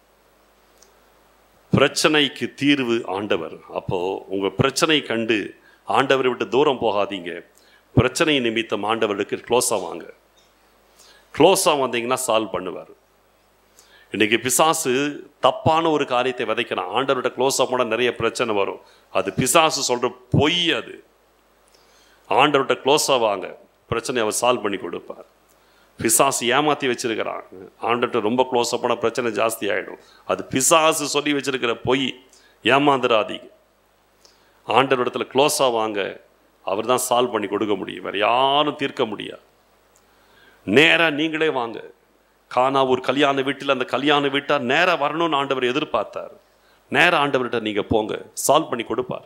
பிரச்சனைக்கு தீர்வு ஆண்டவர். அப்போ உங்க பிரச்சனை கண்டு ஆண்டவரை விட்டு தூரம் போகாதீங்க. பிரச்சனை நிமித்தம் ஆண்டவருக்கு க்ளோஸா வாங்க. க்ளோஸா வந்தீங்கன்னா சால்வ் பண்ணுவார். இன்னைக்கு பிசாசு தப்பான ஒரு காரியத்தை விதைக்கிறான். ஆண்டவர்கிட்ட க்ளோஸா போனா நிறைய பிரச்சனை வரும். அது பிசாசு சொல்ற பொய். அது ஆண்டவர்கிட்ட க்ளோஸா வாங்க, பிரச்சனை அவர் சால்வ் பண்ணி கொடுப்பார். பிசாசு ஏமாத்தி வச்சிருக்கிறான். ஆண்டவர்கிட்ட ரொம்ப க்ளோஸா போனா பிரச்சனை ஜாஸ்தி ஆயிடும். அது பிசாசு சொல்லி வச்சிருக்கிற பொய். ஏமாந்துடாதீங்க. ஆண்டவர் இடத்துல க்ளோஸா வாங்க, அவர் தான் சால்வ் பண்ணி கொடுக்க முடியும், வேற யாரும் தீர்க்க முடியாது. நேரா நீங்களே வாங்க. கானா ஒரு கல்யாண வீட்டில் அந்த கல்யாண வீட்டார் நேரா வரணும்னு ஆண்டவர் எதிர்பார்த்தார். நேரா ஆண்டவர்கிட்ட நீங்க போங்க, சால்வ் பண்ணி கொடுப்பார்.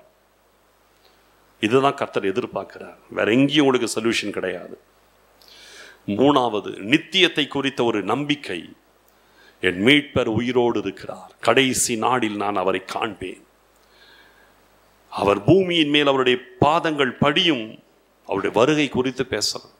இதுதான் கர்த்தர் எதிர்பார்க்கிறார், வேற எங்கேயும் உங்களுக்கு சொல்யூஷன் கிடையாது. மூணாவது, நித்தியத்தை குறித்த ஒரு நம்பிக்கை. என் மீட்பர் உயிரோடு இருக்கிறார், கடைசி நாளில் நான் அவரை காண்பேன். அவர் பூமியின் மேல் அவருடைய பாதங்கள் படியும். அவருடைய வருகை குறித்து பேசலாம்.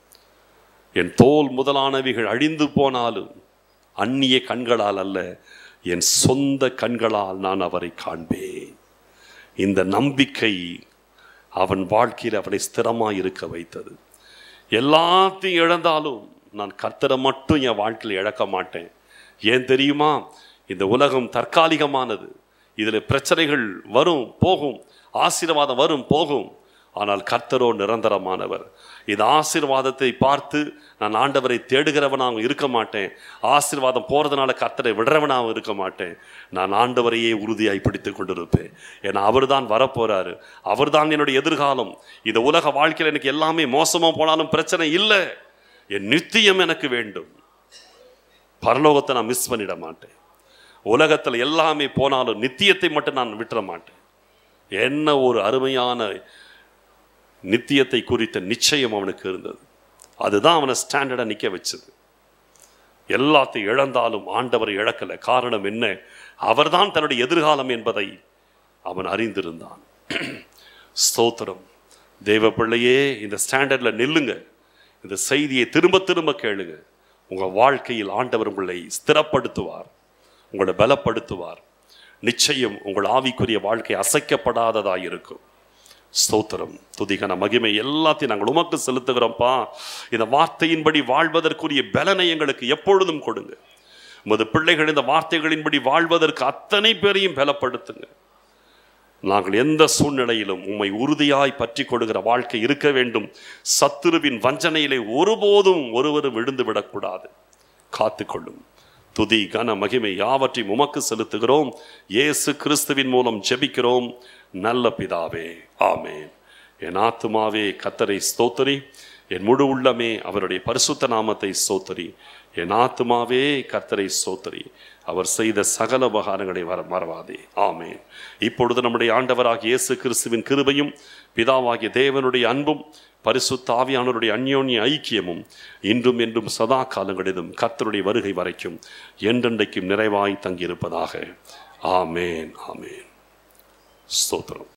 என் தோல் முதலானவைகள் அழிந்து போனாலும் அந்நிய கண்களால் அல்ல, என் சொந்த கண்களால் நான் அவரை காண்பேன். இந்த நம்பிக்கை அவன் வாழ்க்கையில் அவனை ஸ்திரமாக இருக்க வைத்தது. எல்லாத்தையும் இழந்தாலும் நான் கர்த்தரை மட்டும் என் வாழ்க்கையில் இழக்க மாட்டேன். ஏன் தெரியுமா? இந்த உலகம் தற்காலிகமானது. இதில் பிரச்சனைகள் வரும் போகும், ஆசீர்வாதம் வரும் போகும். ஆனால் கர்த்தரோ நிரந்தரமானவர். இந்த ஆசீர்வாதத்தை பார்த்து நான் ஆண்டவரை தேடுகிறவனாகவும் இருக்க மாட்டேன். ஆசீர்வாதம் போறதுனால கர்த்தரை விடுறவனாகவும் இருக்க மாட்டேன். நான் ஆண்டவரையே உறுதியாய் பிடித்து கொண்டிருப்பேன். ஏன்னா அவர் தான் வரப்போறாரு, அவர் தான் என்னுடைய எதிர்காலம். இந்த உலக வாழ்க்கையில் எனக்கு எல்லாமே மோசமாக போனாலும் பிரச்சனை இல்லை. என் நித்தியம் எனக்கு வேண்டும். பரலோகத்தை நான் மிஸ் பண்ணிட மாட்டேன். உலகத்தில் எல்லாமே போனாலும் நித்தியத்தை மட்டும் நான் விட்டுற மாட்டேன். என்ன ஒரு அருமையான நித்தியத்தை குறித்த நிச்சயம் அவனுக்கு இருந்தது. அதுதான் அவனை ஸ்டாண்டர்டா நிற்க வச்சது. எல்லாத்தையும் இழந்தாலும் ஆண்டவரை இழக்கலை. காரணம் என்ன? அவர்தான் தன்னுடைய எதிர்காலம் என்பதை அவன் அறிந்திருந்தான். ஸ்தோத்திரம். தேவ பிள்ளையே, இந்த ஸ்டாண்டர்ட்ல நில்லுங்க. இந்த செய்தியை திரும்ப திரும்ப கேளுங்க. உங்க வாழ்க்கையில் ஆண்டவர் உங்களை ஸ்திரப்படுத்துவார், உங்களை பலப்படுத்துவார். நிச்சயம் உங்கள் ஆவிக்குரிய வாழ்க்கை அசைக்கப்படாததாக இருக்கும். ஸ்தோத்திரம். துதிகன மகிமை எல்லாத்தையும் நாங்கள் உமக்கு செலுத்துகிறோம்ப்பா. இந்த வார்த்தையின்படி வாழ்வதற்குரிய பலனை எங்களுக்கு எப்பொழுதும் கொடுங்க. உமது பிள்ளைகள் இந்த வார்த்தைகளின்படி வாழ்வதற்கு அத்தனை பேரையும் பலப்படுத்துங்க. நாங்கள் எந்த சூழ்நிலையிலும் உம்மை உறுதியாய் பற்றி கொடுக்கிற வாழ்க்கை இருக்க வேண்டும். சத்துருவின் வஞ்சனையிலே ஒருபோதும் ஒருவரும் விழுந்து விடக்கூடாது. காத்துக்கொள்ளும். துதி கன மகிமை யாவற்றையும் உமக்கு செலுத்துகிறோம். இயேசு கிறிஸ்துவின் மூலம் ஜெபிக்கிறோம் நல்ல பிதாவே, ஆமென். என் ஆத்துமாவே கர்த்தரை ஸ்தோத்திரி, என் முழு உள்ளமே அவருடைய பரிசுத்த நாமத்தை ஸ்தோத்திரி. என் ஆத்துமாவே கர்த்தரை ஸ்தோத்திரி, அவர் செய்த சகல உபகாரங்களை மறவாதே. ஆமென். இப்பொழுது நம்முடைய ஆண்டவராகிய இயேசு கிறிஸ்துவின் கிருபையும் பிதாவாகிய தேவனுடைய அன்பும் பரிசுத்த ஆவியானவருடைய அந்யோன்ய ஐக்கியமும் இன்றும் என்றும் சதா காலங்களிலும் கர்த்தருடைய வருகை வரைக்கும் என்றென்றைக்கும் நிறைவாய் தங்கியிருப்பதாக. ஆமென், ஆமென். ஸ்தோத்திரம்.